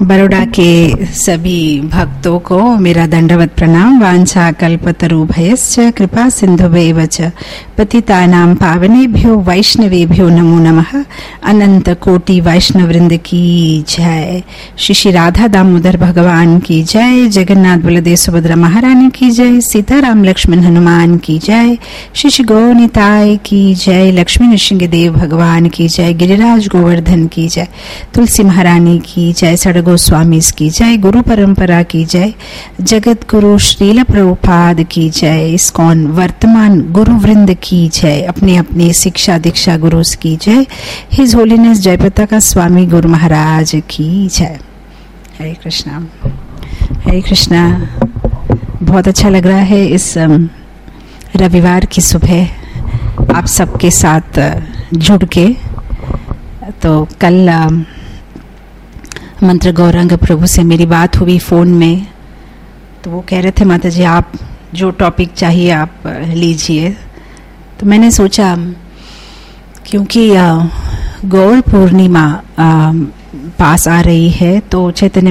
बड़ौदा के सभी भक्तों को मेरा दंडवत प्रणाम। वांछा कल्पतरुभयश्च कृपा सिंधुभैव च पतितानां पावनेभ्यो वैष्णवेभ्यो नमो नमः। अनंत कोटि वैष्णव वृंद की जय। श्री श्री राधा दामोदर भगवान की जय। जगन्नाथ बलदेव सुभद्रा महारानी की जय। सीताराम लक्ष्मण हनुमान की जय। श्री श्री गौनिताय की जय। लक्ष्मी नृसिंहदेव भगवान की जय। गिरिराज गोवर्धन की जय। तुलसी महारानी की जय। गोस्वामी की जय। गुरु परंपरा की जय। जगत गुरु श्रील प्रभुपाद की जय। इस्कॉन वर्तमान गुरु वृंद की जय। अपने अपने शिक्षा दीक्षा गुरु की जय। हिज होलीनेस जयपताका स्वामी गुरु महाराज की जय। हरे कृष्णा हरे कृष्णा। बहुत अच्छा लग रहा है इस रविवार की सुबह आप सबके साथ जुड़ के। तो कल मंत्र गौरांग प्रभु से मेरी बात हुई फ़ोन में, तो वो कह रहे थे माता जी आप जो टॉपिक चाहिए आप लीजिए। तो मैंने सोचा क्योंकि गौर पूर्णिमा पास आ रही है तो चैतन्य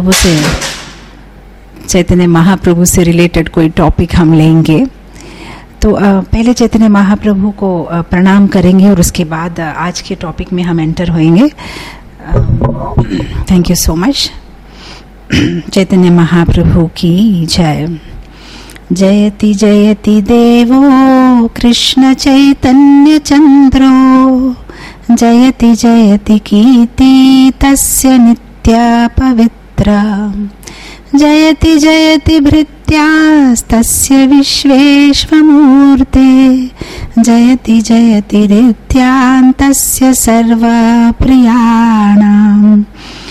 महाप्रभु से रिलेटेड कोई टॉपिक हम लेंगे। तो पहले चैतन्य महाप्रभु को प्रणाम करेंगे और उसके बाद आज के टॉपिक में हम एंटर होएंगे। Thank you so much. Chaitanya Mahaprabhu की जय। जयति जयति देवो कृष्ण चैतन्य चंद्रो। जयति जयति कीर्ति तस्य नित्या पवित्रा। जयति जयति भृत्यास्तस्य विश्वेश्वमूर्ते। जयति जयति नित्यान्तस्य सर्वप्रियाणाम्।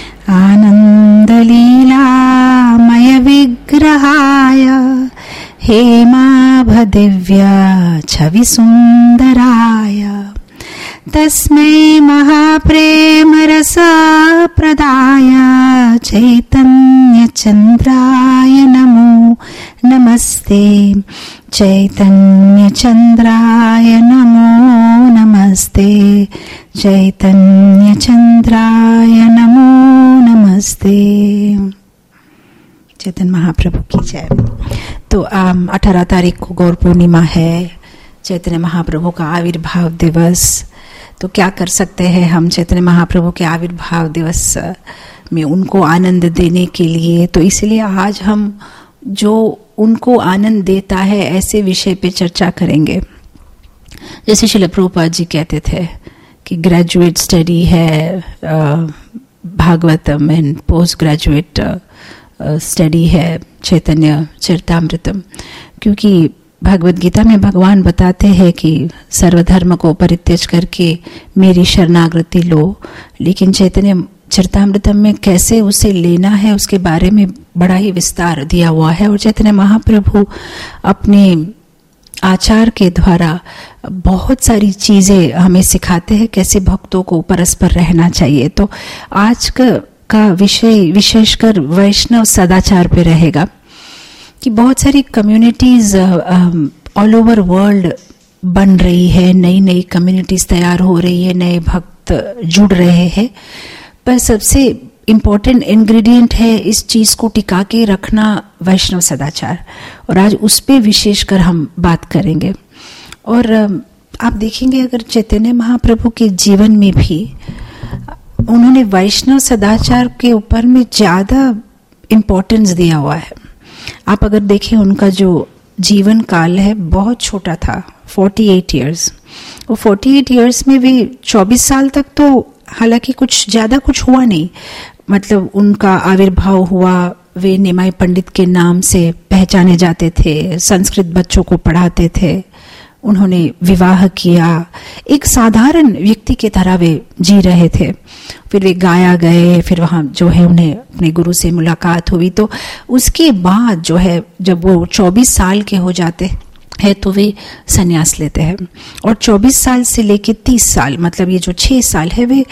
आनन्दलीलामय विग्रहाय हेमाभदिव्य छविसुन्दराय। तस्मै महाप्रेम रस प्रदाय चैतन्य चंद्राय नमो नमस्ते। चैतन्य चंद्राय नमो नमस्ते। चैतन्य चंद्राय नमो नमस्ते। चैतन्य महाप्रभु की जय। तो 18 तारीख को गौर पूर्णिमा है, चैतन्य महाप्रभु का आविर्भाव दिवस। तो क्या कर सकते हैं हम चैतन्य महाप्रभु के आविर्भाव दिवस में उनको आनंद देने के लिए। तो इसलिए आज हम जो उनको आनंद देता है ऐसे विषय पे चर्चा करेंगे। जैसे श्रील प्रभुपाद जी कहते थे कि ग्रेजुएट स्टडी है Bhagavatam and post graduate study है चैतन्य चरितामृतम, क्योंकि भगवद गीता में भगवान बताते हैं कि सर्वधर्म को परित्यज करके मेरी शरणागति लो। लेकिन चैतन्य चरितामृतम में कैसे उसे लेना है उसके बारे में बड़ा ही विस्तार दिया हुआ है। और चैतन्य महाप्रभु अपने आचार के द्वारा बहुत सारी चीजें हमें सिखाते हैं कैसे भक्तों को परस्पर रहना चाहिए। तो आज का विषय विशेषकर वैष्णव सदाचार पे रहेगा कि बहुत सारी कम्युनिटीज ऑल ओवर वर्ल्ड बन रही है, नई नई कम्युनिटीज तैयार हो रही है, नए भक्त जुड़ रहे हैं। पर सबसे इम्पोर्टेंट इंग्रेडिएंट है इस चीज को टिका के रखना वैष्णव सदाचार, और आज उस पे विशेषकर हम बात करेंगे। और आप देखेंगे अगर चैतन्य महाप्रभु के जीवन में भी उन्होंने वैष्णव सदाचार के ऊपर में ज्यादा इम्पोर्टेंस दिया हुआ है। आप अगर देखें उनका जो जीवन काल है बहुत छोटा था, 48 इयर्स। और 48 इयर्स में भी 24 साल तक तो हालांकि कुछ ज्यादा कुछ हुआ नहीं। मतलब उनका आविर्भाव हुआ, वे निमाई पंडित के नाम से पहचाने जाते थे, संस्कृत बच्चों को पढ़ाते थे, उन्होंने विवाह किया, एक साधारण व्यक्ति की तरह वे जी रहे थे। फिर वे गाया गए, फिर वहाँ जो है उन्हें अपने गुरु से मुलाकात हुई। तो उसके बाद जो है जब वो 24 साल के हो जाते हैं तो वे संन्यास लेते हैं। और 24 साल से लेके 30 साल मतलब ये जो 6 साल है वे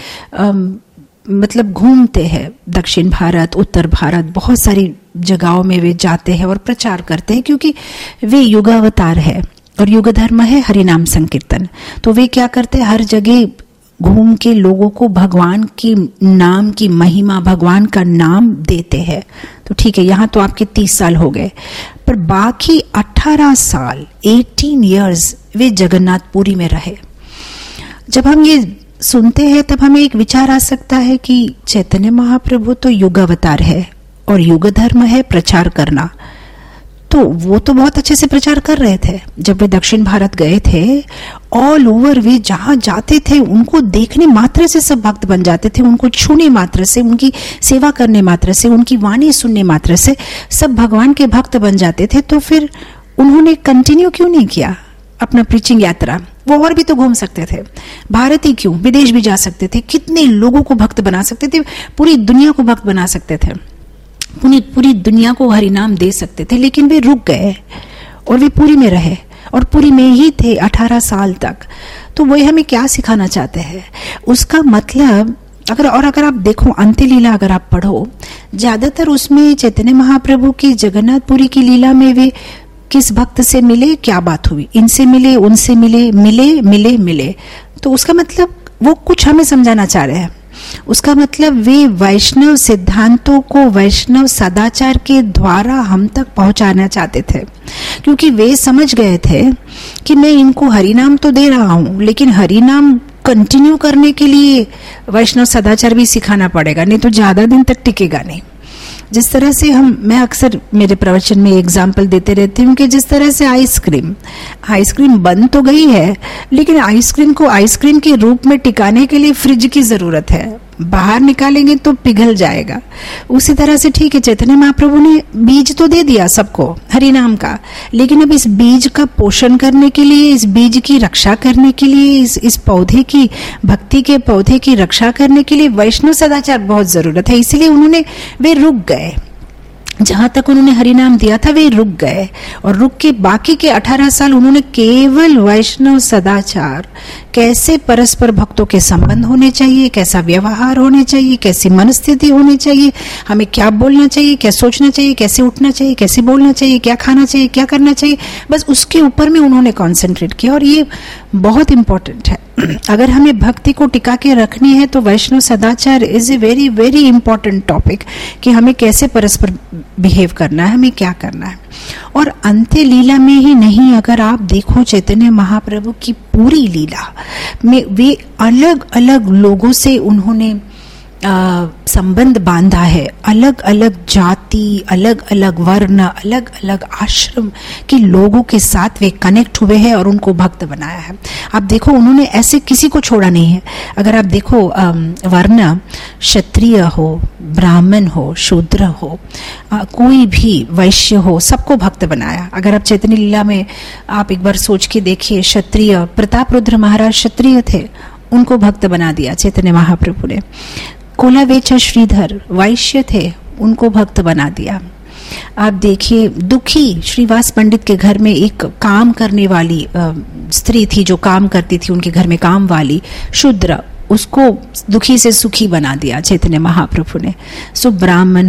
मतलब घूमते हैं दक्षिण भारत, उत्तर भारत, बहुत सारी जगहों में वे जाते हैं और प्रचार करते हैं, क्योंकि वे युगावतार है और युग धर्म है हरिनाम संकीर्तन। तो वे क्या करते हैं, हर जगह घूम के लोगों को भगवान की नाम की महिमा, भगवान का नाम देते हैं। तो ठीक है, यहाँ तो आपके 30 साल हो गए, पर बाकी 18 साल 18 years वे जगन्नाथपुरी में रहे। जब हम ये सुनते हैं तब हमें एक विचार आ सकता है कि चैतन्य महाप्रभु तो युग अवतार है और युग धर्म है प्रचार करना, तो वो तो बहुत अच्छे से प्रचार कर रहे थे। जब वे दक्षिण भारत गए थे, ऑल ओवर वे जहां जाते थे उनको देखने मात्र से सब भक्त बन जाते थे, उनको छूने मात्र से, उनकी सेवा करने मात्र से, उनकी वाणी सुनने मात्र से सब भगवान के भक्त बन जाते थे। तो फिर उन्होंने कंटिन्यू क्यों नहीं किया अपना प्रीचिंग यात्रा? वो और भी तो घूम सकते थे, भारत ही क्यों, विदेश भी जा सकते थे, कितने लोगों को भक्त बना सकते थे, पूरी दुनिया को भक्त बना सकते थे, पूरी दुनिया को हरिनाम दे सकते थे। लेकिन वे रुक गए और वे पुरी में रहे और पुरी में ही थे 18 साल तक। तो वही हमें क्या सिखाना चाहते हैं उसका मतलब, अगर आप देखो अंत्य लीला, अगर आप पढ़ो, ज्यादातर उसमें चैतन्य महाप्रभु की जगन्नाथपुरी की लीला में वे किस भक्त से मिले, क्या बात हुई, इनसे मिले, उनसे मिले। तो उसका मतलब वो कुछ हमें समझाना चाह रहे हैं। उसका मतलब वे वैष्णव सिद्धांतों को वैष्णव सदाचार के द्वारा हम तक पहुंचाना चाहते थे, क्योंकि वे समझ गए थे कि मैं इनको हरिनाम तो दे रहा हूं, लेकिन हरिनाम कंटिन्यू करने के लिए वैष्णव सदाचार भी सिखाना पड़ेगा, नहीं तो ज्यादा दिन तक टिकेगा नहीं। जिस तरह से मैं अक्सर मेरे प्रवचन में एग्जाम्पल देते रहती हूँ कि जिस तरह से आइसक्रीम बन तो गई है, लेकिन आइसक्रीम को आइसक्रीम के रूप में टिकाने के लिए फ्रिज की जरूरत है, बाहर निकालेंगे तो पिघल जाएगा। उसी तरह से ठीक है, चैतन्य महाप्रभु ने बीज तो दे दिया सबको हरिनाम का, लेकिन अब इस बीज का पोषण करने के लिए, इस बीज की रक्षा करने के लिए, इस पौधे की, भक्ति के पौधे की रक्षा करने के लिए वैष्णव सदाचार बहुत जरूरत है। इसलिए वे रुक गए, जहां तक उन्होंने हरिनाम दिया था वे रुक गए, और रुक के बाकी के 18 साल उन्होंने केवल वैष्णव सदाचार, कैसे परस्पर भक्तों के संबंध होने चाहिए, कैसा व्यवहार होने चाहिए, कैसी मनस्थिति होनी चाहिए, हमें क्या बोलना चाहिए, क्या सोचना चाहिए, कैसे उठना चाहिए, कैसे बोलना चाहिए, क्या खाना चाहिए, क्या करना चाहिए, बस उसके ऊपर में उन्होंने कॉन्सेंट्रेट किया। और ये बहुत इंपॉर्टेंट है, अगर हमें भक्ति को टिका के रखनी है तो Vaishnava sadachar is a very very important topic, कि हमें कैसे परस्पर बिहेव करना है, हमें क्या करना है। और अंत्य लीला में ही नहीं, अगर आप देखो चैतन्य महाप्रभु की पूरी लीला में वे अलग अलग लोगों से उन्होंने संबंध बांधा है, अलग अलग जाति, अलग अलग वर्ण, अलग अलग आश्रम के लोगों के साथ वे कनेक्ट हुए हैं और उनको भक्त बनाया है। आप देखो उन्होंने ऐसे किसी को छोड़ा नहीं है। अगर आप देखो वर्ण, क्षत्रिय हो, ब्राह्मण हो, शूद्र हो, कोई भी वैश्य हो, सबको भक्त बनाया। अगर आप चैतन्य लीला में आप एक बार सोच के देखिए, क्षत्रिय प्रताप रुद्र महाराज क्षत्रिय थे, उनको भक्त बना दिया चैतन्य महाप्रभु ने। कोलावेच श्रीधर वैश्य थे, उनको भक्त बना दिया। आप देखिए दुखी श्रीवास पंडित के घर में एक काम करने वाली स्त्री थी, जो काम करती थी उनके घर में, काम वाली शूद्र, उसको दुखी से सुखी बना दिया चैतन्य महाप्रभु ने। सो ब्राह्मण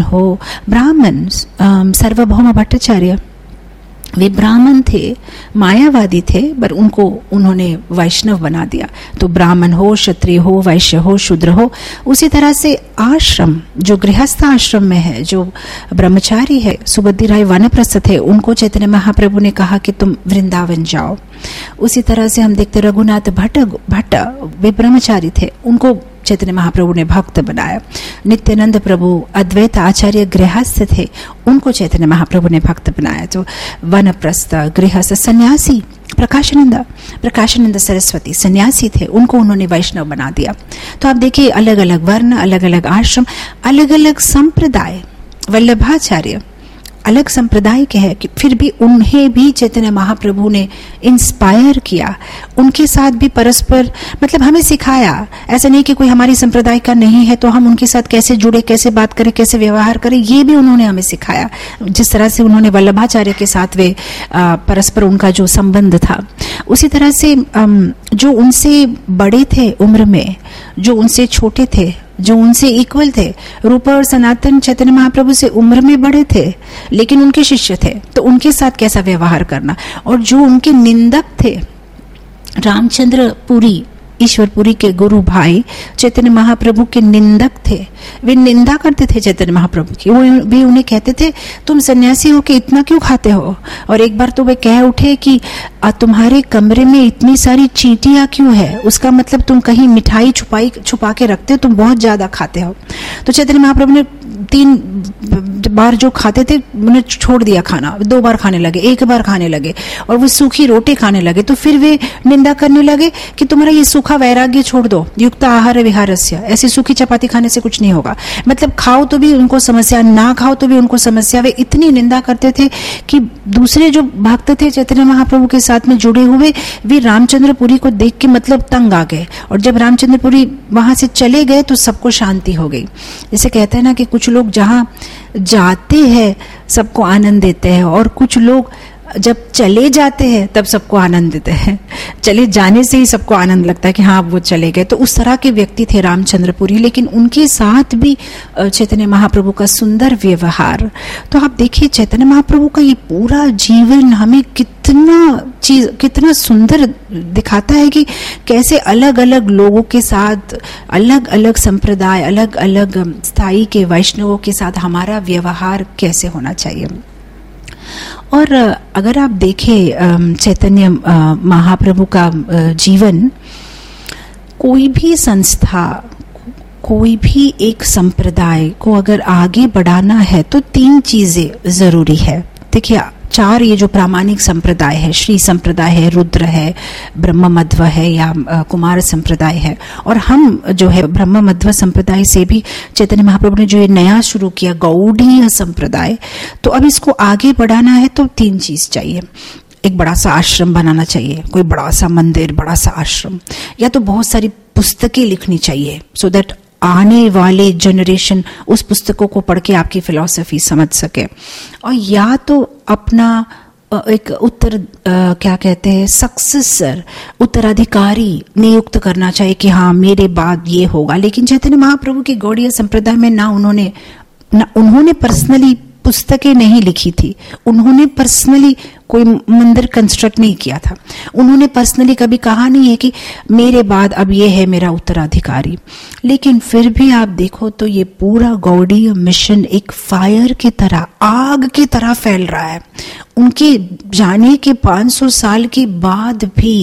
सार्वभौम भट्टाचार्य, वे ब्राह्मण थे, मायावादी थे, पर उनको उन्होंने वैष्णव बना दिया। तो ब्राह्मण हो, क्षत्रिय हो, वैश्य हो, शूद्र हो। उसी तरह से आश्रम, जो गृहस्थ आश्रम में है, जो ब्रह्मचारी है, सुबुद्धि राय वानप्रस्थ थे, उनको चैतन्य महाप्रभु ने कहा कि तुम वृंदावन जाओ। उसी तरह से हम देखते रघुनाथ भट्ट वे ब्रह्मचारी थे, उनको चैतन्य महाप्रभु ने भक्त बनाया। नित्यानंद प्रभु अद्वैत आचार्य गृहस्थ थे, उनको चैतन्य महाप्रभु ने भक्त बनाया। तो वनप्रस्थ, गृहस्थ, सन्यासी प्रकाशानंद सरस्वती सन्यासी थे, उनको उन्होंने वैष्णव बना दिया। तो आप देखिए अलग अलग वर्ण, अलग अलग आश्रम, अलग अलग संप्रदाय। वल्लभाचार्य अलग संप्रदाय के हैं, कि फिर भी उन्हें भी चैतन्य महाप्रभु ने इंस्पायर किया, उनके साथ भी परस्पर, मतलब हमें सिखाया। ऐसा नहीं कि कोई हमारी संप्रदाय का नहीं है तो हम उनके साथ कैसे जुड़े, कैसे बात करें, कैसे व्यवहार करें, ये भी उन्होंने हमें सिखाया। जिस तरह से उन्होंने वल्लभाचार्य के साथ वे परस्पर उनका जो संबंध था, उसी तरह से जो उनसे बड़े थे उम्र में, जो उनसे छोटे थे, जो उनसे इक्वल थे, रूप और सनातन चैतन्य महाप्रभु से उम्र में बड़े थे लेकिन उनके शिष्य थे, तो उनके साथ कैसा व्यवहार करना। और जो उनके निंदक थे, रामचंद्र पुरी ईश्वरपुरी के गुरु भाई चैतन्य महाप्रभु के निंदक थे, वे निंदा करते थे चैतन्य महाप्रभु की। वो भी उन्हें कहते थे तुम सन्यासी हो के इतना क्यों खाते हो। और एक बार तो वे कह उठे कि तुम्हारे कमरे में इतनी सारी चींटियां क्यों है, उसका मतलब तुम कहीं मिठाई छुपा के रखते हो, तुम बहुत ज्यादा खाते हो। तो चैतन्य महाप्रभु ने 3 बार जो खाते थे उन्हें छोड़ दिया खाना, 2 बार खाने लगे, 1 बार खाने लगे, और वो सूखी रोटी खाने लगे। तो फिर वे निंदा करने लगे कि तुम्हारा ये सूखा वैराग्य छोड़ दो, युक्त आहार विहारस्य, ऐसी सूखी चपाती खाने से कुछ नहीं होगा। मतलब खाओ तो भी उनको समस्या, ना खाओ तो भी उनको समस्या। वे इतनी निंदा करते थे कि दूसरे जो भक्त थे चैतन्य महाप्रभु के साथ में जुड़े हुए, वे रामचंद्रपुरी को देख के मतलब तंग आ गए। और जब रामचंद्रपुरी वहां से चले गए तो सबको शांति हो गई। जैसे कहते हैं ना कि कुछ लोग जहां जाते हैं सबको आनंद देते हैं, और कुछ लोग जब चले जाते हैं तब सबको आनंद देते हैं। चले जाने से ही सबको आनंद लगता है कि हाँ वो चले गए। तो उस तरह के व्यक्ति थे रामचंद्रपुरी, लेकिन उनके साथ भी चैतन्य महाप्रभु का सुंदर व्यवहार। तो आप देखिए चैतन्य महाप्रभु का ये पूरा जीवन हमें कितना सुंदर दिखाता है कि कैसे अलग अलग लोगों के साथ, अलग अलग संप्रदाय, अलग अलग स्थाई के वैष्णवों के साथ हमारा व्यवहार कैसे होना चाहिए। और अगर आप देखें चैतन्य महाप्रभु का जीवन, कोई भी संस्था, कोई भी एक संप्रदाय को अगर आगे बढ़ाना है तो 3 चीजें जरूरी है। देखिए 4 ये जो प्रामाणिक संप्रदाय है, श्री संप्रदाय है, रुद्र है, ब्रह्म मध्व है या कुमार संप्रदाय है, और हम जो है ब्रह्म मध्व संप्रदाय से भी चैतन्य महाप्रभु ने जो ये नया शुरू किया गौड़ीय संप्रदाय, तो अब इसको आगे बढ़ाना है तो 3 चीज चाहिए। एक बड़ा सा आश्रम बनाना चाहिए, कोई बड़ा सा मंदिर, बड़ा सा आश्रम, या तो बहुत सारी पुस्तकें लिखनी चाहिए सो दैट आने वाले जनरेशन उस पुस्तकों को पढ़ के आपकी फिलॉसफी समझ सके, और या तो अपना एक क्या कहते हैं सक्सेसर, उत्तराधिकारी नियुक्त करना चाहिए कि हाँ मेरे बाद ये होगा। लेकिन चैतन्य महाप्रभु की गौड़ीय संप्रदाय में ना उन्होंने पर्सनली पुस्तकें नहीं लिखी थी, उन्होंने पर्सनली कोई मंदिर कंस्ट्रक्ट नहीं किया था, उन्होंने पर्सनली कभी कहा नहीं है कि मेरे बाद अब ये है मेरा उत्तराधिकारी। लेकिन फिर भी आप देखो तो ये पूरा गौड़ीय मिशन एक फायर की तरह, आग की तरह फैल रहा है। उनके जाने के 500 साल के बाद भी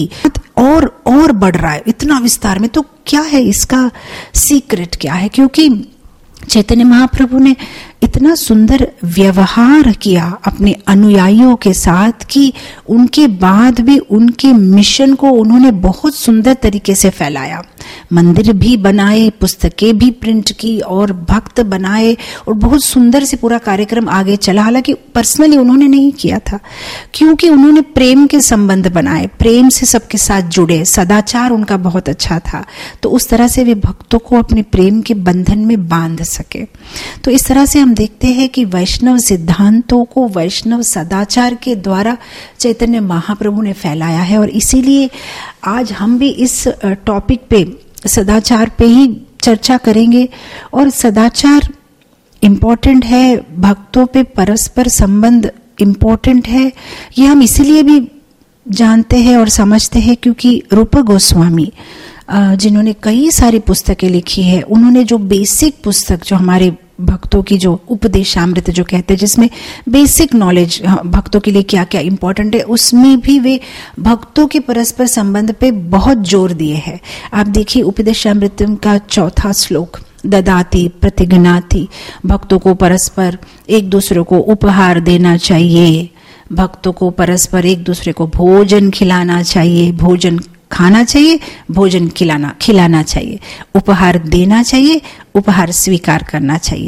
और बढ़ रहा है इतना विस्तार में। तो क्या है इसका सीक्रेट, क्या है? क्योंकि चैतन्य महाप्रभु ने इतना सुंदर व्यवहार किया अपने अनुयायियों के साथ कि उनके बाद भी उनके मिशन को उन्होंने बहुत सुंदर तरीके से फैलाया। मंदिर भी बनाए, पुस्तकें भी प्रिंट की और भक्त बनाए, और बहुत सुंदर से पूरा कार्यक्रम आगे चला। हालांकि पर्सनली उन्होंने नहीं किया था, क्योंकि उन्होंने प्रेम के संबंध बनाए, प्रेम से सबके साथ जुड़े, सदाचार उनका बहुत अच्छा था। तो उस तरह से वे भक्तों को अपने प्रेम के बंधन में बांध सके। तो इस तरह से हम देखते हैं कि वैष्णव सिद्धांतों को वैष्णव सदाचार के द्वारा चैतन्य महाप्रभु ने फैलाया है। और इसीलिए आज हम भी इस टॉपिक पे, सदाचार पे ही चर्चा करेंगे। और सदाचार इम्पोर्टेंट है, भक्तों पे परस्पर संबंध इम्पोर्टेंट है, ये हम इसीलिए भी जानते हैं और समझते हैं क्योंकि रूप गोस्वामी जिन्होंने कई सारी पुस्तकें लिखी है, उन्होंने जो बेसिक पुस्तक, जो हमारे भक्तों की जो उपदेशामृत जो कहते हैं, जिसमें बेसिक नॉलेज भक्तों के लिए क्या क्या इंपॉर्टेंट है, उसमें भी वे भक्तों के परस्पर संबंध पे बहुत जोर दिए हैं। आप देखिए उपदेशामृत का 4था श्लोक, ददाति प्रतिगनाति, भक्तों को परस्पर एक दूसरे को उपहार देना चाहिए, भक्तों को परस्पर एक दूसरे को भोजन खिलाना चाहिए, भोजन खाना चाहिए, भोजन खिलाना चाहिए, उपहार देना चाहिए, उपहार स्वीकार करना चाहिए,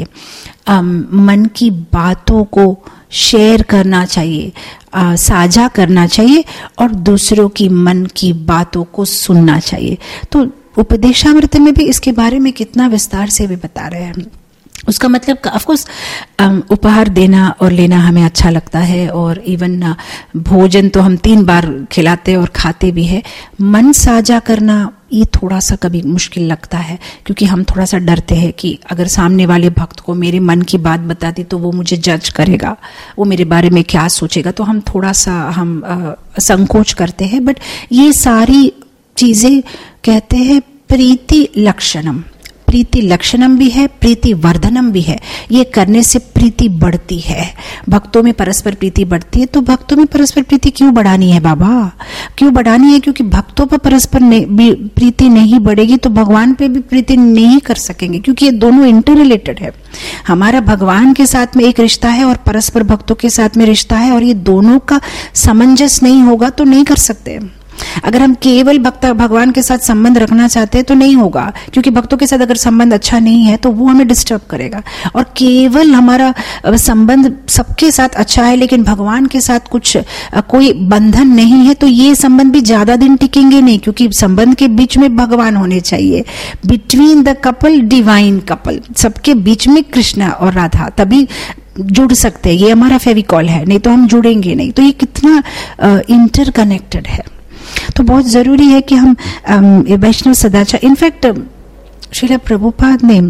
मन की बातों को शेयर करना चाहिए, साझा करना चाहिए, और दूसरों की मन की बातों को सुनना चाहिए। तो उपदेशामृत में भी इसके बारे में कितना विस्तार से भी बता रहे हैं। उसका मतलब ऑफकोर्स उपहार देना और लेना हमें अच्छा लगता है, और इवन भोजन तो हम 3 बार खिलाते और खाते भी है। मन साझा करना ये थोड़ा सा कभी मुश्किल लगता है, क्योंकि हम थोड़ा सा डरते हैं कि अगर सामने वाले भक्त को मेरे मन की बात बता दी तो वो मुझे जज करेगा, वो मेरे बारे में क्या सोचेगा, तो हम थोड़ा सा संकोच करते हैं। बट ये सारी चीजें कहते हैं प्रीति लक्षणम। प्रीति लक्षणम भी है, प्रीति वर्धनम भी है। ये करने से प्रीति बढ़ती है, भक्तों में परस्पर प्रीति बढ़ती है। तो भक्तों में परस्पर प्रीति क्यों बढ़ानी है बाबा? क्यों बढ़ानी है? क्योंकि भक्तों पर परस्पर प्रीति नहीं बढ़ेगी तो भगवान पे भी प्रीति नहीं कर सकेंगे, क्योंकि ये दोनों इंटर रिलेटेड है। हमारा भगवान के साथ में एक रिश्ता है और परस्पर भक्तों के साथ में रिश्ता है, और ये दोनों का सामंजस्य नहीं होगा तो नहीं कर सकते। अगर हम केवल भगवान के साथ संबंध रखना चाहते हैं तो नहीं होगा, क्योंकि भक्तों के साथ अगर संबंध अच्छा नहीं है तो वो हमें डिस्टर्ब करेगा। और केवल हमारा संबंध सबके साथ अच्छा है लेकिन भगवान के साथ कोई बंधन नहीं है तो ये संबंध भी ज्यादा दिन टिकेंगे नहीं, क्योंकि संबंध के बीच में भगवान होने चाहिए। Between the couple divine couple, सबके बीच में कृष्ण और राधा, तभी जुड़ सकते हैं। ये हमारा फेविकॉल है, नहीं तो हम जुड़ेंगे नहीं। तो ये कितना इंटरकनेक्टेड है। तो बहुत जरूरी है कि हम वैष्णव सदाचार, इनफैक्ट श्रील प्रभुपाद ने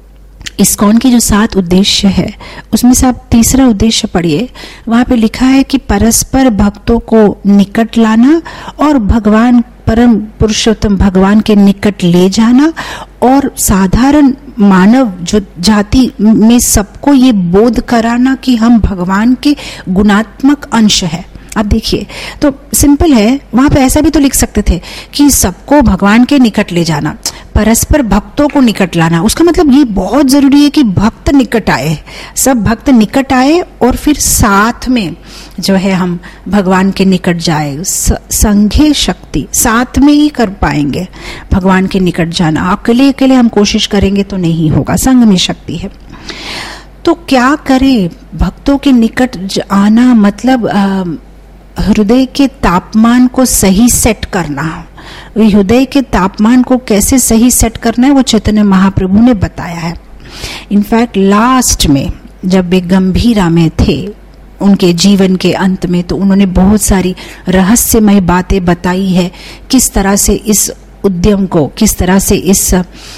इस्कॉन के जो 7 उद्देश्य है उसमें से आप तीसरा उद्देश्य पढ़िए, वहां पे लिखा है कि परस्पर भक्तों को निकट लाना और भगवान परम पुरुषोत्तम भगवान के निकट ले जाना, और साधारण मानव जो जाति में सबको ये बोध कराना कि हम भगवान के गुणात्मक अंश है। आप देखिए तो सिंपल है, वहां पे ऐसा भी तो लिख सकते थे कि सबको भगवान के निकट ले जाना, परस्पर भक्तों को निकट लाना। उसका मतलब ये बहुत जरूरी है कि भक्त निकट आए, सब भक्त निकट आए और फिर साथ में जो है हम भगवान के निकट जाए। संघे शक्ति, साथ में ही कर पाएंगे भगवान के निकट जाना। अकेले अकेले हम कोशिश करेंगे तो नहीं होगा, संघ में शक्ति है। तो क्या करें? भक्तों के निकट आना मतलब हृदय के तापमान को सही सेट करना। हृदय के तापमान को कैसे सही सेट करना है वो चैतन्य महाप्रभु ने बताया है। इनफैक्ट लास्ट में जब वे गंभीरा में थे उनके जीवन के अंत में, तो उन्होंने बहुत सारी रहस्यमय बातें बताई है, किस तरह से इस उद्यम को, किस तरह से इस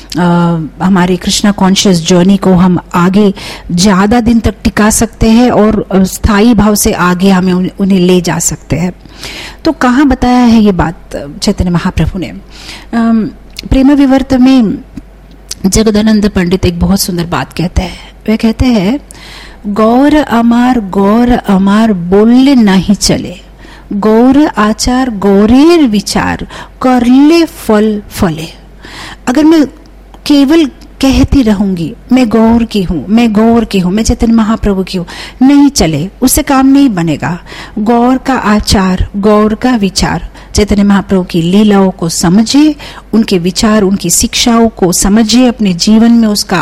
हमारे कृष्णा कॉन्शियस जर्नी को हम आगे ज्यादा दिन तक टिका सकते हैं और स्थायी भाव से आगे हमें उन्हें ले जा सकते हैं। तो कहाँ बताया है ये बात चैतन्य महाप्रभु ने? प्रेम विवर्त में जगदानंद पंडित एक बहुत सुंदर बात कहते हैं। वे कहते हैं, गौर अमार बोलले नहीं चले, गौर आचार गौरेर विचार करले फल फले। अगर मैं केवल कहती रहूंगी मैं गौर की हूं, मैं गौर की हूं, मैं चैतन्य महाप्रभु की हूं, नहीं चले, उससे काम नहीं बनेगा। गौर का आचार, गौर का विचार, चैतन्य महाप्रभु की लीलाओं को समझिए, उनके विचार, उनकी शिक्षाओं को समझिए, अपने जीवन में उसका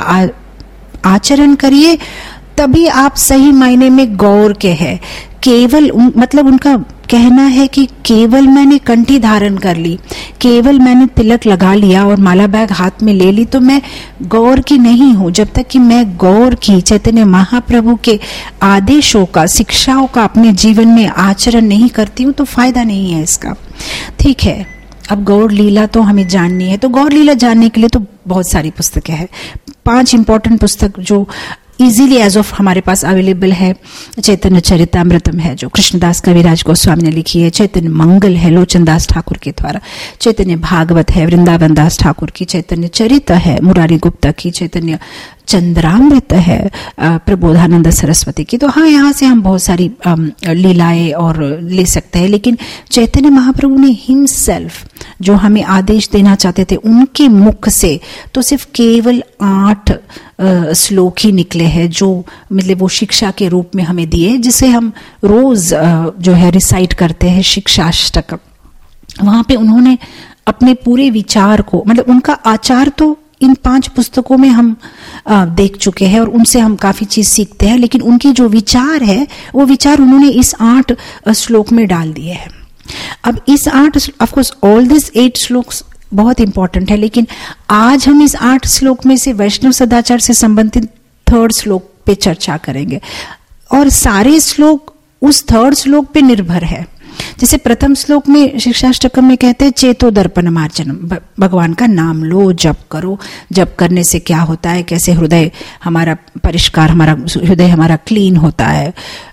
आचरण करिए, तभी आप सही मायने में गौर के हैं। केवल मतलब उनका कहना है कि केवल मैंने कंठी धारण कर ली, केवल मैंने तिलक लगा लिया और माला बैग हाथ में ले ली तो मैं गौर की नहीं हूं। जब तक कि मैं गौर की चैतन्य महाप्रभु के आदेशों का, शिक्षाओं का अपने जीवन में आचरण नहीं करती हूं तो फायदा नहीं है इसका। ठीक है, अब गौर लीला तो हमें जाननी है, तो गौर लीला जानने के लिए तो बहुत सारी पुस्तकें हैं। 5 इंपॉर्टेंट पुस्तक जो इजीली एज ऑफ हमारे पास अवेलेबल है, चैतन्य चरितामृतम है जो कृष्णदास कविराज गोस्वामी ने लिखी है, चैतन्य मंगल है लोचन दास ठाकुर के द्वारा, चैतन्य भागवत है वृंदावन दास ठाकुर की, चैतन्य चरित है मुरारी गुप्ता की, चैतन्य चंद्रामृत है प्रबोधानंद सरस्वती की। तो हाँ, यहाँ से हम बहुत सारी लीलाएं और ले सकते हैं, लेकिन चैतन्य महाप्रभु ने हिमसेल्फ जो हमें आदेश देना चाहते थे उनके मुख से तो सिर्फ केवल 8 श्लोक ही निकले हैं, जो मतलब वो शिक्षा के रूप में हमें दिए, जिसे हम रोज जो है रिसाइट करते हैं, शिक्षाष्टक। वहां पे उन्होंने अपने पूरे विचार को, मतलब उनका आचार तो इन 5 पुस्तकों में हम देख चुके हैं और उनसे हम काफी चीज सीखते हैं, लेकिन उनके जो विचार है वो विचार उन्होंने इस 8 श्लोक में डाल दिए हैं। अब इस 8 of course all this 8 shlokas बहुत इंपॉर्टेंट है, लेकिन आज हम इस 8 श्लोक में से वैष्णव सदाचार से संबंधित 3rd श्लोक पे चर्चा करेंगे, और सारे श्लोक उस 3rd श्लोक पे निर्भर है। जैसे प्रथम श्लोक में शिक्षाष्टकम में कहते हैं चेतो दर्पण मार्जनम, भगवान का नाम लो, जप करो, जप करने से क्या होता है, कैसे हृदय हमारा परिष्कार, हमारा हृदय हमारा क्लीन होता है।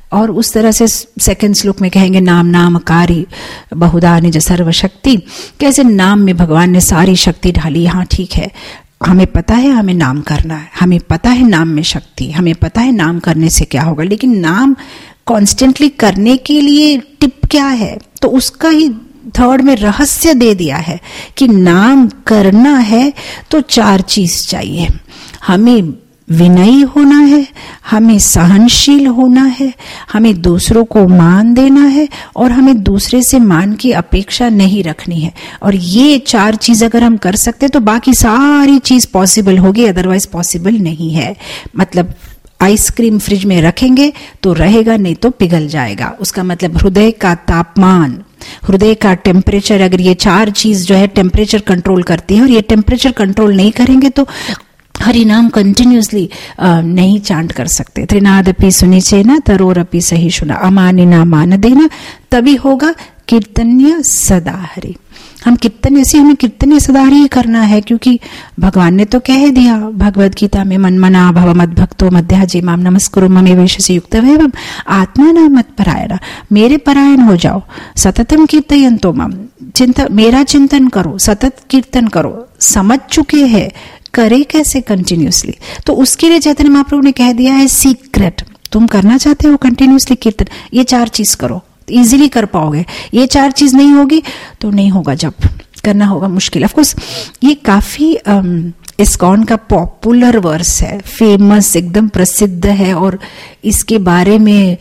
और उस तरह से सेकंड श्लोक में कहेंगे नाम नामकारी बहुधा निज सर्वशक्ति। कैसे नाम में भगवान ने सारी शक्ति ढाली। हाँ ठीक है, हमें पता है हमें नाम करना है, हमें पता है नाम में शक्ति, हमें पता है नाम करने से क्या होगा, लेकिन नाम कॉन्स्टेंटली करने के लिए टिप क्या है? तो उसका ही थर्ड में रहस्य दे दिया है कि नाम करना है तो 4 चीज चाहिए। हमें विनयी होना है, हमें सहनशील होना है, हमें दूसरों को मान देना है और हमें दूसरे से मान की अपेक्षा नहीं रखनी है। और ये 4 चीज अगर हम कर सकते तो बाकी सारी चीज पॉसिबल होगी, अदरवाइज पॉसिबल नहीं है। मतलब आइसक्रीम फ्रिज में रखेंगे तो रहेगा, नहीं तो पिघल जाएगा। उसका मतलब हृदय का तापमान, हृदय का टेम्परेचर, अगर ये 4 चीज जो है टेम्परेचर कंट्रोल करती है और ये टेम्परेचर कंट्रोल नहीं करेंगे तो हरि नाम कंटिन्यूसली नहीं चांट कर सकते। त्रिनादपि सुनिचेना तरोरपि सही सुना अमानिना मान देना, तभी होगा कीर्तन्य सदा हरि। हम कीर्तन्य से, हमें कीर्तन्य सदा हरि करना है, क्योंकि भगवान ने तो कह दिया भगवद गीता में मनमना भव मद भक्तो मध्याजे माम नमस्कुरु ममे वैशसे युक्त वैभव आत्मा नाम मत परायणा। मेरे परायण हो जाओ, सततम कीर्तयन्तो माम, मेरा चिंतन करो, सतत कीर्तन करो। समझ चुके हैं, करे कैसे कंटिन्यूसली? तो उसके लिए चैतन्य महाप्रभु ने कह दिया है सीक्रेट। तुम करना चाहते हो कंटिन्यूसली कीर्तन, ये 4 चीज करो, इजीली कर पाओगे। ये 4 चीज नहीं होगी तो नहीं होगा, जब करना होगा मुश्किल। ऑफ कोर्स ये काफी इस्कॉन का पॉपुलर वर्स है, फेमस, एकदम प्रसिद्ध है, और इसके बारे में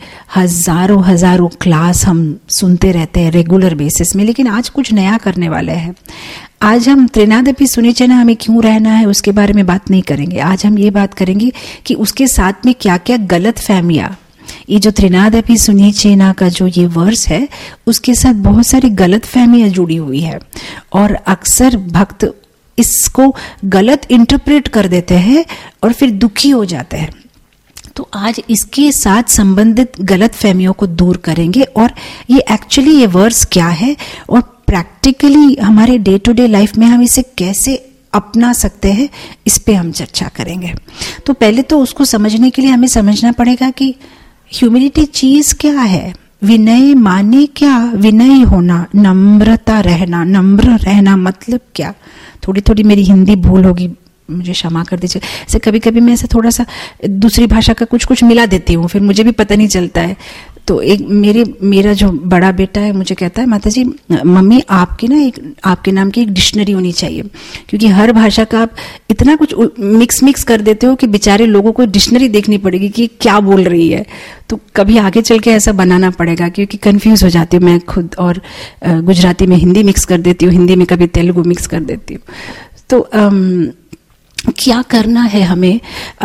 हजारों क्लास हम सुनते रहते हैं रेगुलर बेसिस में। लेकिन आज कुछ नया करने वाले हैं। आज हम त्रिनादपि सुनिचेना हमें क्यों रहना है उसके बारे में बात नहीं करेंगे। आज हम ये बात करेंगे कि उसके साथ में क्या क्या गलत फहमियां, ये जो त्रिनादपि सुनिचेना का जो ये वर्स है उसके साथ बहुत सारी गलत फहमियां जुड़ी हुई है, और अक्सर भक्त इसको गलत इंटरप्रेट कर देते हैं और फिर दुखी हो जाते हैं। तो आज इसके साथ संबंधित गलत फहमियों को दूर करेंगे, और ये एक्चुअली ये वर्स क्या है और प्रैक्टिकली हमारे डे टू डे लाइफ में हम इसे कैसे अपना सकते हैं, इस पे हम चर्चा करेंगे। तो पहले तो उसको समझने के लिए हमें समझना पड़ेगा कि ह्यूमिलिटी चीज क्या है। विनय माने क्या? विनयी होना, नम्रता रहना। नम्र रहना मतलब क्या? थोड़ी थोड़ी मेरी हिंदी भूल होगी, मुझे क्षमा कर दीजिए। ऐसे कभी कभी मैं ऐसे थोड़ा सा दूसरी भाषा का कुछ कुछ मिला देती हूँ, फिर मुझे भी पता नहीं चलता है। तो एक मेरा जो बड़ा बेटा है मुझे कहता है, माता जी मम्मी आपकी ना एक आपके नाम की एक डिक्शनरी होनी चाहिए, क्योंकि हर भाषा का आप इतना कुछ मिक्स कर देते हो कि बेचारे लोगों को डिक्शनरी देखनी पड़ेगी कि क्या बोल रही है। तो कभी आगे चल के ऐसा बनाना पड़ेगा, क्योंकि कंफ्यूज हो जाती हूँ मैं खुद, और गुजराती में हिंदी मिक्स कर देती हूँ, हिंदी में कभी तेलुगु मिक्स कर देती हूँ। तो क्या करना है हमें,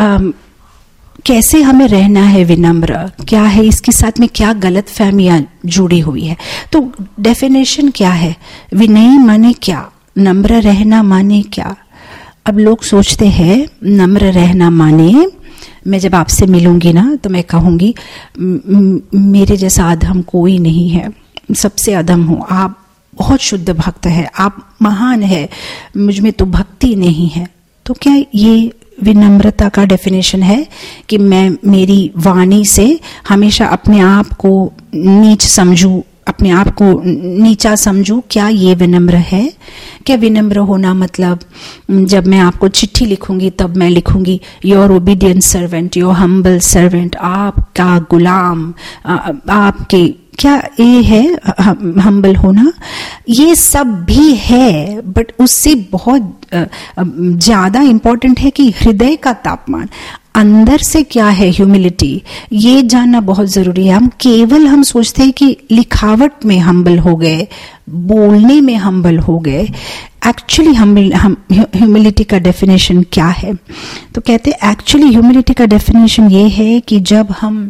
कैसे हमें रहना है विनम्र, क्या है इसके साथ में, क्या गलत फहमियां जुड़ी हुई है। तो डेफिनेशन क्या है, विनयी माने क्या, नम्र रहना माने क्या। अब लोग सोचते हैं नम्र रहना माने मैं जब आपसे मिलूंगी ना तो मैं कहूंगी मेरे जैसा अधम कोई नहीं है, सबसे अधम हूं, आप बहुत शुद्ध भक्त है, आप महान है, मुझ में तो भक्ति नहीं है। तो क्या ये विनम्रता का डेफिनेशन है कि मैं मेरी वाणी से हमेशा अपने आप को नीच समझूं, अपने आप को नीचा समझूं? क्या ये विनम्र है? क्या विनम्र होना मतलब जब मैं आपको चिट्ठी लिखूंगी तब मैं लिखूंगी your obedient servant, your humble servant, आपका गुलाम, आपके, क्या ये है हम्बल होना? ये सब भी है, बट उससे बहुत ज्यादा इंपॉर्टेंट है कि हृदय का तापमान, अंदर से क्या है ह्यूमिलिटी, ये जानना बहुत जरूरी है। हम सोचते हैं कि लिखावट में हम्बल हो गए, बोलने में हम्बल हो गए। एक्चुअली ह्यूमिलिटी का डेफिनेशन क्या है? तो कहते हैं एक्चुअली ह्यूमिलिटी का डेफिनेशन ये है कि जब हम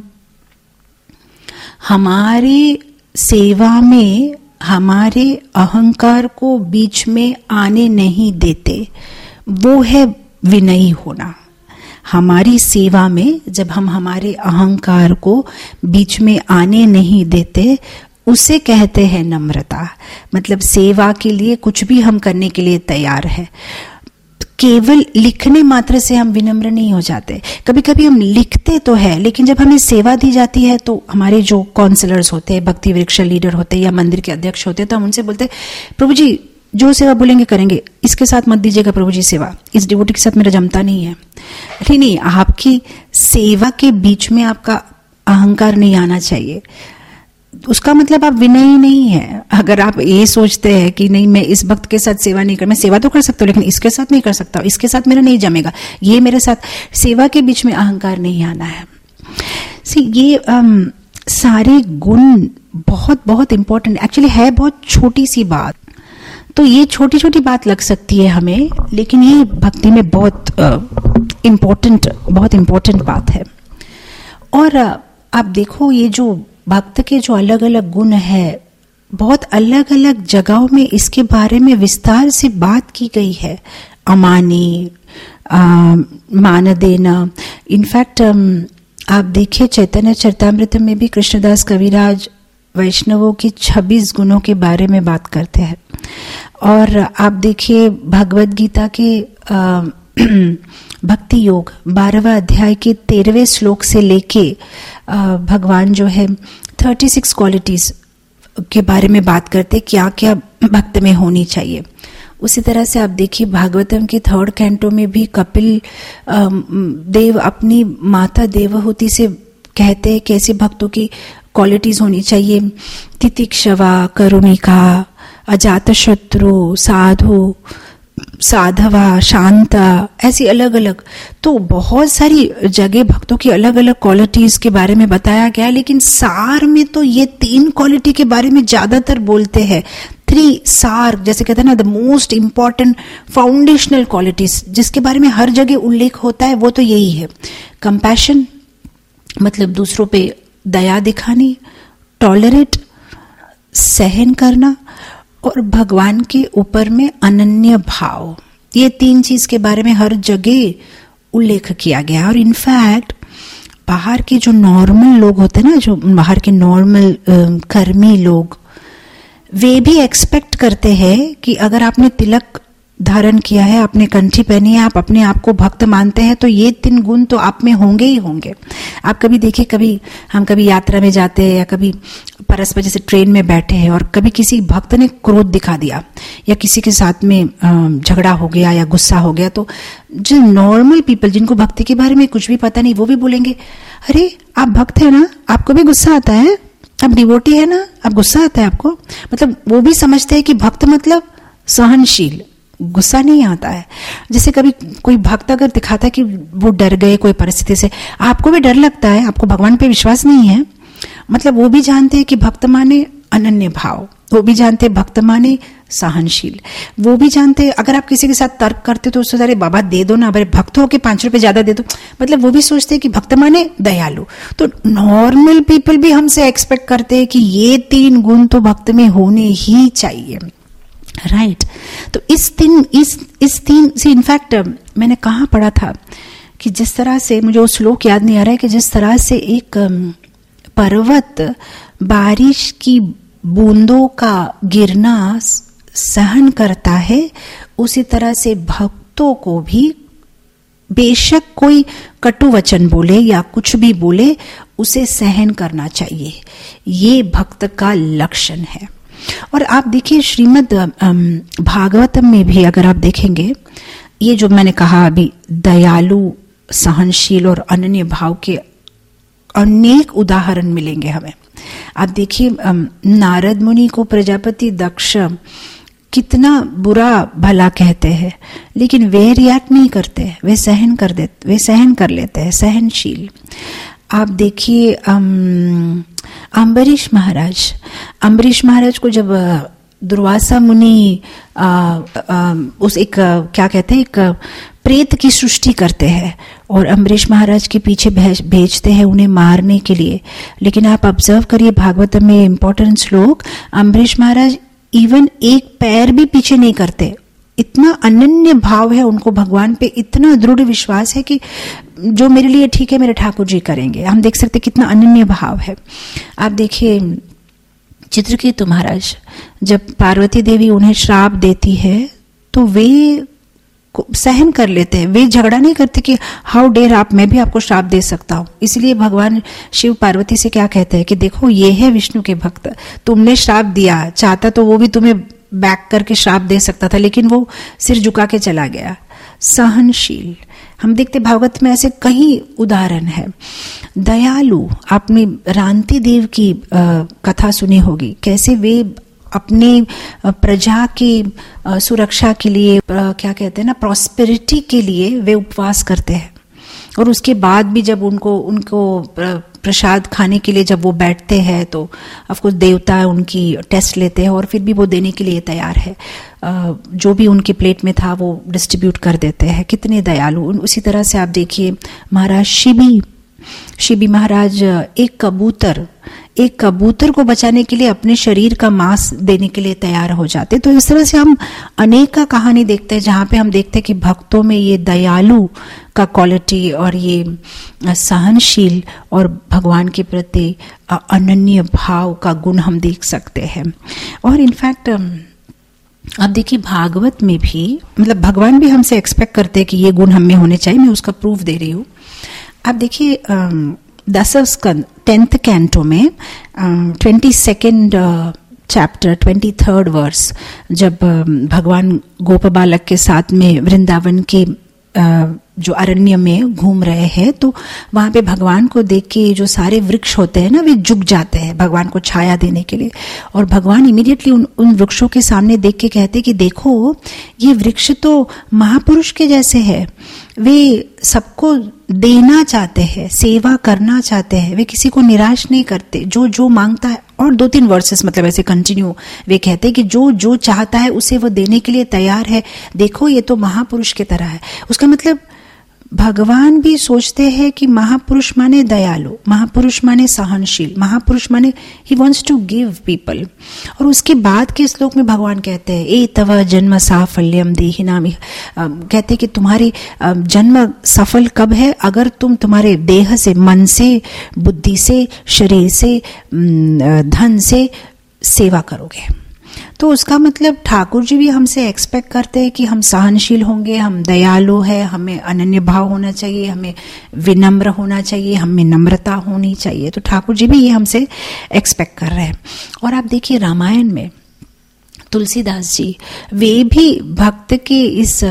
हमारे सेवा में हमारे अहंकार को बीच में आने नहीं देते, वो है विनयी होना। हमारी सेवा में जब हम हमारे अहंकार को बीच में आने नहीं देते, उसे कहते हैं नम्रता। मतलब सेवा के लिए कुछ भी हम करने के लिए तैयार है। केवल लिखने मात्र से हम विनम्र नहीं हो जाते। कभी कभी हम लिखते तो है, लेकिन जब हमें सेवा दी जाती है तो हमारे जो काउंसलर्स होते हैं, भक्ति वृक्ष लीडर होते हैं या मंदिर के अध्यक्ष होते हैं, तो हम उनसे बोलते हैं प्रभु जी जो सेवा बोलेंगे करेंगे, इसके साथ मत दीजिएगा प्रभु जी सेवा, इस डिवोटी के साथ मेरा जमता नहीं है। नहीं, आपकी सेवा के बीच में आपका अहंकार नहीं आना चाहिए। उसका मतलब आप विनयी नहीं है। अगर आप ये सोचते हैं कि नहीं मैं इस भक्त के साथ सेवा नहीं कर, मैं सेवा तो कर सकता हूँ लेकिन इसके साथ नहीं कर सकता, इसके साथ मेरा नहीं जमेगा, ये मेरे साथ, सेवा के बीच में अहंकार नहीं आना है। ये सारे गुण बहुत बहुत इंपॉर्टेंट एक्चुअली है। बहुत छोटी सी बात, तो ये छोटी छोटी बात लग सकती है हमें, लेकिन ये भक्ति में बहुत इम्पोर्टेंट बात है। और आप देखो ये जो भक्त के जो अलग अलग गुण है, बहुत अलग अलग जगहों में इसके बारे में विस्तार से बात की गई है। अमानी, मान देना। इनफैक्ट आप देखिए चैतन्य चरितामृत में भी कृष्णदास कविराज वैष्णवों की 26 गुणों के बारे में बात करते हैं। और आप देखिए भगवद गीता के भक्ति योग 12वां अध्याय के 13वें श्लोक से लेके भगवान जो है 36 क्वालिटीज के बारे में बात करते, क्या क्या भक्त में होनी चाहिए। उसी तरह से आप देखिए भागवतम के 3rd कैंटो में भी कपिल देव अपनी माता देवहूति से कहते हैं कैसे भक्तों की क्वालिटीज होनी चाहिए। तितिक्षवा, करुणिका, अजातशत्रु, साधु, साधवा, शांता, ऐसी अलग अलग। तो बहुत सारी जगह भक्तों की अलग अलग क्वालिटीज के बारे में बताया गया, लेकिन सार में तो ये 3 क्वालिटी के बारे में ज्यादातर बोलते हैं। 3 सार, जैसे कहते हैं ना, the most important foundational qualities जिसके बारे में हर जगह उल्लेख होता है, वो तो यही है। कंपैशन मतलब दूसरों पे दया दिखानी, टॉलरेट सहन करना, और भगवान के ऊपर में अनन्य भाव। ये 3 चीज के बारे में हर जगह उल्लेख किया गया। और इनफैक्ट बाहर के जो नॉर्मल लोग होते हैं ना, जो बाहर के नॉर्मल कर्मी लोग, वे भी एक्सपेक्ट करते हैं कि अगर आपने तिलक धारण किया है, आपने कंठी पहनी है, आप अपने आप को भक्त मानते हैं, तो ये 3 गुण तो आप में होंगे ही होंगे। आप कभी देखिए, हम कभी यात्रा में जाते हैं या कभी परस्पर जैसे ट्रेन में बैठे हैं और कभी किसी भक्त ने क्रोध दिखा दिया या किसी के साथ में झगड़ा हो गया या गुस्सा हो गया, तो जो नॉर्मल पीपल जिनको भक्ति के बारे में कुछ भी पता नहीं, वो भी बोलेंगे अरे आप भक्त है ना, आपको भी गुस्सा आता है, आप डिवोटी है ना, आप गुस्सा आता है आपको। मतलब वो भी समझते हैं कि भक्त मतलब सहनशील, गुस्सा नहीं आता है। जैसे कभी कोई भक्त अगर दिखाता है कि वो डर गए कोई परिस्थिति से, आपको भी डर लगता है, आपको भगवान पे विश्वास नहीं है, मतलब वो भी जानते हैं कि भक्त माने अनन्य भाव, वो भी जानते हैं भक्त माने सहनशील, वो भी जानते हैं अगर आप किसी के साथ तर्क करते तो उससे अरे बाबा दे दो ना, अगर भक्त हो के 5 रुपए ज्यादा दे दो, मतलब वो भी सोचते हैं कि भक्त माने दयालु। तो नॉर्मल पीपल भी हमसे एक्सपेक्ट करते हैं कि ये 3 गुण तो भक्त में होने ही चाहिए, राइट। तो इस तीन से इनफैक्ट मैंने कहाँ पढ़ा था कि जिस तरह से, मुझे वो श्लोक याद नहीं आ रहा है, कि जिस तरह से एक पर्वत बारिश की बूंदों का गिरना सहन करता है, उसी तरह से भक्तों को भी बेशक कोई कटु वचन बोले या कुछ भी बोले, उसे सहन करना चाहिए। ये भक्त का लक्षण है। और आप देखिए श्रीमद् भागवतम में भी अगर आप देखेंगे, ये जो मैंने कहा अभी, दयालु, सहनशील और अनन्य भाव के अनेक उदाहरण मिलेंगे हमें। आप देखिए नारद मुनि को प्रजापति दक्ष कितना बुरा भला कहते हैं, लेकिन वे रिएक्ट नहीं करते, वे सहन कर लेते हैं, सहनशील। आप देखिए अम्बरीश महाराज को जब दुर्वासा मुनि उस एक क्या कहते हैं, एक प्रेत की सृष्टि करते हैं और अम्बरीश महाराज के पीछे भेजते हैं उन्हें मारने के लिए। लेकिन आप ऑब्जर्व करिए भागवतम में इंपॉर्टेंट श्लोक, अम्बरीश महाराज इवन एक पैर भी पीछे नहीं करते। इतना अनन्य भाव है उनको भगवान पे, इतना दृढ़ विश्वास है कि जो मेरे लिए ठीक है मेरे ठाकुर जी करेंगे। हम देख सकते कितना अनन्य भाव है। आप देखिए चित्रकेतु महाराज, जब पार्वती देवी उन्हें श्राप देती है तो वे सहन कर लेते हैं। वे झगड़ा नहीं करते कि हाउ डेयर आप, मैं भी आपको श्राप दे सकता हूँ। इसलिए भगवान शिव पार्वती से क्या कहते हैं कि देखो ये है विष्णु के भक्त, तुमने श्राप दिया, चाहता तो वो भी तुम्हें बैक करके श्राप दे सकता था, लेकिन वो सिर झुका के चला गया। सहनशील, हम देखते भागवत में ऐसे कई उदाहरण है। दयालु, आपने रांति देव की कथा सुनी होगी, कैसे वे अपने प्रजा की सुरक्षा के लिए, क्या कहते हैं ना, प्रॉस्पेरिटी के लिए वे उपवास करते हैं। और उसके बाद भी जब उनको प्रसाद खाने के लिए जब वो बैठते हैं तो ऑफकोर्स देवता उनकी टेस्ट लेते हैं और फिर भी वो देने के लिए तैयार है। जो भी उनके प्लेट में था वो डिस्ट्रीब्यूट कर देते हैं। कितने दयालु। उसी तरह से आप देखिए महाराज शिबी महाराज एक कबूतर को बचाने के लिए अपने शरीर का मांस देने के लिए तैयार हो जाते। तो इस तरह से हम अनेक का कहानी देखते हैं जहाँ पे हम देखते हैं कि भक्तों में ये दयालु का क्वालिटी और ये सहनशील और भगवान के प्रति अनन्य भाव का गुण हम देख सकते हैं। और इनफैक्ट अब देखिए भागवत में भी, मतलब भगवान भी हमसे एक्सपेक्ट करते हैं कि ये गुण हम में होने चाहिए। मैं उसका प्रूफ दे रही हूँ। आप देखिए 10वें स्कंद 10th कैंटो में 22nd चैप्टर 23rd वर्स, जब भगवान गोप बालक के साथ में वृंदावन के जो अरण्य में घूम रहे हैं, तो वहां पे भगवान को देख के जो सारे वृक्ष होते हैं ना, वे झुक जाते हैं भगवान को छाया देने के लिए। और भगवान इमीडिएटली उन वृक्षों के सामने देख के कहते कि देखो ये वृक्ष तो महापुरुष के जैसे है, वे सबको देना चाहते हैं, सेवा करना चाहते हैं, वे किसी को निराश नहीं करते, जो मांगता है। और 2-3 वर्सेस मतलब ऐसे कंटिन्यू वे कहते हैं कि जो चाहता है उसे वो देने के लिए तैयार है। देखो ये तो महापुरुष की तरह है। उसका मतलब भगवान भी सोचते हैं कि महापुरुष माने दयालु, महापुरुष माने सहनशील, महापुरुष माने he wants to give people. और उसके बाद के श्लोक में भगवान कहते हैं ए तव जन्म साफल्यम देहिनाम, कहते हैं कि तुम्हारी जन्म सफल कब है, अगर तुम तुम्हारे देह से, मन से, बुद्धि से, शरीर से, धन से सेवा करोगे। तो उसका मतलब ठाकुर जी भी हमसे एक्सपेक्ट करते हैं कि हम सहनशील होंगे, हम दयालु है, हमें अनन्य भाव होना चाहिए, हमें विनम्र होना चाहिए, हमें नम्रता होनी चाहिए। तो ठाकुर जी भी ये हमसे एक्सपेक्ट कर रहे हैं। और आप देखिए रामायण में तुलसीदास जी, वे भी भक्त के इस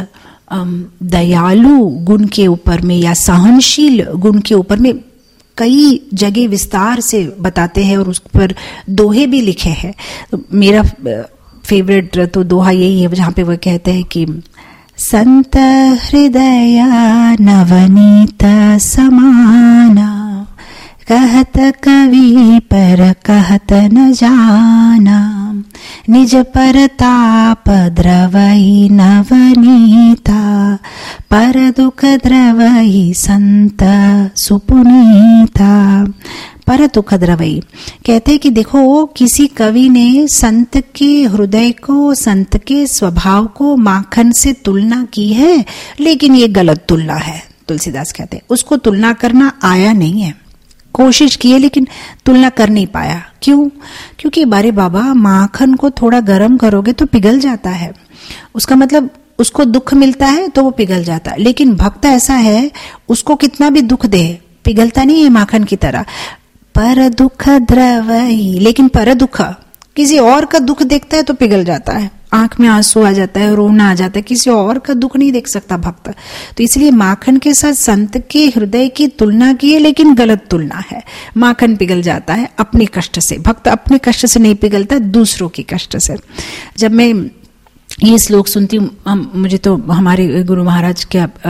दयालु गुण के ऊपर में या सहनशील गुण के ऊपर में कई जगह विस्तार से बताते हैं और उस पर दोहे भी लिखे हैं। तो मेरा फेवरेट तो दोहा यही है जहाँ पे वो कहते हैं कि संत हृदय नवनीत समाना, कहत कवि पर कहत न जाना, निज परताप द्रवई नवनीता, पर दुख द्रवई संत सुपुनीता। पर दुख द्रवई कहते हैं कि देखो किसी कवि ने संत के हृदय को, संत के स्वभाव को माखन से तुलना की है, लेकिन ये गलत तुलना है। तुलसीदास कहते हैं उसको तुलना करना आया नहीं है, कोशिश की है लेकिन तुलना कर नहीं पाया। क्यों? क्योंकि बारे बाबा माखन को थोड़ा गर्म करोगे तो पिघल जाता है, उसका मतलब उसको दुख मिलता है तो वो पिघल जाता है। लेकिन भक्त ऐसा है, उसको कितना भी दुख दे पिघलता नहीं है माखन की तरह। पर दुख द्रवई, लेकिन पर दुख किसी और का दुख देखता है तो पिघल जाता है, आंख में आंसू आ जाता है, रोना आ जाता है, किसी और का दुख नहीं देख सकता भक्त। तो इसलिए माखन के साथ संत के हृदय की तुलना की है, लेकिन गलत तुलना है। माखन पिघल जाता है अपने कष्ट से, भक्त अपने कष्ट से नहीं पिघलता, दूसरों के कष्ट से। जब मैं ये श्लोक सुनती हूँ मुझे तो हमारे गुरु महाराज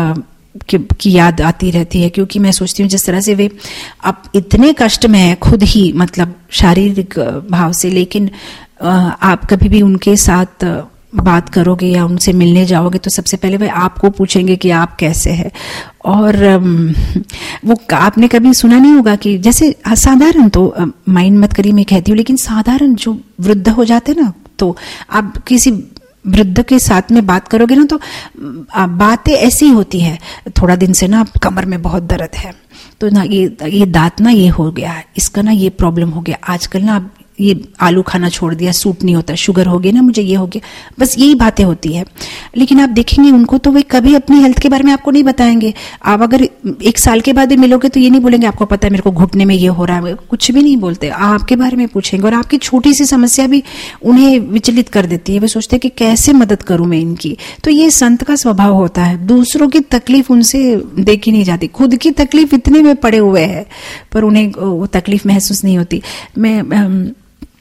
की याद आती रहती है, क्योंकि मैं सोचती हूँ जिस तरह से वे अब इतने कष्ट में है खुद ही, मतलब शारीरिक भाव से, लेकिन आप कभी भी उनके साथ बात करोगे या उनसे मिलने जाओगे तो सबसे पहले वे आपको पूछेंगे कि आप कैसे हैं। और वो आपने कभी सुना नहीं होगा कि जैसे साधारण, तो माइंड मत करिए मैं कहती हूँ, लेकिन साधारण जो वृद्ध हो जाते ना, तो आप किसी वृद्ध के साथ में बात करोगे ना तो बातें ऐसी होती है, थोड़ा दिन से ना कमर में बहुत दर्द है, तो ना ये दांत ना ये हो गया, इसका ना ये प्रॉब्लम हो गया, आजकल ना ये आलू खाना छोड़ दिया, सूट नहीं होता, शुगर हो गई ना मुझे, ये हो गया, बस यही बातें होती है। लेकिन आप देखेंगे उनको तो वे कभी अपनी हेल्थ के बारे में आपको नहीं बताएंगे। आप अगर 1 साल के बाद भी मिलोगे तो ये नहीं बोलेंगे आपको पता है मेरे को घुटने में ये हो रहा है, कुछ भी नहीं बोलते, आपके बारे में पूछेंगे। और आपकी छोटी सी समस्या भी उन्हें विचलित कर देती है, वे सोचते हैं कि कैसे मदद करूं मैं इनकी। तो ये संत का स्वभाव होता है, दूसरों की तकलीफ उनसे देखी नहीं जाती, खुद की तकलीफ इतने में पड़े हुए हैं पर उन्हें वो तकलीफ महसूस नहीं होती। मैं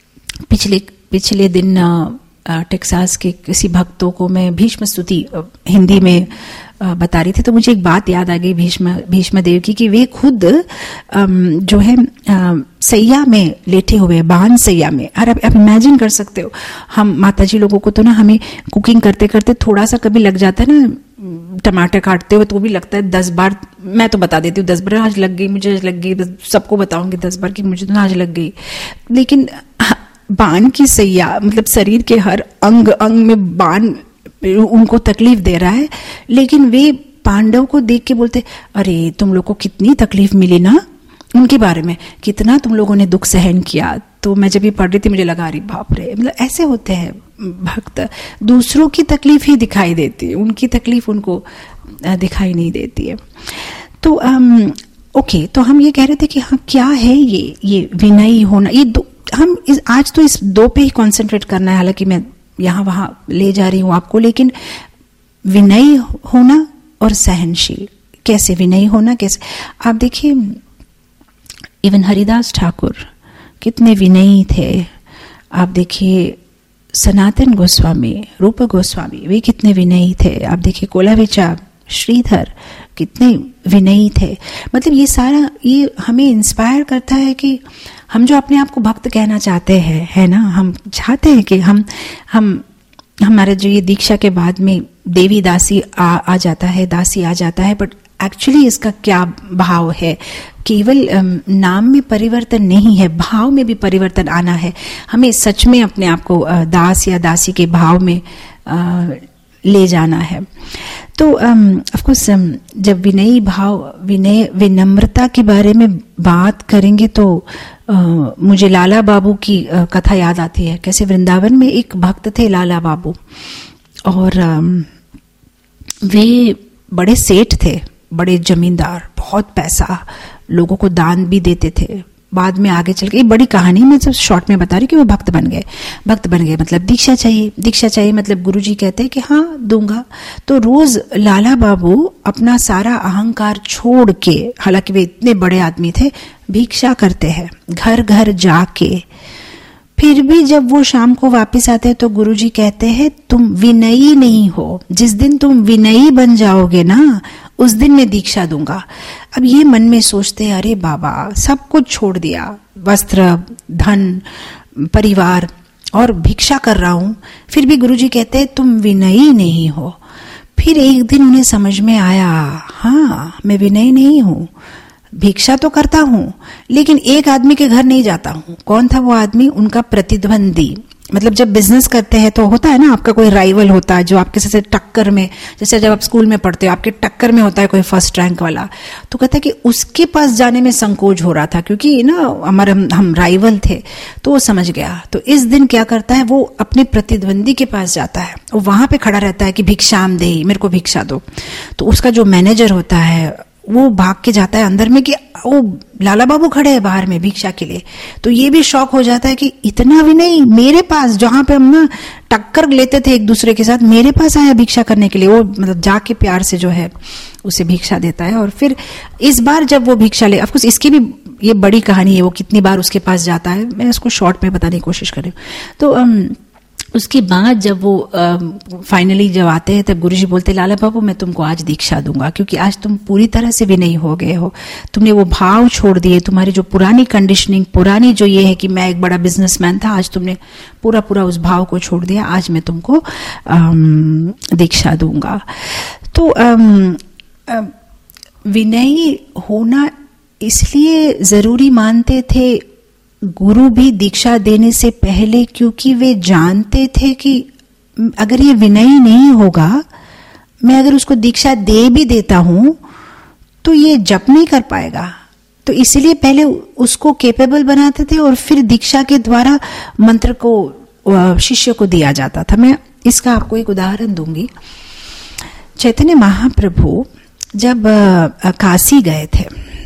पिछले दिन टेक्सास के किसी भक्तों को मैं भीष्म स्तुति हिंदी में बता रही थी, तो मुझे एक बात याद आ गई भीष्म देव की वे खुद जो है सैया में लेटे हुए, बाण सैया में। और आप इमेजिन कर सकते हो, हम माताजी लोगों को तो ना हमें कुकिंग करते करते थोड़ा सा कभी लग जाता है ना, टमाटर काटते हुए तो भी लगता है 10 बार, मैं तो बता देती हूँ 10 बार आज लग गई, मुझे लग गई, सबको बताऊंगी 10 बार कि मुझे तो आज लग गई। लेकिन बाण की सैया मतलब शरीर के हर अंग अंग में बाण उनको तकलीफ दे रहा है, लेकिन वे पांडव को देख के बोलते अरे तुम लोग को कितनी तकलीफ मिली ना, उनके बारे में कितना तुम लोगों ने दुख सहन किया। तो मैं जब ये पढ़ रही थी मुझे लगा अरे बाप रे, मतलब ऐसे होते हैं भक्त, दूसरों की तकलीफ ही दिखाई देती है, उनकी तकलीफ उनको दिखाई नहीं देती है। तो ओके, तो हम ये कह रहे थे कि हाँ क्या है ये विनयी होना, ये हम आज तो इस 2 पे ही कॉन्सेंट्रेट करना है, हालांकि मैं यहाँ वहां ले जा रही हूं आपको, लेकिन विनयी होना और सहनशील, कैसे विनयी होना, कैसे आप देखिए इवन हरिदास ठाकुर कितने विनयी थे। आप देखिए सनातन गोस्वामी, रूप गोस्वामी, वे कितने विनयी थे। आप देखिए कोलाविचा श्रीधर कितने विनयी थे। मतलब ये सारा ये हमें इंस्पायर करता है कि हम जो अपने आप को भक्त कहना चाहते हैं, है ना, हम चाहते हैं कि हम हमारे जो ये दीक्षा के बाद में देवी दासी आ जाता है, दासी आ जाता है, बट एक्चुअली इसका क्या भाव है। केवल नाम में परिवर्तन नहीं है, भाव में भी परिवर्तन आना है। हमें सच में अपने आप को दास या दासी के भाव में ले जाना है। तो ऑफकोर्स जब विनयी भाव, विनम्रता के बारे में बात करेंगे तो मुझे लाला बाबू की कथा याद आती है। कैसे वृंदावन में एक भक्त थे लाला बाबू, और वे बड़े सेठ थे, बड़े जमींदार, बहुत पैसा, लोगों को दान भी देते थे। बाद में आगे चल के, बड़ी कहानी में सब शॉर्ट में बता रही कि वो भक्त बन गए मतलब दीक्षा चाहिए मतलब गुरुजी कहते हैं कि हाँ दूंगा। तो रोज लाला बाबू अपना सारा अहंकार छोड़ के, हालांकि वे इतने बड़े आदमी थे, भिक्षा करते हैं घर घर जाके। फिर भी जब वो शाम को वापस आते हैं तो गुरुजी कहते हैं तुम विनयी नहीं हो, जिस दिन तुम विनयी बन जाओगे ना उस दिन मैं दीक्षा दूंगा। अब ये मन में सोचते हैं अरे बाबा सब कुछ छोड़ दिया, वस्त्र, धन, परिवार, और भिक्षा कर रहा हूं, फिर भी गुरुजी कहते हैं तुम विनयी नहीं हो। फिर एक दिन उन्हें समझ में आया हाँ मैं विनयी नहीं हूं, भिक्षा तो करता हूं लेकिन एक आदमी के घर नहीं जाता हूं। कौन था वो आदमी? उनका प्रतिद्वंदी। मतलब जब बिजनेस करते हैं तो होता है ना, आपका कोई राइवल होता है जो आपके साथ टक्कर में, जैसे जब आप स्कूल में पढ़ते हो आपके टक्कर में होता है कोई फर्स्ट रैंक वाला, तो कहता है कि उसके पास जाने में संकोच हो रहा था क्योंकि ना हमारे हम राइवल थे। तो वो समझ गया, तो इस दिन क्या करता है वो अपने प्रतिद्वंदी के पास जाता है और वहां पे खड़ा रहता है कि भिक्षाम देहि, मेरे को भिक्षा दो। तो उसका जो मैनेजर होता है वो भाग के जाता है अंदर में कि वो लाला बाबू खड़े हैं बाहर में भिक्षा के लिए। तो ये भी शौक हो जाता है कि इतना भी नहीं, मेरे पास जहां पे हम ना टक्कर लेते थे एक दूसरे के साथ, मेरे पास आया भिक्षा करने के लिए। वो मतलब जाके प्यार से जो है उसे भिक्षा देता है। और फिर इस बार जब वो भिक्षा ले, ऑफकोर्स इसकी भी ये बड़ी कहानी है, वो कितनी बार उसके पास जाता है, मैं इसको शॉर्ट में बताने की कोशिश कर रही हूँ। तो उसके बाद जब वो फाइनली जब आते हैं तब गुरुजी बोलते लाला बाबू मैं तुमको आज दीक्षा दूंगा क्योंकि आज तुम पूरी तरह से भी नहीं हो गए हो, तुमने वो भाव छोड़ दिए, तुम्हारी जो पुरानी कंडीशनिंग, पुरानी जो ये है कि मैं एक बड़ा बिजनेसमैन था, आज तुमने पूरा उस भाव को छोड़ दिया, आज मैं तुमको दीक्षा दूंगा। तो विनयी होना इसलिए जरूरी मानते थे गुरु भी दीक्षा देने से पहले, क्योंकि वे जानते थे कि अगर ये विनयी नहीं होगा, मैं अगर उसको दीक्षा दे भी देता हूं तो ये जप नहीं कर पाएगा, तो इसीलिए पहले उसको केपेबल बनाते थे और फिर दीक्षा के द्वारा मंत्र को शिष्य को दिया जाता था। मैं इसका आपको एक उदाहरण दूंगी। चैतन्य महाप्रभु जब काशी गए थे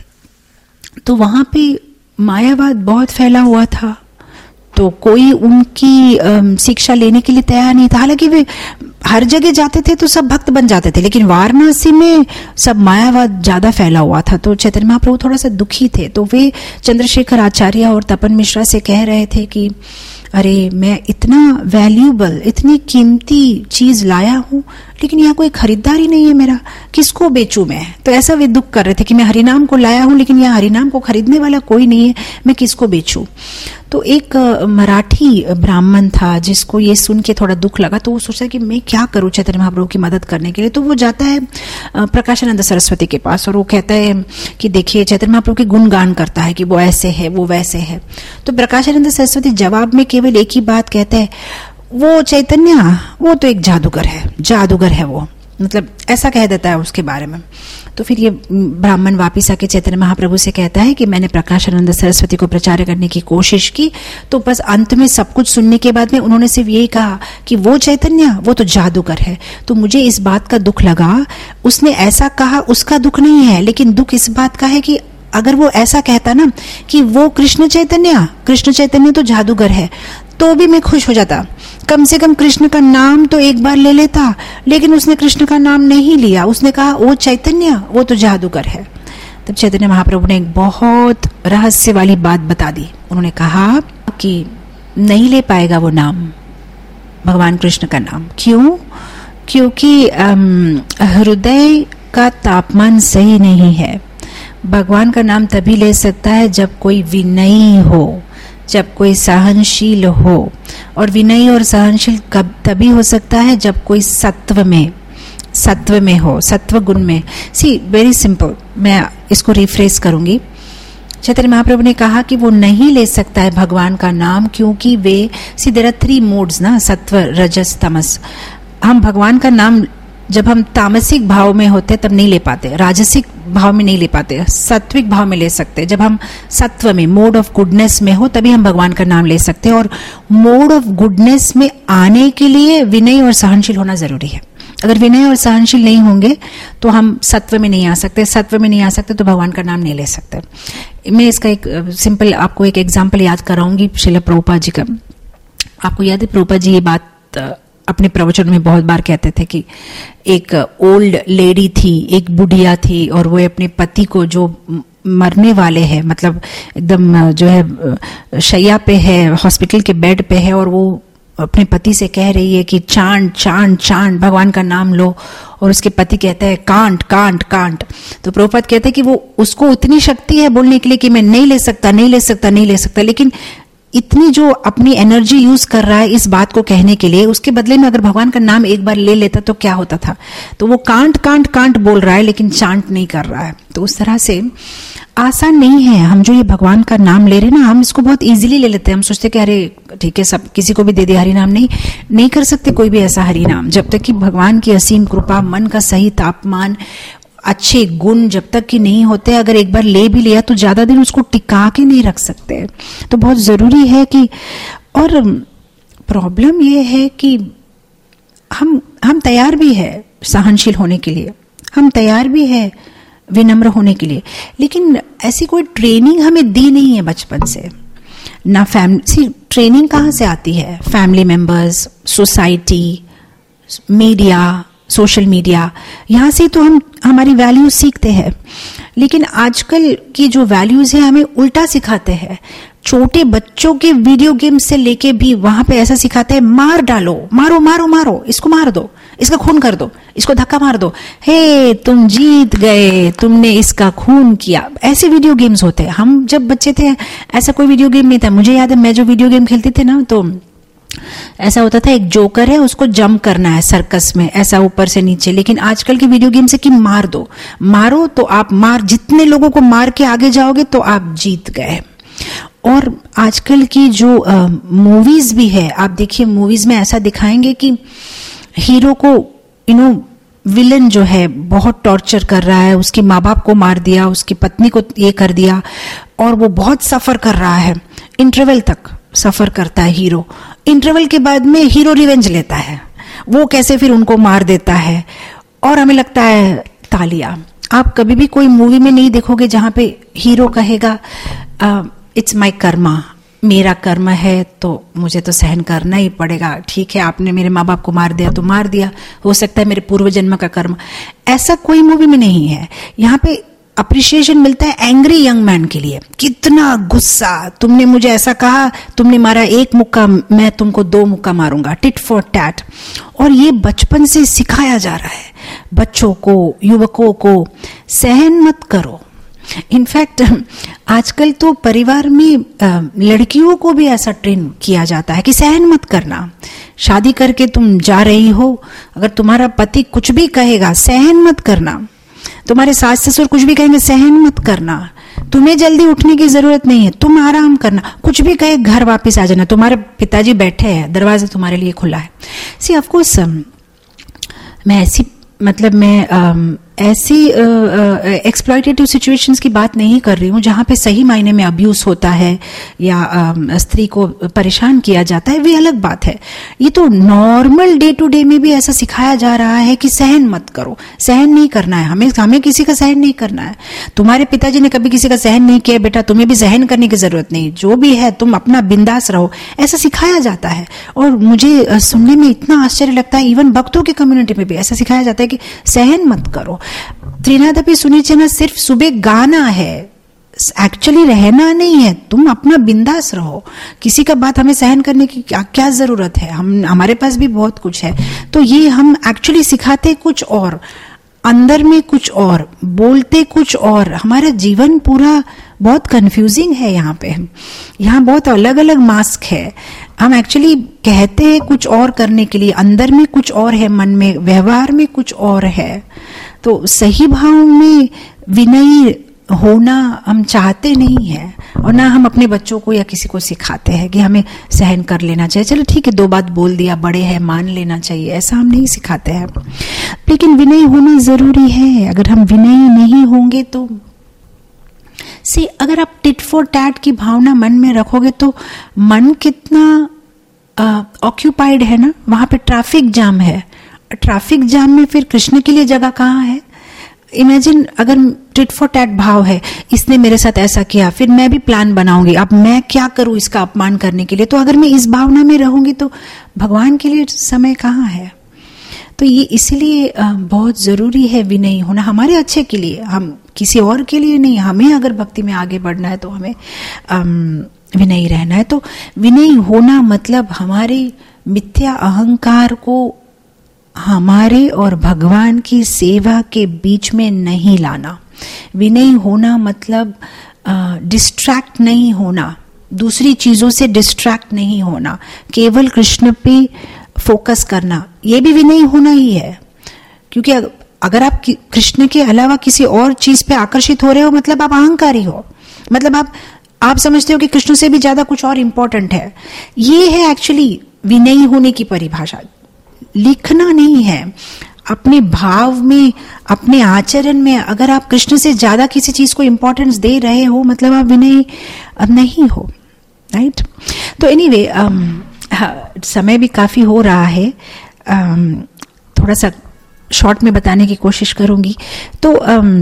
तो वहां पे मायावाद बहुत फैला हुआ था, तो कोई उनकी शिक्षा लेने के लिए तैयार नहीं था। हालांकि वे हर जगह जाते थे तो सब भक्त बन जाते थे, लेकिन वाराणसी में सब मायावाद ज्यादा फैला हुआ था। तो चैतन्य महाप्रभु थोड़ा सा दुखी थे, तो वे चंद्रशेखर आचार्य और तपन मिश्रा से कह रहे थे कि अरे मैं इतना वैल्यूबल, इतनी कीमती चीज लाया हूं, लेकिन यहाँ कोई खरीदार ही नहीं है मेरा, किसको बेचूं मैं। तो ऐसा वे दुख कर रहे थे कि मैं हरिनाम को लाया हूं, लेकिन यहाँ हरिनाम को खरीदने वाला कोई नहीं है, मैं किसको बेचूं। तो एक मराठी ब्राह्मण था जिसको ये सुन के थोड़ा दुख लगा, तो वो सोचा कि मैं क्या करूं चैतन्य महाप्रभु की मदद करने के लिए। तो वो जाता है प्रकाशानंद सरस्वती के पास और वो कहता है कि देखिए चैतन्य महाप्रभु के गुणगान करता है कि वो ऐसे है, वो वैसे है। तो प्रकाशानंद सरस्वती जवाब में केवल एक ही बात कहते हैं, वो चैतन्य वो तो एक जादूगर है, जादूगर है वो, मतलब ऐसा कह देता है उसके बारे में। तो फिर ये ब्राह्मण वापिस आके चैतन्य महाप्रभु से कहता है कि मैंने प्रकाशानंद सरस्वती को प्रचार करने की कोशिश की, तो बस अंत में सब कुछ सुनने के बाद में उन्होंने सिर्फ यही कहा कि वो चैतन्य वो तो जादूगर है। तो मुझे इस बात का दुख लगा, उसने ऐसा कहा, उसका दुख नहीं है, लेकिन दुख इस बात का है कि अगर वो ऐसा कहता ना कि वो कृष्ण चैतन्य तो जादूगर है, तो भी मैं खुश हो जाता। कम से कम कृष्ण का नाम तो एक बार ले लेता, लेकिन उसने कृष्ण का नाम नहीं लिया, उसने कहा वो चैतन्य वो तो जादूगर है। तब चैतन्य महाप्रभु ने एक बहुत रहस्य वाली बात बता दी। उन्होंने कहा कि नहीं ले पाएगा वो नाम, भगवान कृष्ण का नाम। क्यों? क्योंकि हृदय का तापमान सही नहीं है। भगवान का नाम तभी ले सकता है जब कोई विनयी हो, जब कोई सहनशील हो, और विनयी और सहनशील कब तभी हो सकता है जब कोई सत्व में हो, सत्व गुण में। सी वेरी सिंपल, मैं इसको रिफ्रेश करूंगी। चैतन्य महाप्रभु ने कहा कि वो नहीं ले सकता है भगवान का नाम, क्योंकि we see there are 3 modes ना, सत्व रजस तमस। हम भगवान का नाम जब हम तामसिक भाव में होते तब नहीं ले पाते, राजसिक भाव में नहीं ले पाते, सात्विक भाव में ले सकते। जब हम सत्व में, मोड ऑफ गुडनेस में हो, तभी हम भगवान का नाम ले सकते हैं। और मोड ऑफ गुडनेस में आने के लिए विनय और सहनशील होना जरूरी है। अगर विनय और सहनशील नहीं होंगे तो हम सत्व में नहीं आ सकते, सत्व में नहीं आ सकते तो भगवान का नाम नहीं ले सकते। मैं इसका एक सिंपल आपको एक एग्जाम्पल याद कराऊंगी श्रील प्रभुपाद जी का। आपको याद है प्रभुपाद जी ये बात अपने प्रवचन में बहुत बार कहते थे कि एक ओल्ड लेडी थी, एक बुढ़िया थी, और वो अपने पति को जो मरने वाले हैं, मतलब एकदम जो है शैया पे है, हॉस्पिटल के बेड पे है, और वो अपने पति से कह रही है कि चांट चांट चांट भगवान का नाम लो, और उसके पति कहते हैं कांट कांट कांट। तो प्रभुपाद कहते हैं कि वो उसको उतनी शक्ति है बोलने के लिए कि मैं नहीं ले सकता, नहीं ले सकता, नहीं ले सकता, लेकिन इतनी जो अपनी एनर्जी यूज कर रहा है इस बात को कहने के लिए, उसके बदले में अगर भगवान का नाम एक बार ले लेता तो क्या होता था। तो वो कांट कांट कांट बोल रहा है लेकिन चांट नहीं कर रहा है। तो उस तरह से आसान नहीं है। हम जो ये भगवान का नाम ले रहे हैं ना, हम इसको बहुत इजीली ले लेते हैं। हम सोचते हैं कि अरे ठीक है, सब किसी को भी दे दे हरि नाम। नहीं कर सकते कोई भी ऐसा हरि नाम जब तक कि भगवान की असीम कृपा, मन का सही तापमान, अच्छे गुण जब तक कि नहीं होते। अगर एक बार ले भी लिया तो ज्यादा दिन उसको टिका के नहीं रख सकते। तो बहुत जरूरी है कि, और प्रॉब्लम ये है कि हम तैयार भी है सहनशील होने के लिए, हम तैयार भी है विनम्र होने के लिए, लेकिन ऐसी कोई ट्रेनिंग हमें दी नहीं है बचपन से ना। फैमिली ट्रेनिंग कहाँ से आती है? Family members, society, media, social media, यहाँ से तो हम हमारी वैल्यूज सीखते हैं। लेकिन आजकल की जो वैल्यूज है हमें उल्टा सिखाते हैं। छोटे बच्चों के वीडियो गेम से लेके भी वहां पे ऐसा सिखाते हैं, मार डालो, मारो मारो मारो, इसको मार दो, इसका खून कर दो, इसको धक्का मार दो, हे तुम जीत गए, तुमने इसका खून किया। ऐसे वीडियो गेम्स होते हैं। हम जब बच्चे थे ऐसा कोई वीडियो गेम नहीं था। मुझे याद है मैं जो वीडियो गेम खेलती थी ना, तो ऐसा होता था एक जोकर है, उसको जंप करना है सर्कस में, ऐसा ऊपर से नीचे। लेकिन आजकल की वीडियो गेम से कि मार दो, मारो तो आप जितने लोगों को मार के आगे जाओगे तो आप जीत गए। और आजकल की जो मूवीज भी है, आप देखिए मूवीज में ऐसा दिखाएंगे कि हीरो को विलन जो है बहुत टॉर्चर कर रहा है, उसके माँ बाप को मार दिया, उसकी पत्नी को ये कर दिया, और वो बहुत सफर कर रहा है, इंटरवल तक सफर करता है हीरो। इंटरवल के बाद में हीरो रिवेंज लेता है, वो कैसे फिर उनको मार देता है, और हमें लगता है तालियां। आप कभी भी कोई मूवी में नहीं देखोगे जहां पे हीरो कहेगा इट्स माय कर्मा, मेरा कर्म है तो मुझे तो सहन करना ही पड़ेगा, ठीक है आपने मेरे माँ बाप को मार दिया तो मार दिया, हो सकता है मेरे पूर्व जन्म का कर्म। ऐसा कोई मूवी में नहीं है। यहाँ पे अप्रिशिएशन मिलता है एंग्री यंग मैन के लिए। कितना गुस्सा, तुमने मुझे ऐसा कहा, तुमने मारा एक मुक्का, मैं तुमको 2 मुक्का मारूंगा, टिट फॉर टैट। और ये बचपन से सिखाया जा रहा है बच्चों को, युवकों को, सहन मत करो। इनफैक्ट आजकल तो परिवार में लड़कियों को भी ऐसा ट्रेन किया जाता है कि सहन मत करना। शादी करके तुम जा रही हो, अगर तुम्हारा पति कुछ भी कहेगा सहन मत करना, तुम्हारे सास ससुर कुछ भी कहेंगे सहन मत करना, तुम्हें जल्दी उठने की जरूरत नहीं है, तुम आराम करना, कुछ भी कहे घर वापस आ जाना, तुम्हारे पिताजी बैठे हैं, दरवाजा तुम्हारे लिए खुला है। सी ऑफ कोर्स मैं ऐसी एक्सप्लॉयटेटिव सिचुएशंस की बात नहीं कर रही हूँ जहां पे सही मायने में अब्यूज होता है या स्त्री को परेशान किया जाता है, वे अलग बात है। ये तो नॉर्मल डे टू डे में भी ऐसा सिखाया जा रहा है कि सहन मत करो, सहन नहीं करना है, हमें किसी का सहन नहीं करना है। तुम्हारे पिताजी ने कभी किसी का सहन नहीं किया बेटा, तुम्हें भी सहन करने की जरूरत नहीं, जो भी है तुम अपना बिंदास रहो, ऐसा सिखाया जाता है। और मुझे सुनने में इतना आश्चर्य लगता है, इवन भक्तों की कम्युनिटी में भी ऐसा सिखाया जाता है कि सहन मत करो। त्रिनादपि सुनिचना सिर्फ सुबह गाना है, एक्चुअली रहना नहीं है। तुम अपना बिंदास रहो, किसी का बात हमें सहन करने की क्या जरूरत है, हमारे पास भी बहुत कुछ है। तो ये हम एक्चुअली सिखाते कुछ और, अंदर में कुछ और, बोलते कुछ और। हमारा जीवन पूरा बहुत कंफ्यूजिंग है। यहाँ बहुत अलग अलग मास्क है। हम एक्चुअली कहते हैं कुछ और करने के लिए, अंदर में कुछ और है, मन में व्यवहार में कुछ और है। तो सही भाव में विनयी होना हम चाहते नहीं है, और ना हम अपने बच्चों को या किसी को सिखाते हैं कि हमें सहन कर लेना चाहिए, चलो ठीक है 2 बात बोल दिया, बड़े हैं मान लेना चाहिए, ऐसा हम नहीं सिखाते हैं। लेकिन विनयी होना जरूरी है। अगर हम विनयी नहीं होंगे तो अगर आप टिट फॉर टैट की भावना मन में रखोगे तो मन कितना ऑक्यूपाइड है ना, वहां पे ट्रैफिक जाम है, ट्रैफिक जाम में फिर कृष्ण के लिए जगह कहाँ है। इमेजिन अगर टिट फॉर टैट भाव है, इसने मेरे साथ ऐसा किया, फिर मैं भी प्लान बनाऊंगी, अब मैं क्या करूं इसका अपमान करने के लिए। तो अगर मैं इस भावना में रहूंगी तो भगवान के लिए समय कहाँ है। तो ये इसलिए बहुत जरूरी है विनयी होना, हमारे अच्छे के लिए, हम किसी और के लिए नहीं। हमें अगर भक्ति में आगे बढ़ना है तो हमें विनयी रहना है। तो विनयी होना मतलब हमारे मिथ्या अहंकार को हमारे और भगवान की सेवा के बीच में नहीं लाना। विनयी होना मतलब डिस्ट्रैक्ट नहीं होना, दूसरी चीजों से डिस्ट्रैक्ट नहीं होना, केवल कृष्ण पे फोकस करना, ये भी विनयी होना ही है। क्योंकि अगर आप कृष्ण के अलावा किसी और चीज पे आकर्षित हो रहे हो मतलब आप अहंकारी हो, मतलब आप समझते हो कि कृष्ण से भी ज्यादा कुछ और इंपॉर्टेंट है। ये है एक्चुअली विनयी होने की परिभाषा। लिखना नहीं है, अपने भाव में, अपने आचरण में अगर आप कृष्ण से ज्यादा किसी चीज को इंपॉर्टेंस दे रहे हो मतलब आप विनयी नहीं हो, राइट। तो एनीवे समय भी काफी हो रहा है, थोड़ा सा शॉर्ट में बताने की कोशिश करूंगी। तो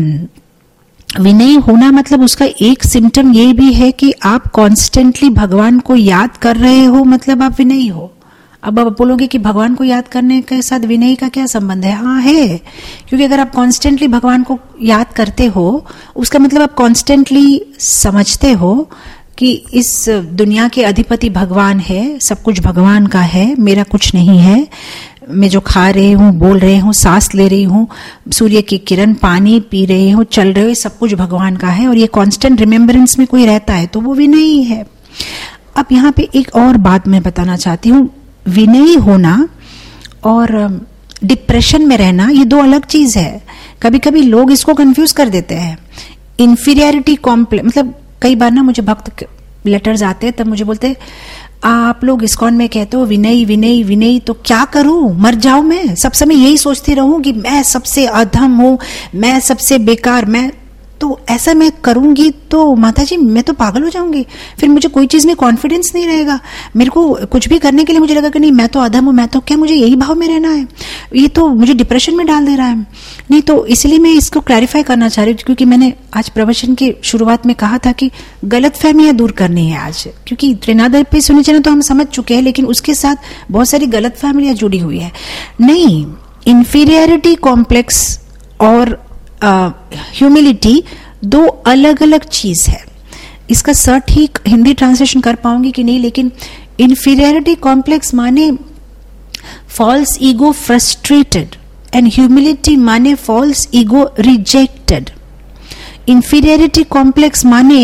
विनयी होना मतलब उसका एक सिम्टम ये भी है कि आप कॉन्स्टेंटली भगवान को याद कर रहे हो, मतलब आप विनयी हो। अब आप बोलोगे कि भगवान को याद करने के साथ विनयी का क्या संबंध है? हाँ है, क्योंकि अगर आप कॉन्स्टेंटली भगवान को याद करते हो उसका मतलब आप कॉन्स्टेंटली समझते हो कि इस दुनिया के अधिपति भगवान है, सब कुछ भगवान का है, मेरा कुछ नहीं है। मैं जो खा रही हूँ, बोल रही हूँ, सांस ले रही हूँ, सूर्य की किरण, पानी पी रही हूँ, चल रही हूँ, सब कुछ भगवान का है। और ये कांस्टेंट रिमेम्बरेंस में कोई रहता है तो वो विनयी है। अब यहाँ पे एक और बात मैं बताना चाहती हूँ, विनयी होना और डिप्रेशन में रहना ये 2 अलग चीज है। कभी कभी लोग इसको कंफ्यूज कर देते हैं। इंफीरियरिटी कॉम्प्लेक्स, मतलब कई बार ना मुझे भक्त लेटर्स आते हैं तब मुझे बोलते आप लोग इस्कॉन में कहते हो विनयी विनयी विनयी, तो क्या करूं? मर जाऊं मैं? सब समय यही सोचती रहूं कि मैं सबसे अधम हूं, मैं सबसे बेकार, मैं तो ऐसा मैं करूंगी तो माता जी मैं तो पागल हो जाऊंगी, फिर मुझे कोई चीज में कॉन्फिडेंस नहीं रहेगा, मेरे को कुछ भी करने के लिए मुझे लगा कि नहीं मैं तो अधम हूं, मैं तो क्या मुझे यही भाव में रहना है, ये तो मुझे डिप्रेशन में डाल दे रहा है। नहीं, तो इसलिए मैं इसको क्लैरिफाई करना चाह रही हूँ, क्योंकि मैंने आज प्रवचन की शुरुआत में कहा था कि गलतफहमियां दूर करनी है आज, क्योंकि त्रिनाद पे सुनी चैनल तो हम समझ चुके हैं, लेकिन उसके साथ बहुत सारी गलतफहमियां जुड़ी हुई है। नहीं, इंफीरियरिटी कॉम्प्लेक्स और ह्यूमिलिटी दो अलग अलग चीज है। इसका सटीक हिंदी ट्रांसलेशन कर पाऊंगी कि नहीं, लेकिन इंफीरियरिटी कॉम्प्लेक्स माने false ego frustrated and humility माने false ego rejected. Inferiority complex माने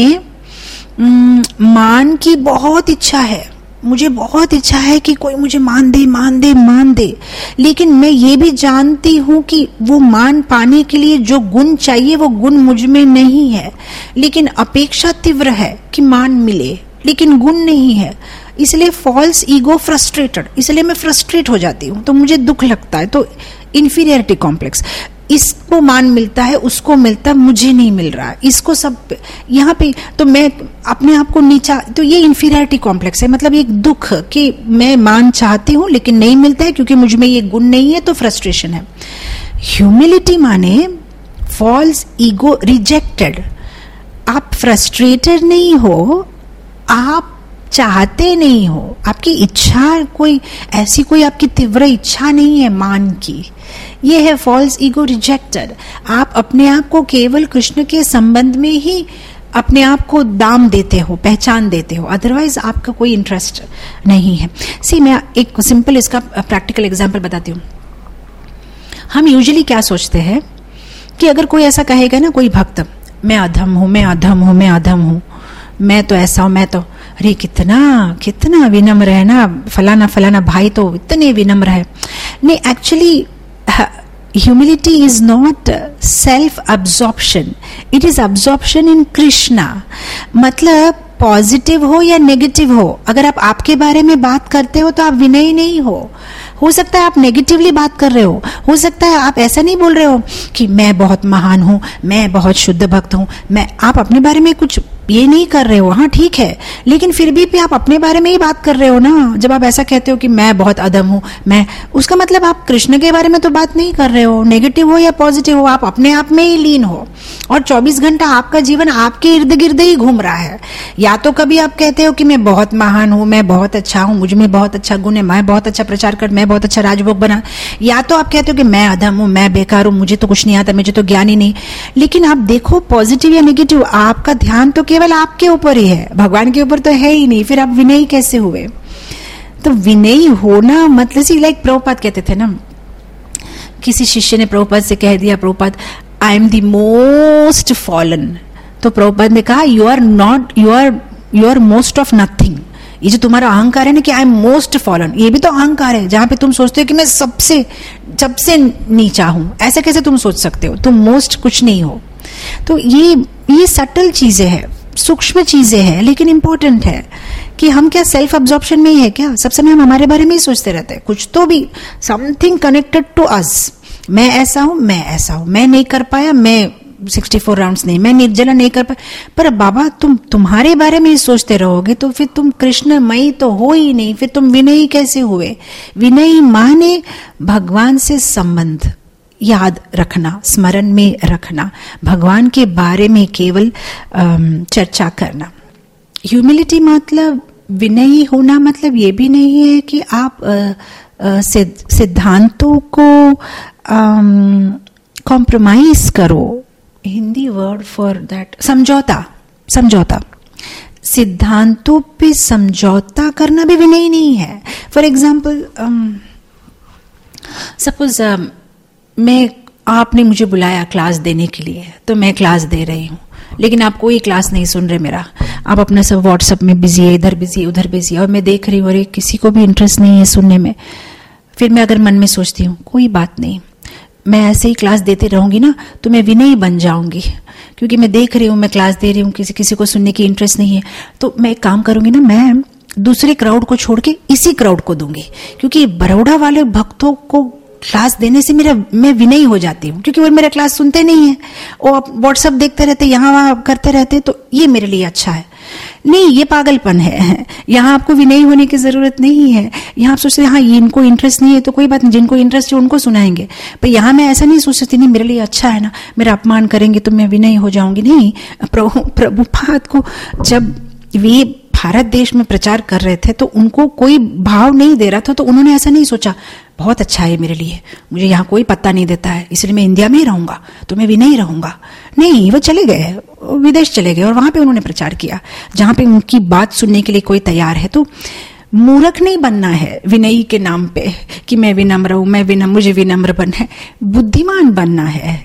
मान की बहुत इच्छा है, मुझे बहुत इच्छा है कि कोई मुझे मान दे मान दे मान दे, लेकिन मैं ये भी जानती हूं कि वो मान पाने के लिए जो गुण चाहिए वो गुण मुझ में नहीं है, लेकिन अपेक्षा तीव्र है कि मान मिले, लेकिन गुण नहीं है, इसलिए फॉल्स ईगो फ्रस्ट्रेटेड, इसलिए मैं फ्रस्ट्रेट हो जाती हूँ, तो मुझे दुख लगता है। तो इंफीरियरिटी कॉम्प्लेक्स, इसको मान मिलता है, उसको मिलता है, मुझे नहीं मिल रहा, इसको सब यहाँ पे, तो मैं अपने आप को नीचा, तो ये इंफीरियरिटी कॉम्प्लेक्स है, मतलब एक दुख कि मैं मान चाहती हूँ लेकिन नहीं मिलता है क्योंकि मुझ में ये गुण नहीं है, तो फ्रस्ट्रेशन है। ह्यूमिलिटी माने फॉल्स ईगो रिजेक्टेड, आप फ्रस्ट्रेटेड नहीं हो, आप चाहते नहीं हो, आपकी इच्छा कोई ऐसी कोई आपकी तीव्र इच्छा नहीं है मान की, ये है फॉल्स ईगो रिजेक्टेड। आप अपने आप को केवल कृष्ण के संबंध में ही अपने आप को दाम देते हो, पहचान देते हो, अदरवाइज आपका कोई इंटरेस्ट नहीं है। सी, मैं एक सिंपल इसका प्रैक्टिकल एग्जांपल बताती हूँ। हम यूजुअली क्या सोचते हैं कि अगर कोई ऐसा कहेगा ना, कोई भक्त, मैं अधम हूं, मैं अधम हूं, मैं अधम हूं, मैं तो ऐसा हूं, मैं तो, अरे कितना कितना विनम्र है ना फलाना फलाना भाई, तो इतने विनम्र है। नहीं, actually humility is not self absorption, it is absorption in Krishna। मतलब पॉजिटिव हो या नेगेटिव हो, अगर आप आपके बारे में बात करते हो तो आप विनयी नहीं हो सकता है आप नेगेटिवली बात कर रहे हो सकता है आप ऐसा नहीं बोल रहे हो कि मैं बहुत महान हूं, मैं बहुत शुद्ध भक्त हूं, मैं, आप अपने बारे में कुछ ये नहीं कर रहे हो, हाँ ठीक है, लेकिन फिर भी आप अपने बारे में ही बात कर रहे हो ना। जब आप ऐसा कहते हो कि मैं बहुत अधम हूं, मैं, उसका मतलब आप कृष्ण के बारे में तो बात नहीं कर रहे हो, नेगेटिव हो या पॉजिटिव हो, आप अपने आप में ही लीन हो, और 24 घंटा आपका जीवन आपके इर्द गिर्द ही घूम रहा है। या तो कभी आप कहते हो कि मैं बहुत महान हूं, मैं बहुत अच्छा हूं, मुझ में बहुत अच्छा गुण है, मैं बहुत अच्छा प्रचार कर, मैं बहुत अच्छा राजभोग बना, या तो आप कहते हो कि मैं अधम हूं, मैं बेकार हूं, मुझे तो कुछ नहीं आता, मुझे तो ज्ञान ही नहीं। लेकिन आप देखो, पॉजिटिव या नेगेटिव, आपका ध्यान तो केवल आपके ऊपर ही है, भगवान के ऊपर तो है ही नहीं, फिर आप विनयी कैसे हुए? तो विनयी होना मतलब सी, लाइक प्रभुपाद कहते थे ना, किसी शिष्य ने प्रभुपाद से कह दिया, Prabhupada I am the most fallen, तो प्रभुपाद ने कहा you are not, you are most of nothing. ये जो तुम्हारा अहंकार है ना कि आई एम मोस्ट फॉलन, ये भी तो अहंकार है, जहां पे तुम सोचते हो कि मैं सबसे सबसे नीचा हूं, ऐसे कैसे तुम सोच सकते हो, तुम मोस्ट कुछ नहीं हो। तो ये सटल चीजें हैं, सूक्ष्म चीजें हैं, लेकिन इंपॉर्टेंट है कि हम क्या सेल्फ अब्जॉर्प्शन में ही है क्या? सब समय हम हमारे बारे में ही सोचते रहते हैं, कुछ तो भी समथिंग कनेक्टेड टू अस, मैं ऐसा हूं, मैं ऐसा हूं, मैं नहीं कर पाया, मैं 64 राउंड्स नहीं, मैं निर्जला नहीं कर पाया। पर बाबा तुम्हारे बारे में ही सोचते रहोगे तो फिर तुम कृष्णमयी तो हो ही नहीं, फिर तुम विनयी कैसे हुए? विनयी माने भगवान से संबंध याद रखना, स्मरण में रखना, भगवान के बारे में केवल चर्चा करना। ह्यूमिलिटी मतलब विनयी होना मतलब ये भी नहीं है कि आप सिद्धांतों को कॉम्प्रोमाइज करो, हिंदी वर्ड फॉर दैट, समझौता, सिद्धांतों पे समझौता करना भी विनयी नहीं है। फॉर एग्जाम्पल, सपोज आपने मुझे बुलाया क्लास देने के लिए, तो मैं क्लास दे रही हूँ, लेकिन आप कोई क्लास नहीं सुन रहे मेरा, आप अपना सब व्हाट्सएप में बिजी है, इधर बिजी है, उधर बिजी है, और मैं देख रही हूँ अरे किसी को भी इंटरेस्ट नहीं है सुनने में। फिर मैं अगर मन में सोचती हूँ कोई बात नहीं, मैं ऐसे ही क्लास देते रहूंगी ना तो मैं विनयी बन जाऊंगी, क्योंकि मैं देख रही हूँ मैं क्लास दे रही हूँ, किसी को सुनने की इंटरेस्ट नहीं है, तो मैं एक काम करूंगी ना, मैं दूसरे क्राउड को छोड़ के इसी क्राउड को दूंगी, क्योंकि बड़ौदा वाले भक्तों को क्लास देने से मैं विनयी हो जाती हूँ, क्योंकि वो मेरा क्लास सुनते नहीं है, वो व्हाट्सएप देखते रहते, यहाँ वहां करते रहते, तो ये मेरे लिए अच्छा है नहीं, ये पागलपन है। यहाँ आपको विनयी होने की जरूरत नहीं है। यहाँ आप सोचते हैं हाँ इनको इंटरेस्ट नहीं है तो कोई बात नहीं, जिनको इंटरेस्ट है उनको सुनाएंगे, पर यहाँ मैं ऐसा नहीं सोच सकती नहीं मेरे लिए अच्छा है ना, मेरा अपमान करेंगे तो मैं विनयी हो जाऊंगी। नहीं, प्रभुपाद को जब वे भारत देश में प्रचार कर रहे थे तो उनको कोई भाव नहीं दे रहा था, तो उन्होंने ऐसा नहीं सोचा बहुत अच्छा है मेरे लिए, मुझे यहाँ कोई पत्ता नहीं देता है इसलिए मैं इंडिया में ही रहूंगा तो मैं भी नहीं रहूंगा। नहीं, वो चले गए, विदेश चले गए और वहां पे उन्होंने प्रचार किया जहां पे उनकी बात सुनने के लिए कोई तैयार है। तो मूर्ख नहीं बनना है विनयी के नाम पे कि मैं विनम्र हूं, मुझे विनम्र बनना है, बुद्धिमान बनना है।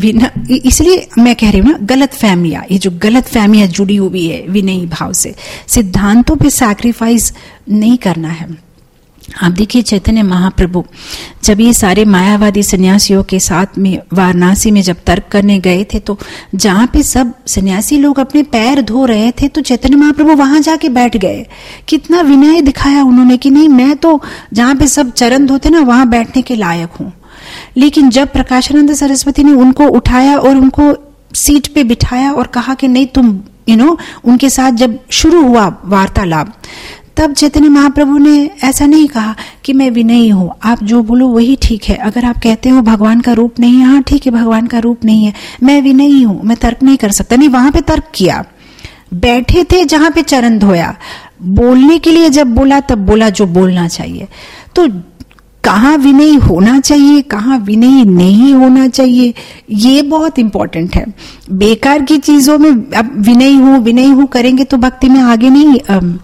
इसलिए मैं कह रही हूं ना, गलत फहमियां, ये जो गलत फहमियां जुड़ी हुई है विनयी भाव से, सिद्धांतों पे सैक्रिफाइस नहीं करना है। आप देखिए चैतन्य महाप्रभु जब ये सारे मायावादी सन्यासियों के साथ में वाराणसी में जब तर्क करने गए थे, तो जहां पे सब सन्यासी लोग अपने पैर धो रहे थे तो चैतन्य महाप्रभु वहां जाके बैठ गए। कितना विनय दिखाया उन्होंने कि नहीं, मैं तो जहां पे सब चरण धोते ना वहां बैठने के लायक हूं। लेकिन जब प्रकाशानंद सरस्वती ने उनको उठाया और उनको सीट पे बिठाया और कहा कि नहीं तुम उनके साथ जब शुरू हुआ वार्तालाप, तब चैतन्य महाप्रभु ने ऐसा नहीं कहा कि मैं विनयी हूं, आप जो बोलो वही ठीक है, अगर आप कहते हो भगवान का रूप नहीं है, हाँ ठीक है भगवान का रूप नहीं है, मैं विनयी हूं, मैं तर्क नहीं कर सकता। नहीं, वहां पे तर्क किया, बैठे थे जहां पे चरण धोया, बोलने के लिए जब बोला तब बोला जो बोलना चाहिए। तो कहाँ विनयी होना चाहिए, कहाँ विनयी नहीं होना चाहिए, ये बहुत इंपॉर्टेंट है। बेकार की चीजों में अब विनयी हूं करेंगे तो भक्ति में आगे नहीं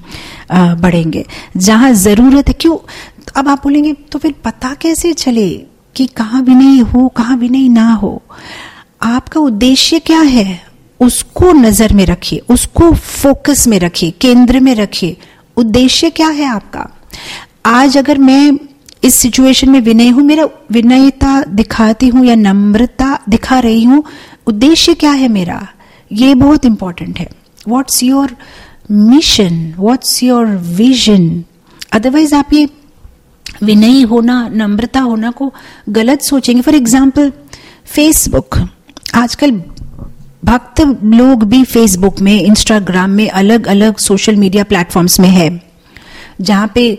बढ़ेंगे। जहां जरूरत है, क्यों अब आप बोलेंगे तो फिर पता कैसे चले कि कहाँ विनयी हो कहाँ विनयी ना हो। आपका उद्देश्य क्या है उसको नजर में रखिए, उसको फोकस में रखिए, केंद्र में रखिए। उद्देश्य क्या है आपका? आज अगर मैं इस सिचुएशन में विनय हूं, मेरा विनयता दिखाती हूं या नम्रता दिखा रही हूं, उद्देश्य क्या है मेरा, ये बहुत इंपॉर्टेंट है। What's your mission, what's your vision. Otherwise आप ये विनयी होना, नम्रता होना को गलत सोचेंगे। फॉर एग्जाम्पल फेसबुक, आजकल भक्त लोग भी फेसबुक में, इंस्टाग्राम में, अलग अलग सोशल मीडिया प्लेटफॉर्म्स में है, जहां पे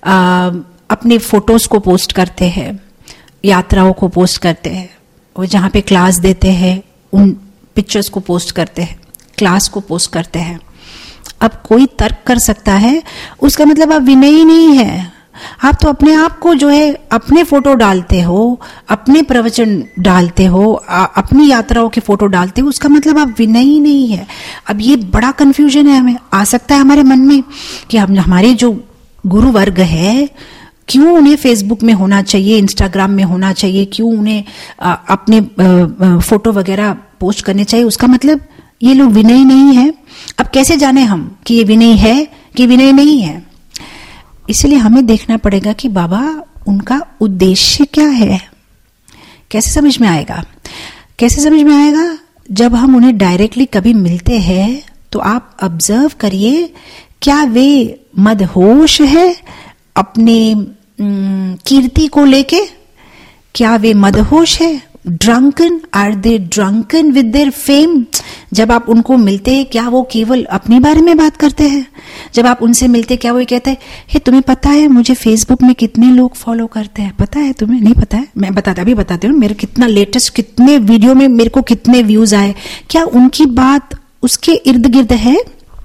अपने फोटोज को पोस्ट करते हैं, यात्राओं को पोस्ट करते हैं, और जहां पे क्लास देते हैं उन पिक्चर्स को पोस्ट करते हैं, क्लास को पोस्ट करते हैं। अब कोई तर्क कर सकता है उसका मतलब आप विनयी नहीं है, आप तो अपने आप को जो है अपने फोटो डालते हो, अपने प्रवचन डालते हो, अपनी यात्राओं के फोटो डालते हो, उसका मतलब आप विनयी नहीं है। अब ये बड़ा कंफ्यूजन है, हमें आ सकता है हमारे मन में कि अब हमारे जो गुरु वर्ग है क्यों उन्हें फेसबुक में होना चाहिए, इंस्टाग्राम में होना चाहिए, क्यों उन्हें अपने फोटो वगैरह पोस्ट करने चाहिए, उसका मतलब ये लोग विनयी नहीं है। अब कैसे जाने हम कि ये विनयी है कि विनयी नहीं है? इसलिए हमें देखना पड़ेगा कि बाबा उनका उद्देश्य क्या है। कैसे समझ में आएगा? कैसे समझ में आएगा? जब हम उन्हें डायरेक्टली कभी मिलते हैं तो आप ऑब्जर्व करिए, क्या वे मदहोश है अपने कीर्ति को लेके? क्या वे मदहोश है? Drunken, are they drunken with their fame? जब आप उनको मिलते हैं क्या वो केवल अपने बारे में बात करते हैं? जब आप उनसे मिलते क्या वो कहते हैं, हे तुम्हें पता है मुझे फेसबुक में कितने लोग फॉलो करते हैं? पता है तुम्हें? नहीं पता है? मैं बताती हूँ मेरे कितना लेटेस्ट, कितने वीडियो में मेरे को कितने व्यूज आए। क्या उनकी बात उसके इर्द गिर्द है?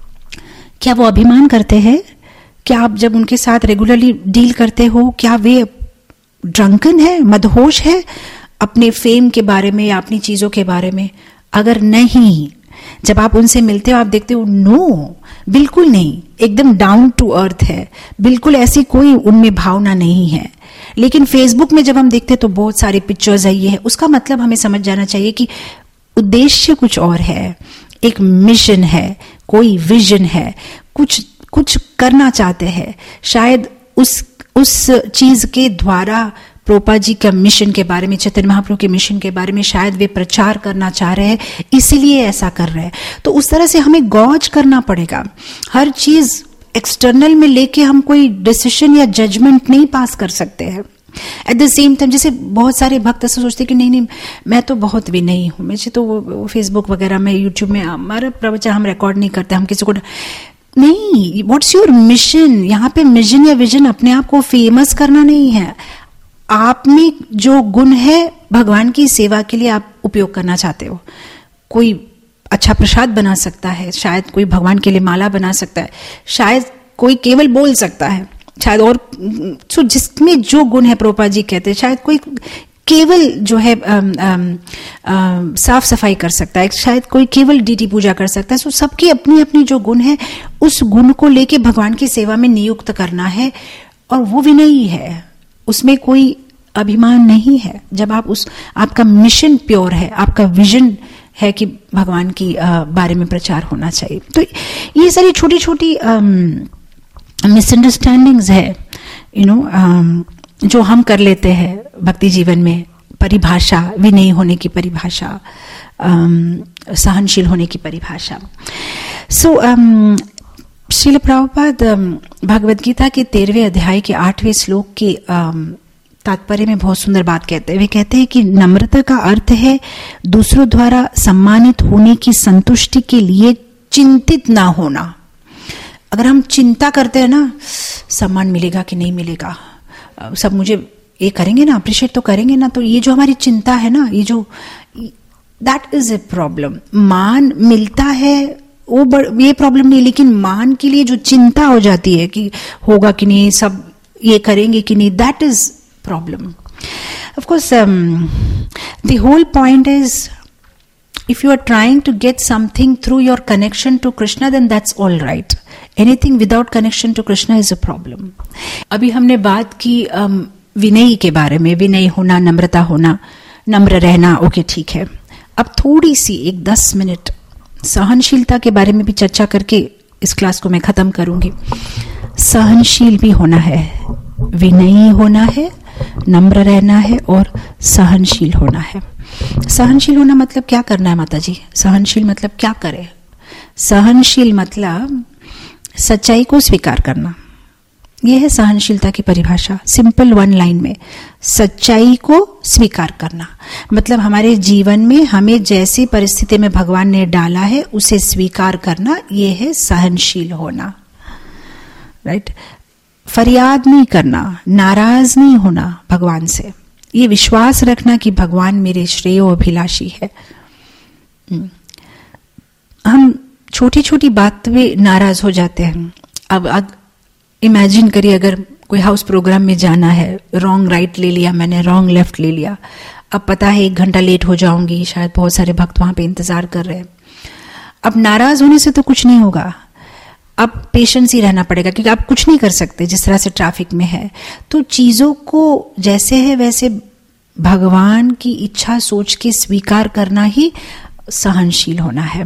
क्या वो अभिमान करते हैं? क्या आप जब उनके साथ रेगुलरली डील करते हो क्या वे ड्रंकन है, मदहोश है अपने फेम के बारे में या अपनी चीजों के बारे में? अगर नहीं, जब आप उनसे मिलते हो आप देखते हो नो, बिल्कुल नहीं, एकदम डाउन टू अर्थ है, बिल्कुल ऐसी कोई उनमें भावना नहीं है। लेकिन फेसबुक में जब हम देखते हैं तो बहुत सारी पिक्चर्स है, ये है, उसका मतलब हमें समझ जाना चाहिए कि उद्देश्य कुछ और है, एक मिशन है, कोई विजन है, कुछ करना चाहते हैं। शायद उस चीज के द्वारा प्रोपा जी का मिशन के बारे में, चैतन्य महाप्रभु के मिशन के बारे में शायद वे प्रचार करना चाह रहे हैं, इसीलिए ऐसा कर रहे हैं। तो उस तरह से हमें गौज करना पड़ेगा। हर चीज एक्सटर्नल में लेके हम कोई डिसीजन या जजमेंट नहीं पास कर सकते हैं। एट द सेम टाइम जैसे बहुत सारे भक्त ऐसे सोचते कि नहीं मैं तो बहुत भी नहीं हूं, मुझे तो वो फेसबुक वगैरह में यूट्यूब में हमारा प्रवचन हम रिकॉर्ड नहीं करते, हम किसी को नहीं। What's your mission? यहाँ पे मिशन या विजन अपने आप को फेमस करना नहीं है। आप में जो गुण है भगवान की सेवा के लिए आप उपयोग करना चाहते हो। कोई अच्छा प्रसाद बना सकता है, शायद कोई भगवान के लिए माला बना सकता है, शायद कोई केवल बोल सकता है, शायद और जिसमें जो गुण है प्रभुपाद जी कहते हैं, शायद कोई केवल जो है साफ सफाई कर सकता है, शायद कोई केवल डीटी पूजा कर सकता है। सो सबकी अपनी अपनी जो गुण है उस गुण को लेके भगवान की सेवा में नियुक्त करना है, और वो विनयी है, उसमें कोई अभिमान नहीं है। जब आप आपका मिशन प्योर है, आपका विजन है कि भगवान की बारे में प्रचार होना चाहिए। तो ये सारी छोटी छोटी मिसअंडरस्टैंडिंग्स है जो हम कर लेते हैं भक्ति जीवन में। परिभाषा, विनयी होने की परिभाषा, सहनशील होने की परिभाषा। सो श्रील प्रभुपाद भगवद गीता के 13वें अध्याय के 8वें श्लोक के तात्पर्य में बहुत सुंदर बात कहते हैं। वे कहते हैं कि नम्रता का अर्थ है दूसरों द्वारा सम्मानित होने की संतुष्टि के लिए चिंतित ना होना। अगर हम चिंता करते हैं ना, सम्मान मिलेगा कि नहीं मिलेगा, सब मुझे ये करेंगे ना, अप्रिशिएट तो करेंगे ना, तो ये जो हमारी चिंता है ना, ये जो दैट इज ए प्रॉब्लम। मान मिलता है वो ये प्रॉब्लम नहीं, लेकिन मान के लिए जो चिंता हो जाती है कि होगा कि नहीं, सब ये करेंगे कि नहीं, that is problem. Of course the whole point is if you are trying to get something through your connection to Krishna, then that's all right. Anything without connection to Krishna is a problem. अभी हमने बात की विनयी के बारे में, विनयी होना, नम्रता होना, नम्र रहना, ओके ठीक है। अब थोड़ी सी 10 मिनट सहनशीलता के बारे में भी चर्चा करके इस क्लास को मैं खत्म करूंगी। सहनशील भी होना है, विनयी होना है, नम्र रहना है और सहनशील होना है। सहनशील होना मतलब क्या करना है माता जी? सहनशील मतलब क्या करे? सहनशील मतलब सच्चाई को स्वीकार करना। यह है सहनशीलता की परिभाषा, सिंपल 1 लाइन में। सच्चाई को स्वीकार करना मतलब हमारे जीवन में हमें जैसी परिस्थिति में भगवान ने डाला है उसे स्वीकार करना, यह है सहनशील होना। राइट? फरियाद नहीं करना, नाराज नहीं होना भगवान से, ये विश्वास रखना कि भगवान मेरे श्रेयोभिलाषी है। हम छोटी छोटी बात में नाराज हो जाते हैं। अब इमेजिन करिए, अगर कोई हाउस प्रोग्राम में जाना है, रॉन्ग राइट ले लिया मैंने, रॉन्ग लेफ्ट ले लिया, अब पता है 1 घंटा लेट हो जाऊंगी, शायद बहुत सारे भक्त वहां पे इंतजार कर रहे हैं। अब नाराज होने से तो कुछ नहीं होगा, अब पेशेंस ही रहना पड़ेगा, क्योंकि आप कुछ नहीं कर सकते जिस तरह से ट्रैफिक में है। तो चीजों को जैसे है वैसे भगवान की इच्छा सोच के स्वीकार करना ही सहनशील होना है।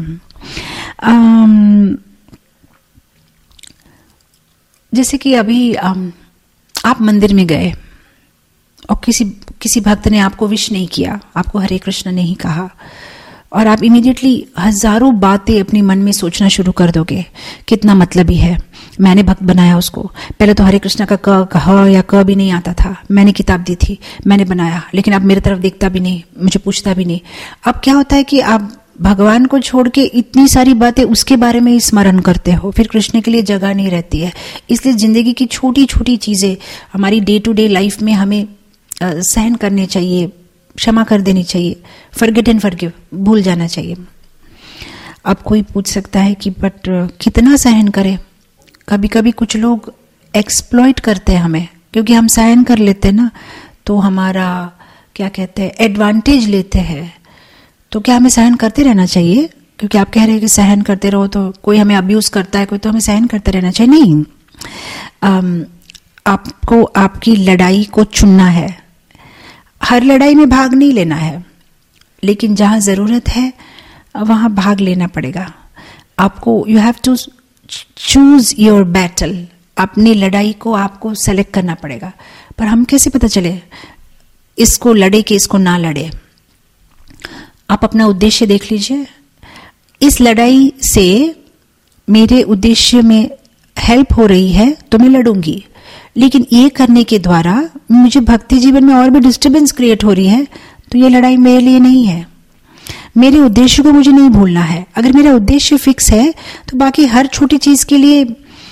जैसे कि अभी आप मंदिर में गए और किसी भक्त ने आपको विश नहीं किया, आपको हरे कृष्ण नहीं कहा, और आप इमीडिएटली हजारों बातें अपने मन में सोचना शुरू कर दोगे, कितना मतलबी है, मैंने भक्त बनाया उसको, पहले तो हरे कृष्ण का क या क भी नहीं आता था, मैंने किताब दी थी, मैंने बनाया, लेकिन अब मेरे तरफ देखता भी नहीं, मुझे पूछता भी नहीं। अब क्या होता है कि आप भगवान को छोड़ के इतनी सारी बातें उसके बारे में ही स्मरण करते हो, फिर कृष्ण के लिए जगह नहीं रहती है। इसलिए जिंदगी की छोटी छोटी चीजें हमारी डे टू डे लाइफ में हमें सहन करने चाहिए, क्षमा कर देनी चाहिए, फॉरगेट एंड फॉरगिव, भूल जाना चाहिए। अब कोई पूछ सकता है कि बट कितना सहन करें? कभी कभी कुछ लोग एक्सप्लॉइट करते हैं हमें, क्योंकि हम सहन कर लेते हैं ना, तो हमारा क्या कहते हैं एडवांटेज लेते हैं। तो क्या हमें सहन करते रहना चाहिए? क्योंकि आप कह रहे हैं कि सहन करते रहो, तो कोई हमें अब्यूज करता है, कोई, तो हमें सहन करते रहना चाहिए? नहीं, आपको आपकी लड़ाई को चुनना है। हर लड़ाई में भाग नहीं लेना है, लेकिन जहां जरूरत है वहां भाग लेना पड़ेगा आपको। You have to choose your battle, अपनी लड़ाई को आपको सेलेक्ट करना पड़ेगा। पर हम कैसे पता चले इसको लड़े कि इसको ना लड़े? आप अपना उद्देश्य देख लीजिए, इस लड़ाई से मेरे उद्देश्य में हेल्प हो रही है तो मैं लड़ूंगी, लेकिन ये करने के द्वारा मुझे भक्ति जीवन में और भी डिस्टर्बेंस क्रिएट हो रही है, तो ये लड़ाई मेरे लिए नहीं है। मेरे उद्देश्य को मुझे नहीं भूलना है। अगर मेरा उद्देश्य फिक्स है तो बाकी हर छोटी चीज के लिए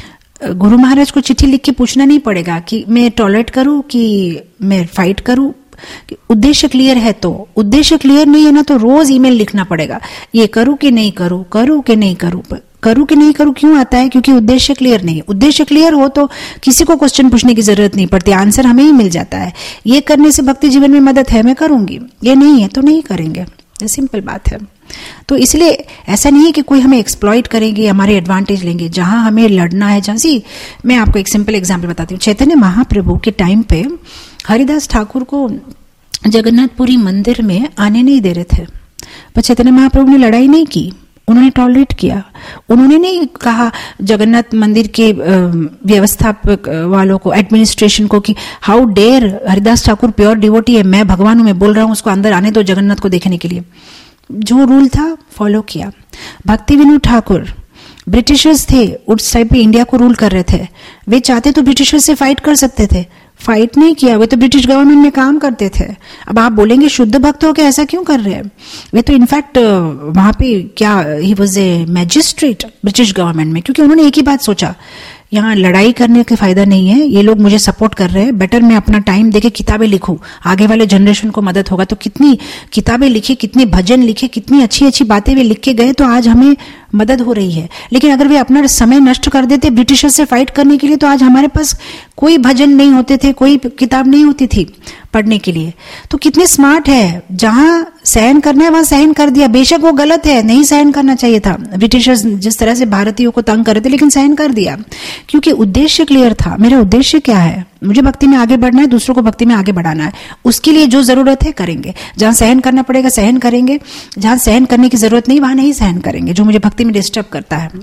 गुरु महाराज को चिट्ठी लिख के पूछना नहीं पड़ेगा कि मैं टॉलरेट करूं कि मैं फाइट करूं। उद्देश्य क्लियर है तो, उद्देश्य क्लियर नहीं है ना तो रोज ईमेल लिखना पड़ेगा, ये करूं कि नहीं करूं, करूं कि नहीं करूं। करूं कि नहीं करूं क्यों आता है? क्योंकि उद्देश्य क्लियर नहीं है। उद्देश्य क्लियर हो तो किसी को क्वेश्चन पूछने की जरूरत नहीं पड़ती, आंसर हमें ही मिल जाता है। ये करने से भक्ति जीवन में मदद है, मैं करूंगी, ये नहीं है तो नहीं करेंगे, सिंपल बात है। तो इसलिए ऐसा नहीं है कि कोई हमें एक्सप्लॉइट करेंगे, हमारे एडवांटेज लेंगे। जहां हमें लड़ना है, जहां सी मैं आपको एक सिंपल एग्जांपल बताती हूँ। चैतन्य महाप्रभु के टाइम पे हरिदास ठाकुर को जगन्नाथपुरी मंदिर में आने नहीं दे रहे थे, पर चैतन्य महाप्रभु ने लड़ाई नहीं की, उन्होंने टॉलरेट किया। उन्होंने नहीं कहा जगन्नाथ मंदिर के व्यवस्थापक वालों को, एडमिनिस्ट्रेशन को कि how dare, Haridas Thakur pure devotee है, मैं भगवान हूं, मैं बोल रहा हूं उसको अंदर आने दो जगन्नाथ को देखने के लिए। जो रूल था फॉलो किया। भक्ति विनोद ठाकुर ब्रिटिशर्स थे, उस टाइम पे इंडिया को रूल कर रहे थे, वे चाहते तो ब्रिटिशर्स से फाइट कर सकते थे, फाइट नहीं किया, वे तो ब्रिटिश गवर्नमेंट में काम करते थे। अब आप बोलेंगे शुद्ध भक्त हो के ऐसा क्यों कर रहे हैं? वे तो इनफैक्ट वहां पे क्या, he was a magistrate British government में, क्योंकि उन्होंने एक ही बात सोचा, यहाँ लड़ाई करने का फायदा नहीं है, ये लोग मुझे सपोर्ट कर रहे हैं, बेटर मैं अपना टाइम देके किताबें लिखूं, आगे वाले जनरेशन को मदद होगा। तो कितनी किताबें लिखी, कितने भजन लिखे, कितनी अच्छी अच्छी बातें वे लिख के गए, तो आज हमें मदद हो रही है। लेकिन अगर वे अपना समय नष्ट कर देते ब्रिटिशर से फाइट करने के लिए, तो आज हमारे पास कोई भजन नहीं होते थे, कोई किताब नहीं होती थी पढ़ने के लिए। तो कितने स्मार्ट है, जहां सहन करना है वहां सहन कर दिया। बेशक वो गलत है, नहीं सहन करना चाहिए था, ब्रिटिशर्स जिस तरह से भारतीयों को तंग कर रहे थे, लेकिन सहन कर दिया क्योंकि उद्देश्य क्लियर था। मेरा उद्देश्य क्या है? मुझे भक्ति में आगे बढ़ना है, दूसरों को भक्ति में आगे बढ़ाना है। उसके लिए जो जरूरत है करेंगे, जहां सहन करना पड़ेगा सहन करेंगे, जहां सहन करने की जरूरत नहीं वहां नहीं सहन करेंगे, जो मुझे भक्ति में डिस्टर्ब करता है।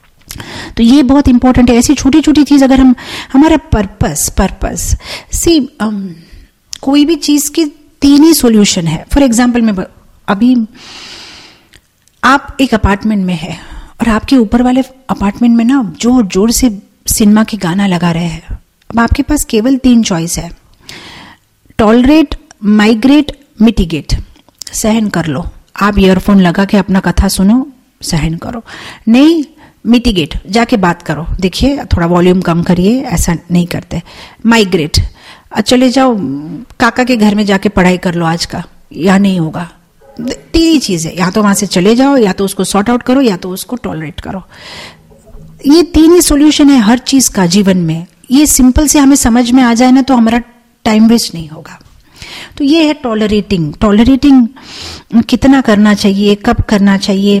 तो ये बहुत इंपॉर्टेंट है। ऐसी छोटी छोटी चीज अगर हम, हमारा पर्पस सी, कोई भी चीज की तीन ही सॉल्यूशन है। फॉर एग्जांपल मैं अभी, आप एक अपार्टमेंट में है और आपके ऊपर वाले अपार्टमेंट में ना जोर जोर से सिनेमा के गाना लगा रहे हैं। अब आपके पास केवल 3 चॉइस है, टॉलरेट, माइग्रेट, मिटिगेट। सहन कर लो, आप ईयरफोन लगा के अपना कथा सुनो, सहन करो। नहीं, मिटिगेट, जाके बात करो, देखिए थोड़ा वॉल्यूम कम करिए, ऐसा नहीं करते। माइग्रेट, चले जाओ काका के घर में जाके पढ़ाई कर लो आज का, या नहीं होगा। 3 ही चीज है, या तो वहां से चले जाओ, या तो उसको सॉर्ट आउट करो, या तो उसको टॉलरेट करो। ये 3 ही सॉल्यूशन है हर चीज का जीवन में। ये सिंपल से हमें समझ में आ जाए ना तो हमारा टाइम वेस्ट नहीं होगा। तो ये है टॉलरेटिंग। टॉलरेटिंग कितना करना चाहिए, कब करना चाहिए?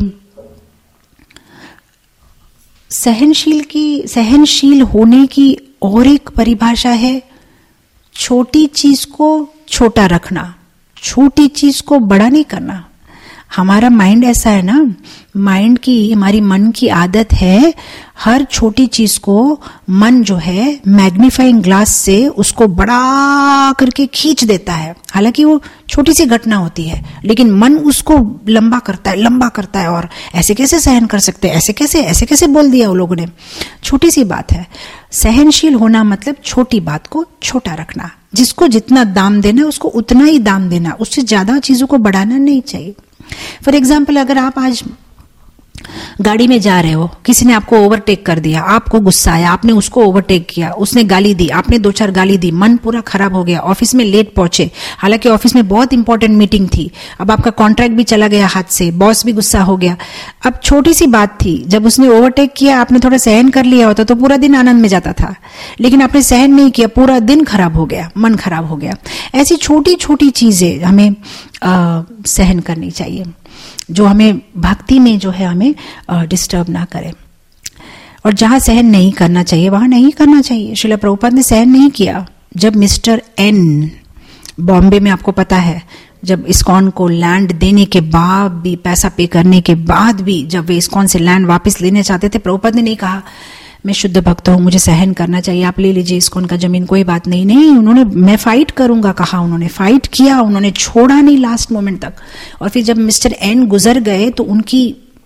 सहनशील होने की और एक परिभाषा है, छोटी चीज को छोटा रखना, छोटी चीज को बड़ा नहीं करना। हमारा माइंड ऐसा है ना, माइंड की, हमारी मन की आदत है, हर छोटी चीज को मन जो है मैग्नीफाइंग ग्लास से उसको बड़ा करके खींच देता है। हालांकि वो छोटी सी घटना होती है, लेकिन मन उसको लंबा करता है और ऐसे कैसे सहन कर सकते हैं, ऐसे कैसे बोल दिया वो लोगों ने। छोटी सी बात है। सहनशील होना मतलब छोटी बात को छोटा रखना, जिसको जितना दाम देना उसको उतना ही दाम देना, उससे ज्यादा चीजों को बढ़ाना नहीं चाहिए। फॉर एग्जाम्पल, अगर आप आज गाड़ी में जा रहे हो, किसी ने आपको ओवरटेक कर दिया, आपको गुस्सा आया, आपने उसको ओवरटेक किया, उसने गाली दी, आपने 2-4 गाली दी, मन पूरा खराब हो गया, ऑफिस में लेट पहुंचे, हालांकि ऑफिस में बहुत इंपॉर्टेंट मीटिंग थी, अब आपका कॉन्ट्रैक्ट भी चला गया हाथ से, बॉस भी गुस्सा हो गया। अब छोटी सी बात थी, जब उसने ओवरटेक किया, आपने थोड़ा सहन कर लिया होता तो पूरा दिन आनंद में जाता था, लेकिन आपने सहन नहीं किया, पूरा दिन खराब हो गया, मन खराब हो गया। ऐसी छोटी छोटी चीजें हमें सहन करनी चाहिए, जो हमें भक्ति में जो है हमें डिस्टर्ब ना करे। और जहां सहन नहीं करना चाहिए वहां नहीं करना चाहिए। श्रील प्रभुपाद ने सहन नहीं किया। जब मिस्टर एन बॉम्बे में, आपको पता है, जब इस्कॉन को लैंड देने के बाद भी, पैसा पे करने के बाद भी, जब वे इस्कॉन से लैंड वापस लेने चाहते थे, प्रभुपाद ने नहीं कहा मैं शुद्ध भक्त हूं, मुझे सहन करना चाहिए, आप ले लीजिए इस्कॉन का जमीन, कोई बात नहीं। नहीं, उन्होंने मैं फाइट करूंगा कहा, उन्होंने फाइट किया, उन्होंने छोड़ा नहीं लास्ट मोमेंट तक। और फिर जब मिस्टर एन गुजर गए तो उनकी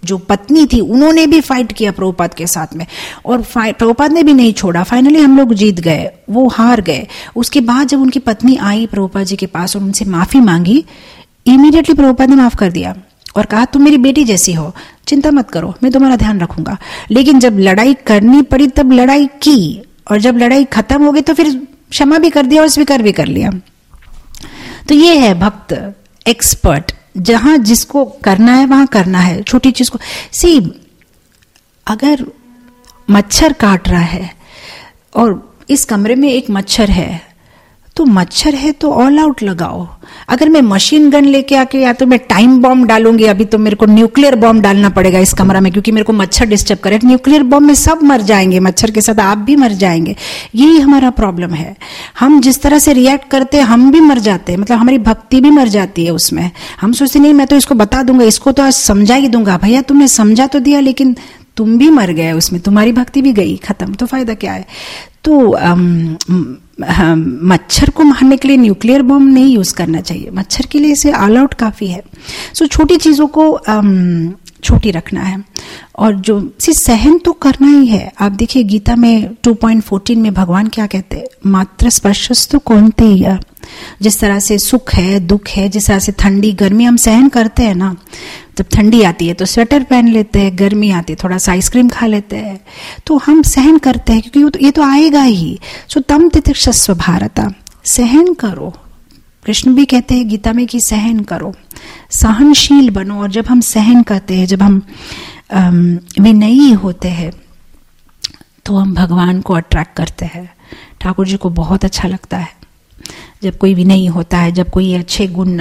जो पत्नी थी उन्होंने भी फाइट किया प्रभुपाद के साथ में, और प्रभुपाद ने भी नहीं छोड़ा। फाइनली हम लोग जीत गए, वो हार गए। उसके बाद जब उनकी पत्नी आई प्रभुपाद जी के पास और उनसे माफी मांगी, इमीडिएटली प्रभुपाद ने माफ कर दिया और कहा तुम मेरी बेटी जैसी हो, चिंता मत करो, मैं तुम्हारा ध्यान रखूंगा। लेकिन जब लड़ाई करनी पड़ी तब लड़ाई की, और जब लड़ाई खत्म हो गई तो फिर क्षमा भी कर दिया और स्वीकार भी कर लिया। तो ये है भक्त एक्सपर्ट, जहां जिसको करना है वहां करना है, छोटी चीज को। सी, अगर मच्छर काट रहा है और इस कमरे में एक मच्छर है, तो मच्छर है तो ऑल आउट लगाओ। अगर मैं मशीन गन लेके आके या तो मैं टाइम बॉम्ब डालूंगी, अभी तो मेरे को न्यूक्लियर बॉम्ब डालना पड़ेगा इस कमरा में क्योंकि मेरे को मच्छर डिस्टर्ब करे। न्यूक्लियर बॉम्ब में सब मर जाएंगे, मच्छर के साथ आप भी मर जाएंगे। यही हमारा प्रॉब्लम है, हम जिस तरह से रिएक्ट करते हैं हम भी मर जाते हैं, मतलब हमारी भक्ति भी मर जाती है उसमें। हम सोचते नहीं मैं तो इसको बता दूंगा, इसको तो आज समझा ही दूंगा। भैया तुमने समझा तो दिया लेकिन तुम भी मर गए उसमें, तुम्हारी भक्ति भी गई, खत्म, तो फायदा क्या है। तो मच्छर को मारने के लिए न्यूक्लियर बॉम्ब नहीं यूज करना चाहिए, मच्छर के लिए इसे ऑल आउट काफी है। सो छोटी चीजों को छोटी रखना है, और जो सहन तो करना ही है। आप देखिए गीता में 2.14 में भगवान क्या कहते हैं, मात्र स्पर्शस्तु कौन्तेय। जिस तरह से सुख है दुख है, जिस तरह से ठंडी गर्मी हम सहन करते हैं ना, जब ठंडी आती है तो स्वेटर पहन लेते हैं, गर्मी आती है थोड़ा सा आइसक्रीम खा लेते हैं, तो हम सहन करते हैं क्योंकि ये तो आएगा ही। सो तम तितिक्षस्व भारत, सहन करो। कृष्ण भी कहते हैं गीता में कि सहन करो, सहनशील बनो। और जब हम सहन करते हैं, जब हम विनयी होते हैं, तो हम भगवान को अट्रैक्ट करते हैं। ठाकुर जी को बहुत अच्छा लगता है जब कोई विनयी होता है, जब कोई अच्छे गुण।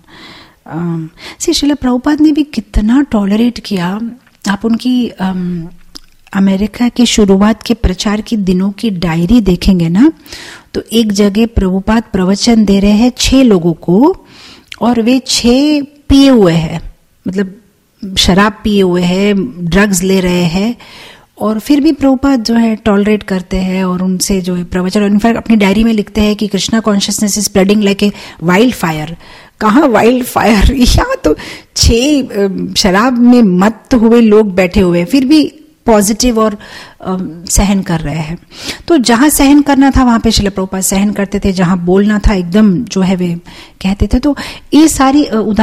श्रील प्रभुपाद ने भी कितना टॉलरेट किया। आप उनकी अमेरिका के शुरुआत के प्रचार के दिनों की डायरी देखेंगे ना, तो एक जगह प्रभुपाद प्रवचन दे रहे हैं 6 लोगों को, और वे 6 पिए हुए हैं, मतलब शराब पिए हुए हैं, ड्रग्स ले रहे हैं, और फिर भी प्रभुपाद जो है टॉलरेट करते हैं और उनसे जो है प्रवचन। इनफैक्ट अपनी डायरी में लिखते हैं कि Krishna consciousness is spreading like a wild fire. कहाँ वाइल्ड फायर, यहाँ तो 6 शराब में मत हुए लोग बैठे हुए हैं, फिर भी पॉजिटिव और सहन कर रहे हैं। तो जहां सहन करना था वहां पे श्रील प्रभुपाद सहन करते थे, जहां बोलना था एकदम जो है वे कहते थे। तो ये सारी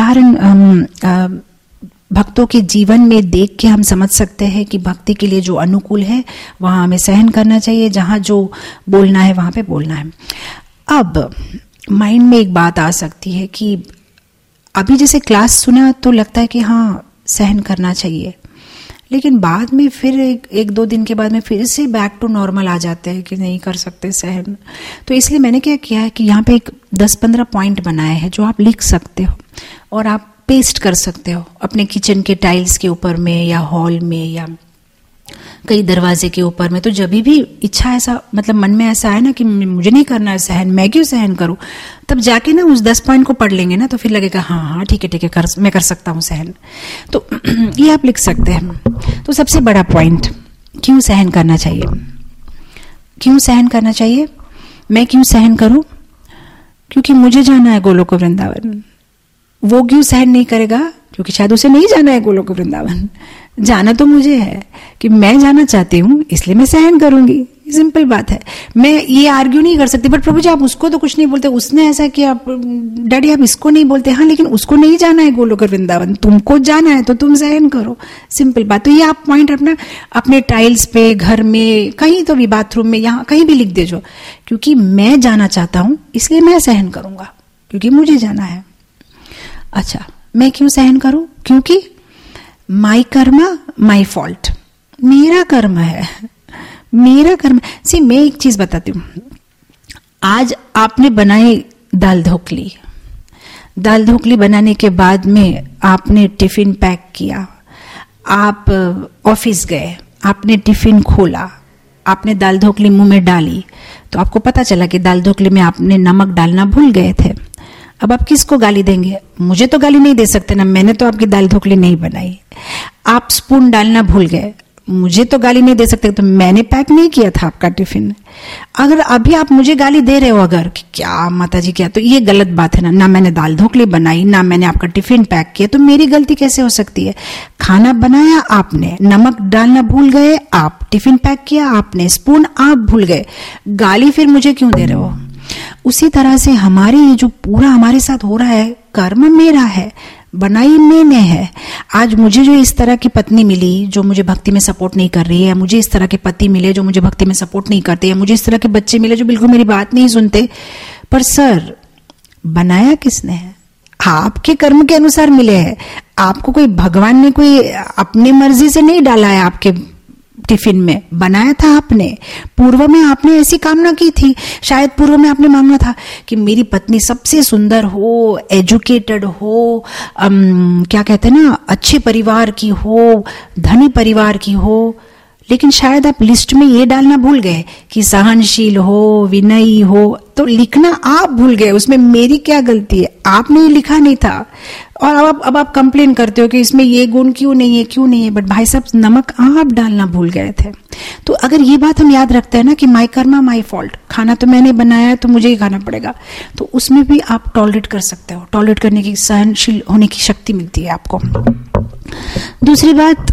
उदाहरण भक्तों के जीवन में देख के हम समझ सकते हैं कि भक्ति के लिए जो अनुकूल है वहां हमें सहन करना चाहिए, जहां जो बोलना है वहां पे बोलना है। अब माइंड में एक बात आ सकती है कि अभी जैसे क्लास सुना तो लगता है कि हाँ सहन करना चाहिए, लेकिन बाद में फिर एक 2 दिन के बाद में फिर से बैक टू नॉर्मल आ जाते हैं कि नहीं कर सकते सहन। तो इसलिए मैंने क्या किया है कि यहाँ पे एक 10-15 पॉइंट बनाए हैं जो आप लिख सकते हो और आप पेस्ट कर सकते हो अपने किचन के टाइल्स के ऊपर में, या हॉल में, या कई दरवाजे के ऊपर में। तो जब भी इच्छा ऐसा, मतलब मन में ऐसा आए ना कि मुझे नहीं करना है सहन, मैं क्यों सहन करूं, तब जाके ना उस 10 पॉइंट को पढ़ लेंगे ना, तो फिर लगेगा हाँ ठीक है मैं कर सकता हूं सहन। तो ये आप लिख सकते हैं। तो सबसे बड़ा पॉइंट, क्यों सहन करना चाहिए, क्यों सहन करना चाहिए, मैं क्यों सहन करूं, क्योंकि मुझे जाना है गोलोक वृंदावन। वो क्यों सहन नहीं करेगा, क्योंकि शायद उसे नहीं जाना है गोलोक वृंदावन, जाना तो मुझे है कि मैं जाना चाहती हूं इसलिए मैं सहन करूंगी। सिंपल बात है, मैं ये आर्ग्यू नहीं कर सकती, बट प्रभु जी आप उसको तो कुछ नहीं बोलते, उसने ऐसा किया, डैडी आप इसको नहीं बोलते, हाँ लेकिन उसको नहीं जाना है गोलोक वृंदावन, तुमको जाना है तो तुम सहन करो। सिंपल बात। तो ये आप पॉइंट अपने टाइल्स पे, घर में, कहीं तो भी बाथरूम में, यहाँ कहीं भी लिख दीजिए, क्योंकि मैं जाना चाहता हूं इसलिए मैं सहन करूंगा, क्योंकि मुझे जाना है। अच्छा, मैं क्यों सहन करूं, क्योंकि माई कर्मा माई फॉल्ट, मेरा कर्म है, मेरा कर्म। सी मैं एक चीज बताती हूं, आज आपने बनाई दाल ढोकली, दाल ढोकली बनाने के बाद में आपने टिफिन पैक किया, आप ऑफिस गए, आपने टिफिन खोला, आपने दाल ढोकली मुंह में डाली, तो आपको पता चला कि दाल ढोकली में आपने नमक डालना भूल गए थे। अब आप किसको गाली देंगे, मुझे तो गाली नहीं दे सकते ना, मैंने तो आपकी दाल ढोकली नहीं बनाई। आप स्पून डालना भूल गए, मुझे तो गाली नहीं दे सकते, तो मैंने पैक नहीं किया था आपका टिफिन। अगर अभी आप मुझे गाली दे रहे हो अगर कि क्या माताजी क्या, तो ये गलत बात है ना। ना मैंने दाल ढोकली बनाई, ना मैंने आपका टिफिन पैक किया, तो मेरी गलती कैसे हो सकती है? खाना बनाया आपने, नमक डालना भूल गए आप, टिफिन पैक किया आपने, स्पून आप भूल गए, गाली फिर मुझे क्यों दे रहे हो? उसी तरह से हमारे ये जो पूरा हमारे साथ हो रहा है, कर्म मेरा है, बनाई मैंने है। आज मुझे जो इस तरह की पत्नी मिली जो मुझे भक्ति में सपोर्ट नहीं कर रही है, मुझे इस तरह के पति मिले जो मुझे भक्ति में सपोर्ट नहीं करते हैं, मुझे इस तरह के बच्चे मिले जो बिल्कुल मेरी बात नहीं सुनते, पर सर बनाया किसने है? आपके कर्म के अनुसार मिले हैं। आपको कोई भगवान ने कोई अपनी मर्जी से नहीं डाला है आपके टिफिन में, बनाया था आपने। पूर्व में आपने ऐसी कामना की थी, शायद पूर्व में आपने मांगा था कि मेरी पत्नी सबसे सुंदर हो, एजुकेटेड हो, क्या कहते हैं ना, अच्छे परिवार की हो, धनी परिवार की हो। लेकिन शायद आप लिस्ट में ये डालना भूल गए कि सहनशील हो, विनयी हो, तो लिखना आप भूल गए। उसमें मेरी क्या गलती है? आपने ये लिखा नहीं था। और अब आप कंप्लेन करते हो कि इसमें ये गुण क्यों नहीं है, क्यों नहीं है। बट भाई साहब, नमक आप डालना भूल गए थे। तो अगर ये बात हम याद रखते हैं ना कि माई कर्मा माई फॉल्ट, खाना तो मैंने बनाया है तो मुझे ही खाना पड़ेगा, तो उसमें भी आप टॉलरेट कर सकते हो। टॉलरेट करने की, सहनशील होने की शक्ति मिलती है आपको। दूसरी बात,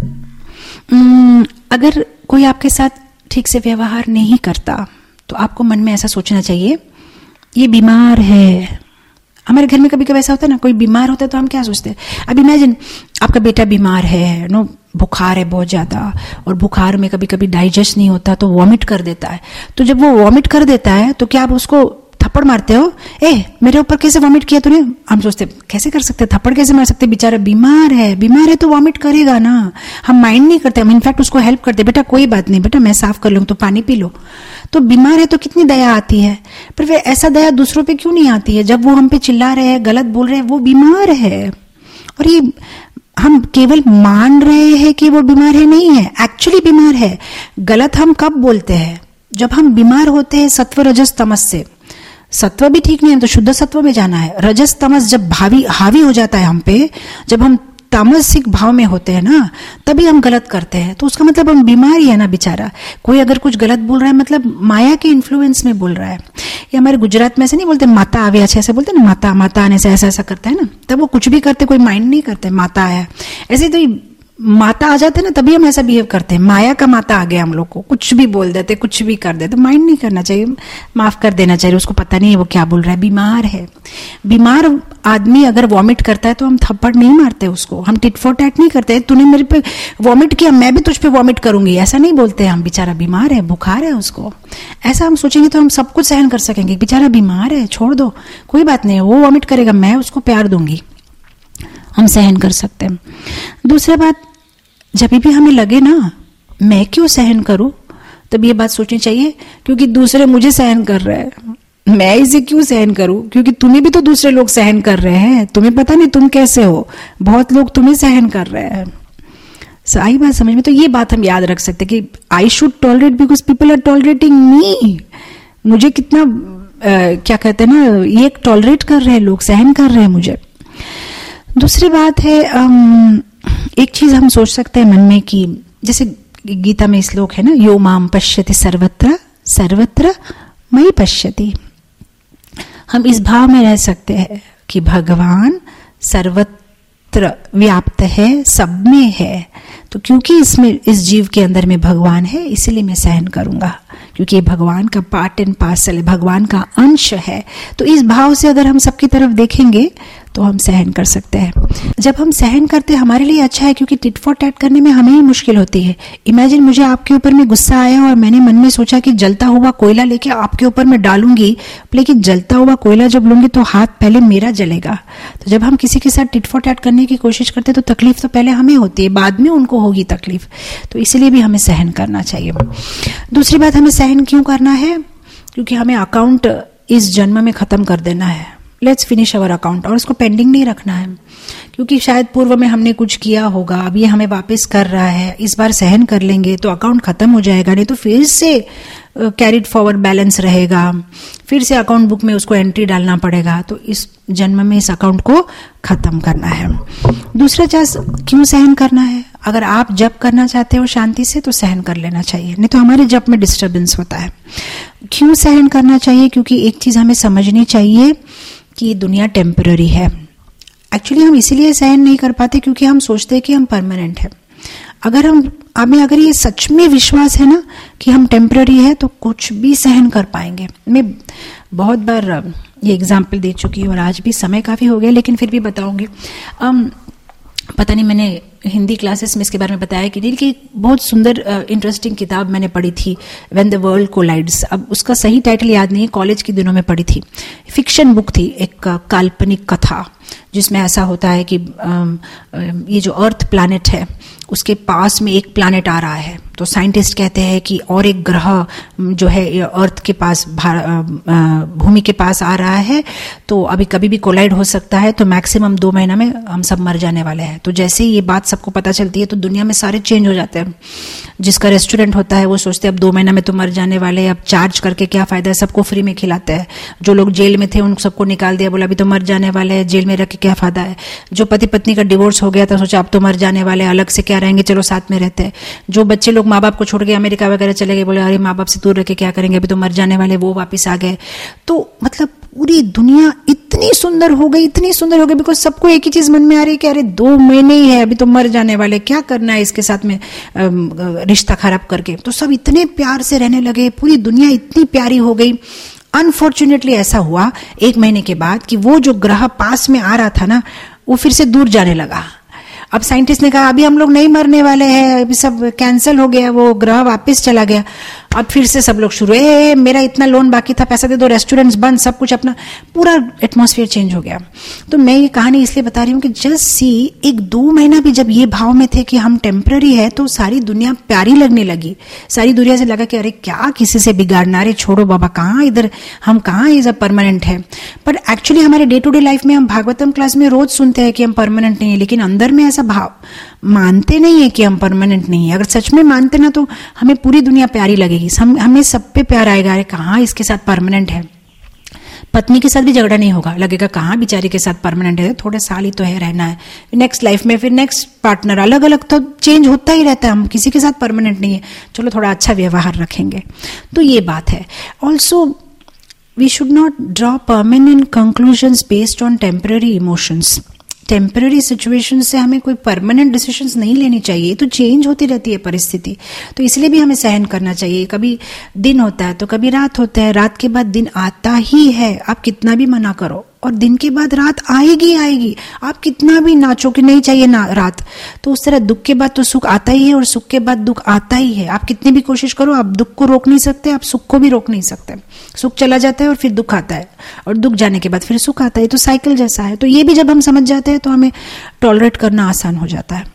अगर कोई आपके साथ ठीक से व्यवहार नहीं करता तो आपको मन में ऐसा सोचना चाहिए, ये बीमार है। हमारे घर में कभी कभी ऐसा होता है ना, कोई बीमार होता है तो हम क्या सोचते हैं? अब इमेजिन आपका बेटा बीमार है, नो, बुखार है बहुत ज्यादा, और बुखार में कभी कभी डाइजेस्ट नहीं होता तो वॉमिट कर देता है। तो जब वो वॉमिट कर देता है तो क्या आप उसको थप्पड़ मारते हो? मेरे ऊपर कैसे वॉमिट किया तूने? हम सोचते कैसे कर सकते, थप्पड़ कैसे मार सकते, बेचारा बीमार है तो वॉमिट करेगा ना। हम माइंड नहीं करते, हम इनफैक्ट उसको हेल्प करते, बेटा कोई बात नहीं, बेटा मैं साफ कर लूंगा, तो पानी पी लो। तो बीमार है तो कितनी दया आती है, पर वे ऐसा दया दूसरों पे क्यों नहीं आती है? जब वो हम पे चिल्ला रहे हैं, गलत बोल रहे हैं, वो बीमार है। और ये हम केवल मान रहे हैं कि वो बीमार है, नहीं है, एक्चुअली बीमार है। गलत हम कब बोलते हैं? जब हम बीमार होते हैं सत्व रजस तमस से। सत्व भी ठीक नहीं है तो शुद्ध सत्व में जाना है। रजस तमस जब हावी हो जाता है हम पे, जब हम तामसिक भाव में होते हैं ना, तभी हम गलत करते हैं। तो उसका मतलब हम बीमार ही है ना बेचारा। कोई अगर कुछ गलत बोल रहा है मतलब माया के इन्फ्लुएंस में बोल रहा है। ये हमारे गुजरात में ऐसे नहीं बोलते माता आवे अच्छे, ऐसे बोलते ना, माता आने से ऐसा करता है ना, तब वो कुछ भी करते कोई माइंड नहीं करते, माता आया। ऐसे तो माता आ जाते ना तभी हम ऐसा बिहेव करते हैं। माया का माता आ गया हम लोग को, कुछ भी बोल देते, कुछ भी कर देते। माइंड नहीं करना चाहिए, माफ कर देना चाहिए, उसको पता नहीं है वो क्या बोल रहा है, बीमार है। बीमार आदमी अगर वॉमिट करता है तो हम थप्पड़ नहीं मारते उसको, हम टिट फॉर टैट नहीं करते। तूने मेरे पे वॉमिट किया, मैं भी तुझ पे वॉमिट करूंगी, ऐसा नहीं बोलते हम। बेचारा बीमार है, बुखार है उसको, ऐसा हम सोचेंगे तो हम सब कुछ सहन कर सकेंगे। बेचारा बीमार है, छोड़ दो, कोई बात नहीं, वो वॉमिट करेगा, मैं उसको प्यार दूंगी, हम सहन कर सकते हैं। दूसरा बात, जब भी हमें लगे ना मैं क्यों सहन करूं, तब ये बात सोचनी चाहिए क्योंकि दूसरे मुझे सहन कर रहे हैं, मैं इसे क्यों सहन करूं? क्योंकि तुम्हें भी तो दूसरे लोग सहन कर रहे हैं, तुम्हें पता नहीं तुम कैसे हो, बहुत लोग तुम्हें सहन कर रहे हैं। सही बात समझ में। तो ये बात हम याद रख सकते कि I should tolerate because people are tolerating me. मुझे कितना क्या कहते हैं ना, ये टॉलरेट कर रहे हैं लोग, सहन कर रहे हैं मुझे। दूसरी बात है, एक चीज हम सोच सकते हैं मन में कि जैसे गीता में श्लोक है ना, यो माम पश्यति सर्वत्र सर्वत्र मयि पश्यति। हम इस भाव में रह सकते हैं कि भगवान सर्वत्र व्याप्त है, सब में है, तो क्योंकि इसमें इस जीव के अंदर में भगवान है इसलिए मैं सहन करूंगा, क्योंकि ये भगवान का पार्ट एंड पार्सल है, भगवान का अंश है। तो इस भाव से अगर हम सबकी तरफ देखेंगे तो हम सहन कर सकते हैं। जब हम सहन करते हैं हमारे लिए अच्छा है, क्योंकि टिट फॉर टैट करने में हमें ही मुश्किल होती है। इमेजिन मुझे आपके ऊपर में गुस्सा आया और मैंने मन में सोचा कि जलता हुआ कोयला लेके आपके ऊपर में डालूंगी, लेकिन जलता हुआ कोयला जब लूंगी तो हाथ पहले मेरा जलेगा। तो जब हम किसी के साथ टिट फॉर टैट करने की कोशिश करते हैं तो तकलीफ तो पहले हमें होती है, बाद में उनको होगी तकलीफ। तो इसीलिए भी हमें सहन करना चाहिए। दूसरी बात, हमें सहन क्यों करना है? क्योंकि हमें अकाउंट इस जन्म में खत्म कर देना है। लेट्स फिनिश अवर अकाउंट, और उसको पेंडिंग नहीं रखना है, क्योंकि शायद पूर्व में हमने कुछ किया होगा, अब ये हमें वापस कर रहा है, इस बार सहन कर लेंगे तो अकाउंट खत्म हो जाएगा, नहीं तो फिर से कैरिड फॉरवर्ड बैलेंस रहेगा, फिर से अकाउंट बुक में उसको एंट्री डालना पड़ेगा। तो इस जन्म में इस अकाउंट को खत्म करना है। दूसरा चीज, क्यों सहन करना है? अगर आप जप करना चाहते हो शांति से तो सहन कर लेना चाहिए, नहीं तो हमारे जप में डिस्टरबेंस होता है। क्यों सहन करना चाहिए? क्योंकि एक चीज हमें समझनी चाहिए कि ये दुनिया टेम्पररी है। एक्चुअली हम इसीलिए सहन नहीं कर पाते क्योंकि हम सोचते हैं कि हम परमानेंट है। अगर अगर ये सच में विश्वास है ना कि हम टेम्पररी है तो कुछ भी सहन कर पाएंगे। मैं बहुत बार ये एग्जाम्पल दे चुकी हूँ और आज भी समय काफी हो गया लेकिन फिर भी बताऊंगी। पता नहीं मैंने हिंदी क्लासेस में इसके बारे में बताया कि नहीं, कि बहुत सुंदर इंटरेस्टिंग किताब मैंने पढ़ी थी, व्हेन द वर्ल्ड कोलाइड्स। अब उसका सही टाइटल याद नहीं है, कॉलेज के दिनों में पढ़ी थी। फिक्शन बुक थी, एक काल्पनिक कथा जिसमें ऐसा होता है कि ये जो अर्थ प्लैनेट है उसके पास में एक प्लैनेट आ रहा है, तो साइंटिस्ट कहते हैं कि और एक ग्रह जो है अर्थ के पास भूमि के पास आ रहा है, तो अभी कभी भी कोलाइड हो सकता है, तो मैक्सिमम 2 महीना में हम सब मर जाने वाले हैं। तो जैसे ही ये बात सबको पता चलती है तो दुनिया में सारे चेंज हो जाते हैं। जिसका रेस्टोरेंट होता है वो सोचते हैं अब 2 महीना में तो मर जाने वाले, अब चार्ज करके क्या फायदा है, सबको फ्री में खिलाते हैं। जो लोग जेल में थे उन सबको निकाल दिया, बोला अभी तो मर जाने वाले हैं, जेल में रख के क्या फायदा है। जो पति पत्नी का डिवोर्स हो गया था सोचा अब तो मर जाने वाले, अलग से क्या रहेंगे, चलो साथ में रहते हैं। जो बच्चे लोग माँ बाप को छोड़ के अमेरिका वगैरह चले गए, बोले अरे माँ बाप से दूर रह के क्या करेंगे, अभी तो मर जाने वाले, वो वापिस आ गए। तो मतलब पूरी दुनिया इतनी सुंदर हो गई, इतनी सुंदर हो गई, बिकॉज सबको एक ही चीज मन में आ रही है कि अरे 2 महीने ही है, अभी तो मर जाने वाले, क्या करना है इसके साथ में रिश्ता खराब करके। तो सब इतने प्यार से रहने लगे, पूरी दुनिया इतनी प्यारी हो गई। अनफॉर्चुनेटली ऐसा हुआ 1 महीने के बाद कि वो जो ग्रह पास में आ रहा था ना वो फिर से दूर जाने लगा। अब साइंटिस्ट ने कहा अभी हम लोग नहीं मरने वाले हैं, अभी सब कैंसिल हो गया, वो ग्रह वापस चला गया। अब फिर से सब लोग शुरू, मेरा इतना लोन बाकी था, पैसा दे दो, रेस्टोरेंट्स बंद, सब कुछ, अपना पूरा एटमॉस्फेयर चेंज हो गया। तो मैं ये कहानी इसलिए बता रही हूँ कि जस्ट सी 1-2 महीना भी जब ये भाव में थे कि हम टेम्पररी है तो सारी दुनिया प्यारी लगने लगी। सारी दुनिया से लगा कि अरे क्या किसी से बिगाड़ना, अरे छोड़ो बाबा, कहाँ इधर हम कहाँ इधर परमानेंट है। पर एक्चुअली हमारे डे टू डे लाइफ में हम भागवतम क्लास में रोज सुनते हैं कि हम परमानेंट नहीं है, लेकिन अंदर में ऐसा भाव मानते नहीं है कि हम परमानेंट नहीं है। अगर सच में मानते ना तो हमें पूरी दुनिया प्यारी लगेगी, हमें सब पे प्यार आएगा, अरे कहाँ इसके साथ परमानेंट है। पत्नी के साथ भी झगड़ा नहीं होगा, लगेगा कहाँ बेचारी के साथ परमानेंट है, थोड़े साल ही तो है रहना है, नेक्स्ट लाइफ में फिर नेक्स्ट पार्टनर, अलग अलग तो चेंज होता ही रहता है, हम किसी के साथ परमानेंट नहीं है, चलो थोड़ा अच्छा व्यवहार रखेंगे। तो ये बात है। Also we should not draw permanent conclusions based on temporary emotions. Temporary situation से हमें कोई परमानेंट डिसीजंस नहीं लेनी चाहिए, तो चेंज होती रहती है परिस्थिति, तो इसलिए भी हमें सहन करना चाहिए। कभी दिन होता है तो कभी रात होता है, रात के बाद दिन आता ही है, आप कितना भी मना करो, और दिन के बाद रात आएगी आएगी, आप कितना भी नाचो कि नहीं चाहिए ना रात। तो उस तरह दुख के बाद तो सुख आता ही है और सुख के बाद दुख आता ही है। आप कितनी भी कोशिश करो, आप दुख को रोक नहीं सकते, आप सुख को भी रोक नहीं सकते। सुख चला जाता है और फिर दुख आता है, और दुख जाने के बाद फिर सुख आता है, तो साइकिल जैसा है। तो ये भी जब हम समझ जाते हैं तो हमें टॉलरेट करना आसान हो जाता है।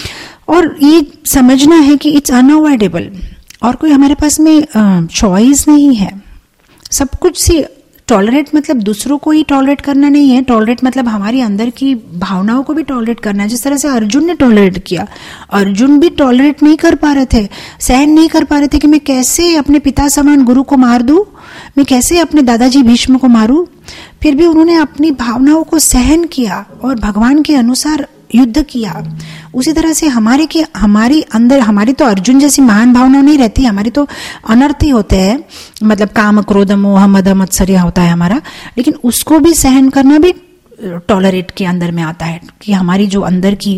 और ये समझना है कि इट्स अनअवॉइडेबल, और कोई हमारे पास में चॉइस नहीं है। सब कुछ से टॉलरेट मतलब दूसरों को ही टॉलरेट करना नहीं है, टॉलरेट मतलब हमारी अंदर की भावनाओं को भी टॉलरेट करना है। जिस तरह से अर्जुन ने टॉलरेट किया, अर्जुन भी टॉलरेट नहीं कर पा रहे थे, सहन नहीं कर पा रहे थे कि मैं कैसे अपने पिता समान गुरु को मार दूं, मैं कैसे अपने दादाजी भीष्म को मारूं। फिर भी उन्होंने अपनी भावनाओं को सहन किया और भगवान के अनुसार युद्ध किया। उसी तरह से हमारी अंदर हमारी तो अर्जुन जैसी महान भावना नहीं रहती, हमारी तो अनर्थ ही होते हैं, मतलब काम क्रोध मोह मद मत्सर्य होता है हमारा, लेकिन उसको भी सहन करना भी टॉलरेट के अंदर में आता है कि हमारी जो अंदर की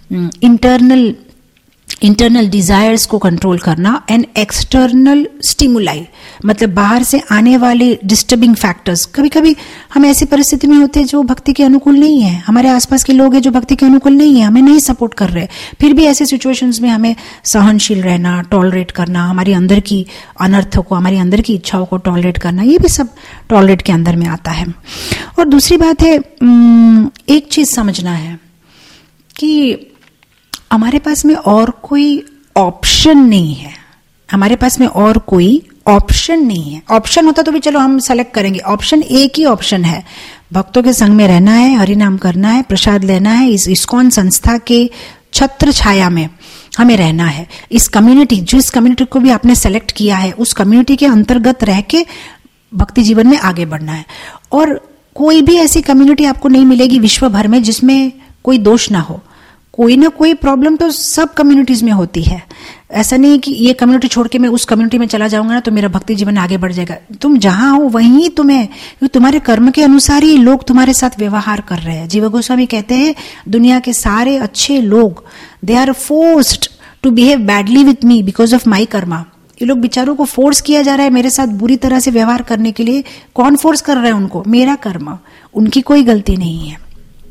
इंटरनल डिजायर्स को कंट्रोल करना, एंड एक्सटर्नल स्टिमुलाई मतलब बाहर से आने वाले डिस्टर्बिंग फैक्टर्स। कभी कभी हम ऐसी परिस्थिति में होते हैं जो भक्ति के अनुकूल नहीं है, हमारे आसपास के लोग हैं जो भक्ति के अनुकूल नहीं है, हमें नहीं सपोर्ट कर रहे, फिर भी ऐसे सिचुएशंस में हमें सहनशील रहना, टॉलरेट करना, हमारी अंदर की अनर्थों को, हमारी अंदर की इच्छाओं को टॉलरेट करना, ये भी सब टॉलरेट के अंदर में आता है। और दूसरी बात है, एक चीज समझना है कि हमारे पास में और कोई ऑप्शन नहीं है, हमारे पास में और कोई ऑप्शन नहीं है। ऑप्शन होता तो भी चलो हम सेलेक्ट करेंगे, ऑप्शन एक ही ऑप्शन है, भक्तों के संग में रहना है, हरि नाम करना है, प्रसाद लेना है, इस इस्कॉन संस्था के छत्र छाया में हमें रहना है। इस कम्युनिटी, जिस कम्युनिटी को भी आपने सेलेक्ट किया है, उस कम्युनिटी के अंतर्गत रह के भक्ति जीवन में आगे बढ़ना है। और कोई भी ऐसी कम्युनिटी आपको नहीं मिलेगी विश्व भर में जिसमें कोई दोष ना हो, कोई ना कोई प्रॉब्लम तो सब कम्युनिटीज में होती है। ऐसा नहीं कि ये कम्युनिटी छोड़ के मैं उस कम्युनिटी में चला जाऊंगा ना तो मेरा भक्ति जीवन आगे बढ़ जाएगा। तुम जहां हो वहीं तुम्हें, तुम्हारे कर्म के अनुसार ही लोग तुम्हारे साथ व्यवहार कर रहे हैं। जीव गोस्वामी कहते हैं दुनिया के सारे अच्छे लोग they are forced to behave badly with me because of my karma. ये लोग बेचारों को फोर्स किया जा रहा है मेरे साथ बुरी तरह से व्यवहार करने के लिए। कौन फोर्स कर रहा है उनको? मेरा कर्म, उनकी कोई गलती नहीं है।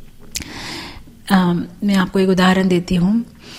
मैं आपको एक उदाहरण देती हूँ।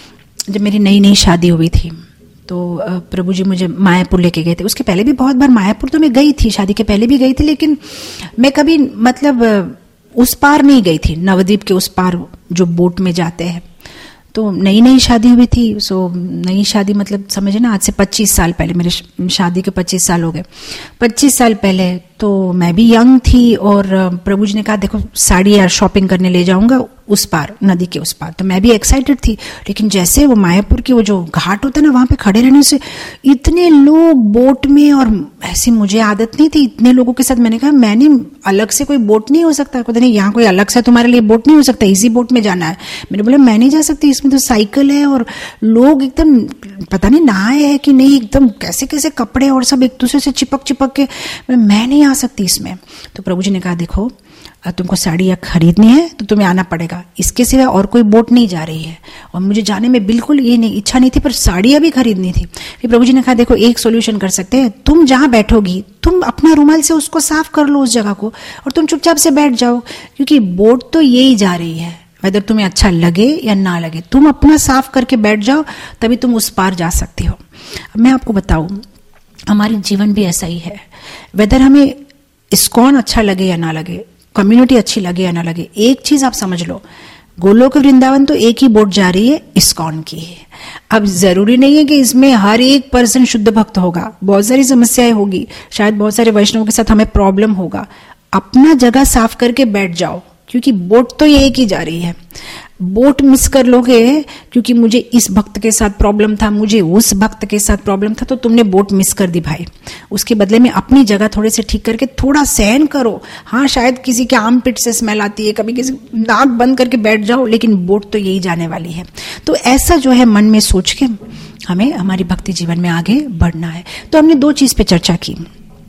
जब मेरी नई नई शादी हुई थी तो प्रभु जी मुझे मायापुर लेके गए थे। उसके पहले भी बहुत बार मायापुर तो मैं गई थी, शादी के पहले भी गई थी, लेकिन मैं कभी मतलब उस पार नहीं गई थी, नवद्वीप के उस पार जो बोट में जाते हैं। तो नई नई शादी हुई थी। सो नई शादी मतलब समझे ना, आज से 25 साल पहले, मेरे शादी के 25 साल हो गए। 25 साल पहले तो मैं भी यंग थी और प्रभु जी ने कहा देखो साड़ी यार शॉपिंग करने ले जाऊंगा उस पार, नदी के उस पार। तो मैं भी एक्साइटेड थी, लेकिन जैसे वो मायापुर की वो जो घाट होता है ना, वहां पे खड़े रहने से इतने लोग बोट में, और ऐसी मुझे आदत नहीं थी इतने लोगों के साथ। मैंने कहा मैंने अलग से कोई बोट नहीं हो सकता, पता नहीं यहाँ कोई अलग से तुम्हारे लिए बोट नहीं हो सकता, इसी बोट में जाना है। मैंने बोला मैं नहीं जा सकती, इसमें तो साइकिल है और लोग एकदम पता नहीं नहाए है कि नहीं, एकदम कैसे कैसे कपड़े और सब एक दूसरे से चिपक चिपक के, मैं नहीं आ सकती इसमें। तो प्रभु जी ने कहा देखो तुमको साड़ी खरीदनी है तो तुम्हें आना पड़ेगा, इसके सिवा और कोई बोट नहीं जा रही है। और मुझे जाने में बिल्कुल ये नहीं इच्छा नहीं थी, पर साड़ियां भी खरीदनी थी। फिर प्रभु जी ने कहा देखो एक सोल्यूशन कर सकते हैं, तुम जहां बैठोगी तुम अपना रुमाल से उसको साफ कर लो उस जगह को, और तुम चुपचाप से बैठ जाओ, क्योंकि बोट तो यही जा रही है, वेदर तुम्हें अच्छा लगे या ना लगे, तुम अपना साफ करके बैठ जाओ, तभी तुम उस पार जा सकती हो। मैं आपको बताऊं हमारी जीवन भी ऐसा ही है, वेदर हमें इस्कॉन अच्छा लगे या ना लगे, कम्युनिटी अच्छी लगे या ना लगे, एक चीज आप समझ लो, गोलोक वृंदावन तो एक ही बोट जा रही है, इस्कॉन की है। अब जरूरी नहीं है कि इसमें हर एक पर्सन शुद्ध भक्त होगा, बहुत सारी समस्याएं होगी, शायद बहुत सारे वैष्णवों के साथ हमें प्रॉब्लम होगा। अपना जगह साफ करके बैठ जाओ, क्योंकि बोट तो ये एक ही जा रही है। बोट मिस कर लोगे क्योंकि मुझे इस भक्त के साथ प्रॉब्लम था, मुझे उस भक्त के साथ प्रॉब्लम था, तो तुमने बोट मिस कर दी भाई। उसके बदले में अपनी जगह थोड़े से ठीक करके थोड़ा सहन करो। हाँ शायद किसी के आर्म पिट से स्मेल आती है, कभी किसी नाक बंद करके बैठ जाओ, लेकिन बोट तो यही जाने वाली है। तो ऐसा जो है मन में सोच के हमें हमारी भक्ति जीवन में आगे बढ़ना है। तो हमने दो चीज पे चर्चा की,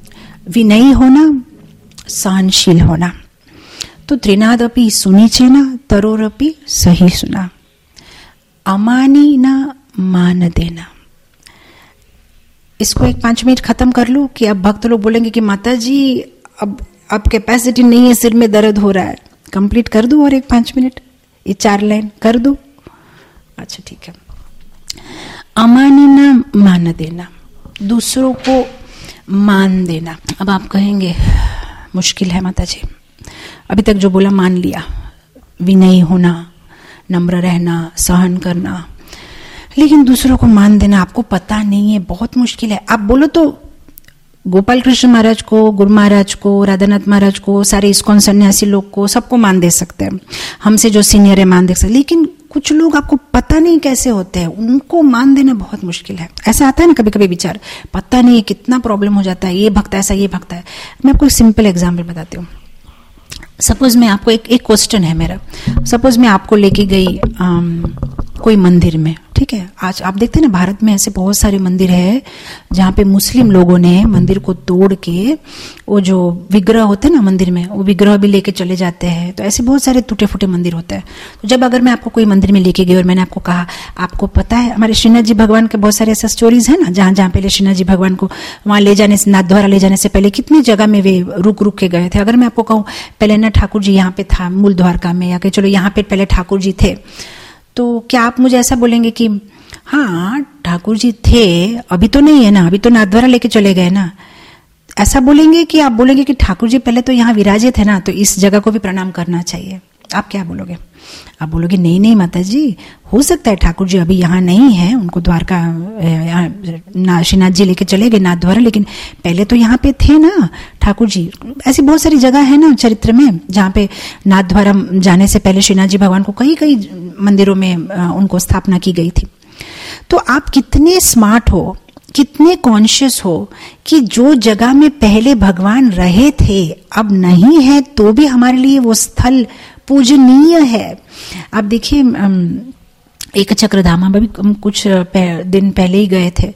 विनयी होना, सहनशील होना। तो त्रिनादपि सुनिचेना तरोरपि सही सुना, अमानी ना मान देना। इसको एक 5 मिनट खत्म कर लूं कि अब भक्त लोग बोलेंगे कि माता जी अब कैपेसिटी नहीं है, सिर में दर्द हो रहा है। कंप्लीट कर दूं और एक 5 मिनट, ये 4 लाइन कर दूं? अच्छा ठीक है। अमानी ना मान देना, दूसरों को मान देना। अब आप कहेंगे मुश्किल है माता जी, अभी तक जो बोला मान लिया, विनयी होना, नम्र रहना, सहन करना, लेकिन दूसरों को मान देना आपको पता नहीं है, बहुत मुश्किल है। आप बोलो तो गोपाल कृष्ण महाराज को, गुरु महाराज को, राधानाथ महाराज को, सारे इस्कॉन सन्यासी लोग को, सबको मान दे सकते हैं, हमसे जो सीनियर है मान दे सकते, लेकिन कुछ लोग आपको पता नहीं कैसे होते हैं, उनको मान देना बहुत मुश्किल है। ऐसा आता है ना कभी कभी विचार, पता नहीं कितना प्रॉब्लम हो जाता है, ये भक्त ऐसा, ये भक्त है। मैं आपको एक सिंपल एग्जाम्पल बताती हूँ। सपोज मैं आपको एक क्वेश्चन है मेरा, सपोज मैं आपको लेके गई कोई मंदिर में, ठीक है। आज आप देखते हैं ना भारत में ऐसे बहुत सारे मंदिर है जहाँ पे मुस्लिम लोगों ने मंदिर को तोड़ के वो जो विग्रह होते हैं ना मंदिर में, वो विग्रह भी लेके चले जाते हैं। तो ऐसे बहुत सारे टूटे फूटे मंदिर होते हैं। तो जब अगर मैं आपको कोई मंदिर में लेके गई और मैंने आपको कहा आपको पता है हमारे श्रीनाथ जी भगवान के बहुत सारे ऐसा स्टोरीज है ना, जहाँ जहाँ पहले श्रीनाथ जी भगवान को वहां ले जाने से, नाथद्वारा ले जाने से पहले कितनी जगह में वे रुक रुक के गए थे। अगर मैं आपको कहूँ पहले ना ठाकुर जी यहाँ पे था मूल द्वारका में, या कि चलो यहाँ पे पहले ठाकुर जी थे, तो क्या आप मुझे ऐसा बोलेंगे कि हाँ ठाकुर जी थे, अभी तो नहीं है ना, अभी तो नाथद्वारा लेके चले गए ना? ऐसा बोलेंगे कि आप बोलेंगे कि ठाकुर जी पहले तो यहाँ विराजित है ना, तो इस जगह को भी प्रणाम करना चाहिए? आप क्या बोलोगे? आप बोलोगे नहीं नहीं माता जी, हो सकता है ठाकुर जी अभी यहाँ नहीं है, उनको द्वारका श्रीनाथ जी लेके चले गए नाथद्वारा, लेकिन पहले तो यहाँ पे थे ना ठाकुर जी। ऐसी बहुत सारी जगह है ना चरित्र में जहाँ पे नाथद्वारा जाने से पहले श्रीनाथ जी भगवान को कई कई मंदिरों में उनको स्थापना की गई थी। तो आप कितने स्मार्ट हो, कितने कॉन्शियस हो कि जो जगह में पहले भगवान रहे थे अब नहीं है, तो भी हमारे लिए वो स्थल पूजनीय है। आप देखिए एक चक्र धाम में भी हम कुछ दिन पहले ही गए थे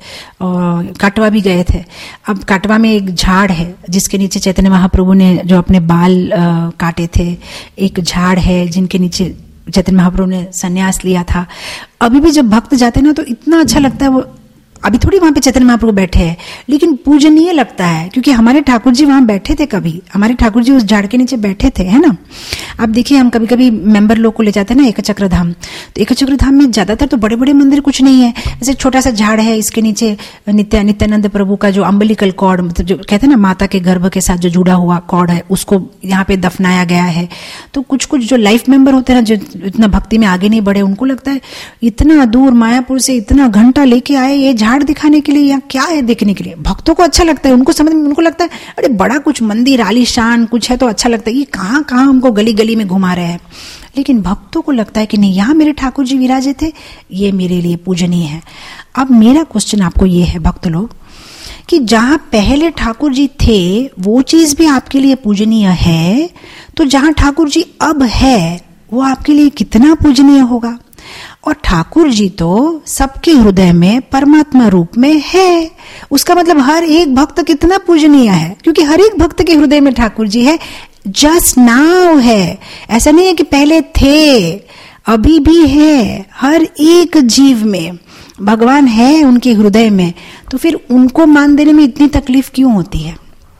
और काटवा भी गए थे। अब काटवा में एक झाड़ है जिसके नीचे चैतन्य महाप्रभु ने जो अपने बाल काटे थे, एक झाड़ है जिनके नीचे चैतन्य महाप्रभु ने संन्यास लिया था। अभी भी जब भक्त जाते हैं ना तो इतना अच्छा लगता है। वो अभी थोड़ी वहां पे चैतन्य महाप्रभु बैठे हैं, लेकिन पूजनीय लगता है क्योंकि हमारे ठाकुर जी वहां बैठे थे। कभी हमारे ठाकुर जी उस झाड़ के नीचे बैठे थे, है ना। आप देखिए, हम कभी कभी मेंबर लोग को ले जाते हैं ना एक चक्र धाम, तो एक चक्र धाम में ज्यादातर तो बड़े बड़े मंदिर कुछ नहीं है, ऐसे छोटा सा झाड़ है, इसके नीचे नित्यानंद प्रभु का जो अम्बलिकल कॉर्ड, मतलब जो कहते हैं ना माता के गर्भ के साथ जो जुड़ा हुआ कॉर्ड है, उसको यहाँ पे दफनाया गया है। तो कुछ कुछ जो लाइफ मेंबर होते हैं ना, जो इतना भक्ति में आगे नहीं बढ़े, उनको लगता है इतना दूर मायापुर से इतना घंटा लेके आए ये झाड़ दिखाने के लिए, यहाँ क्या है देखने के लिए। भक्तों को अच्छा लगता है, उनको समझ में, उनको लगता है अरे बड़ा कुछ मंदिर आलीशान कुछ है तो अच्छा लगता है, ये कहाँ कहाँ हमको गली गली में घुमा रहे हैं। लेकिन भक्तों को लगता है कि नहीं, यहाँ मेरे ठाकुर जी विराजे थे, ये मेरे लिए पूजनीय है। अब मेरा क्वेश्चन आपको ये है भक्त लोग, कि जहां पहले ठाकुर जी थे वो चीज भी आपके लिए पूजनीय है, तो जहां ठाकुर जी अब है वो आपके लिए कितना पूजनीय होगा। और ठाकुर जी तो सबके हृदय में परमात्मा रूप में है, उसका मतलब हर एक भक्त कितना पूजनीय है, क्योंकि हर एक भक्त के हृदय में ठाकुर जी है, जस्ट नाउ है। ऐसा नहीं है कि पहले थे, अभी भी है। हर एक जीव में भगवान है, उनके हृदय में। तो फिर उनको मान देने में इतनी तकलीफ क्यों होती है?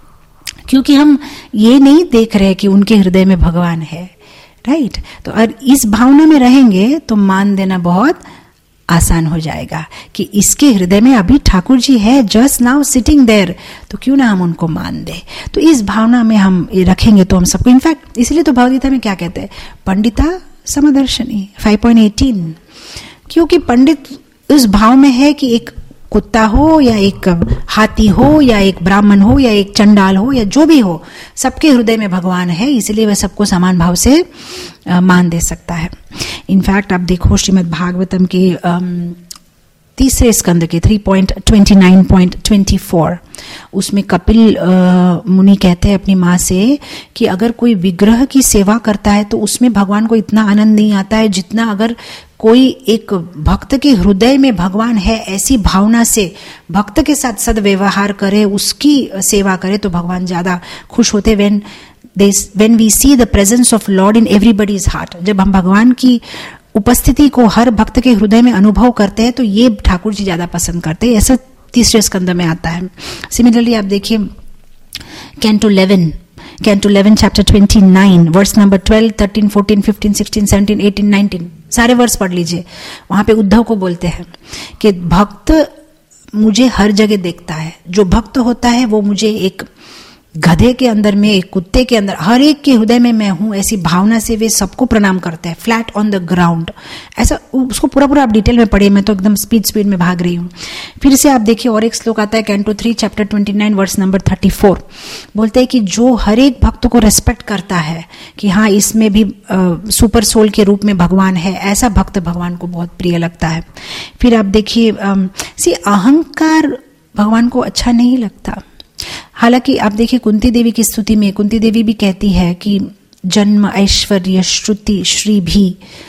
क्योंकि हम ये नहीं देख रहे कि उनके हृदय में भगवान है, राइट। तो अगर इस भावना में रहेंगे तो मान देना बहुत आसान हो जाएगा कि इसके हृदय में अभी ठाकुर जी है, जस्ट नाउ सिटिंग देयर, तो क्यों ना हम उनको मान दे। तो इस भावना में हम रखेंगे तो हम सबको, इनफैक्ट इसलिए तो भगवद्गीता में क्या कहते हैं, पंडिता समदर्शनी 5.18, क्योंकि पंडित उस भाव में है कि एक कुत्ता हो या एक हाथी हो या एक ब्राह्मण हो या एक चंडाल हो या जो भी हो, सबके हृदय में भगवान है, इसलिए वह सबको समान भाव से मान दे सकता है। इनफैक्ट आप देखो श्रीमद् भागवतम के तीसरे स्कंद के 3.29.24 उसमें कपिल मुनि कहते हैं अपनी माँ से कि अगर कोई विग्रह की सेवा करता है तो उसमें भगवान को इतना आनंद नहीं आता है जितना अगर कोई एक भक्त के हृदय में भगवान है ऐसी भावना से भक्त के साथ सद्व्यवहार करे, उसकी सेवा करे, तो भगवान ज्यादा खुश होते। when we see the presence of Lord in everybody's heart, जब हम भगवान की उपस्थिति को हर भक्त के हृदय में अनुभव करते हैं तो ये ठाकुर जी ज्यादा पसंद करते हैं, ऐसा तीसरे स्कंद में आता है। सिमिलरली आप देखिए कैंटो 11 चैप्टर 29 वर्स नंबर 12, 13, 14, 15, 16, 17, 18, 19 सारे वर्स पढ़ लीजिए। वहां पे उद्धव को बोलते हैं कि भक्त मुझे हर जगह देखता है, जो भक्त होता है वो मुझे एक गधे के अंदर में, एक कुत्ते के अंदर, हर एक के हृदय में मैं हूं, ऐसी भावना से वे सबको प्रणाम करते हैं, फ्लैट ऑन द ग्राउंड। ऐसा उसको पूरा आप डिटेल में पढ़िए, मैं तो एकदम स्पीड में भाग रही हूं। फिर से आप देखिए और एक श्लोक आता है कैंटो 3 चैप्टर 29 वर्स नंबर 34, बोलते हैं कि जो हर एक भक्त को रेस्पेक्ट करता है कि हाँ इसमें भी सुपर सोल के रूप में भगवान है, ऐसा भक्त भगवान को बहुत प्रिय लगता है। फिर आप देखिए अहंकार भगवान को अच्छा नहीं लगता। हालांकि आप देखिए कुंती देवी की स्तुति में कुंती देवी भी कहती है कि जन्म, ऐश्वर्य, श्रुति, श्री भी,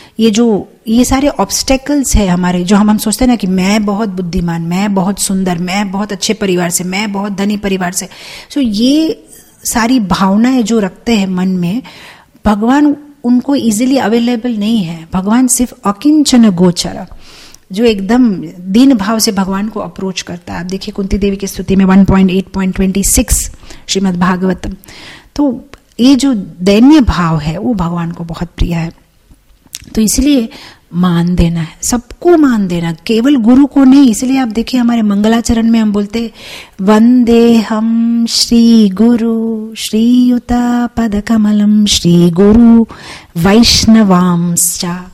ये सारे ऑब्स्टेकल्स है हमारे, जो हम सोचते हैं ना कि मैं बहुत बुद्धिमान, मैं बहुत सुंदर, मैं बहुत अच्छे परिवार से, मैं बहुत धनी परिवार से। सो ये सारी भावनाएं जो रखते हैं मन में, भगवान उनको इजीली अवेलेबल नहीं है। भगवान सिर्फ अकिंचन गोचर, जो एकदम दीन भाव से भगवान को अप्रोच करता है। आप देखिए कुंती देवी की स्तुति में 1.8.26 श्रीमद् भागवतम। तो ये जो दैन्य भाव है वो भगवान को बहुत प्रिय है। तो इसलिए मान देना है, सबको मान देना, केवल गुरु को नहीं। इसलिए आप देखिए हमारे मंगलाचरण में हम बोलते वंदे हम श्री गुरु श्रीयुता पद कमलम श्री गुरु वैष्णवांश्चा।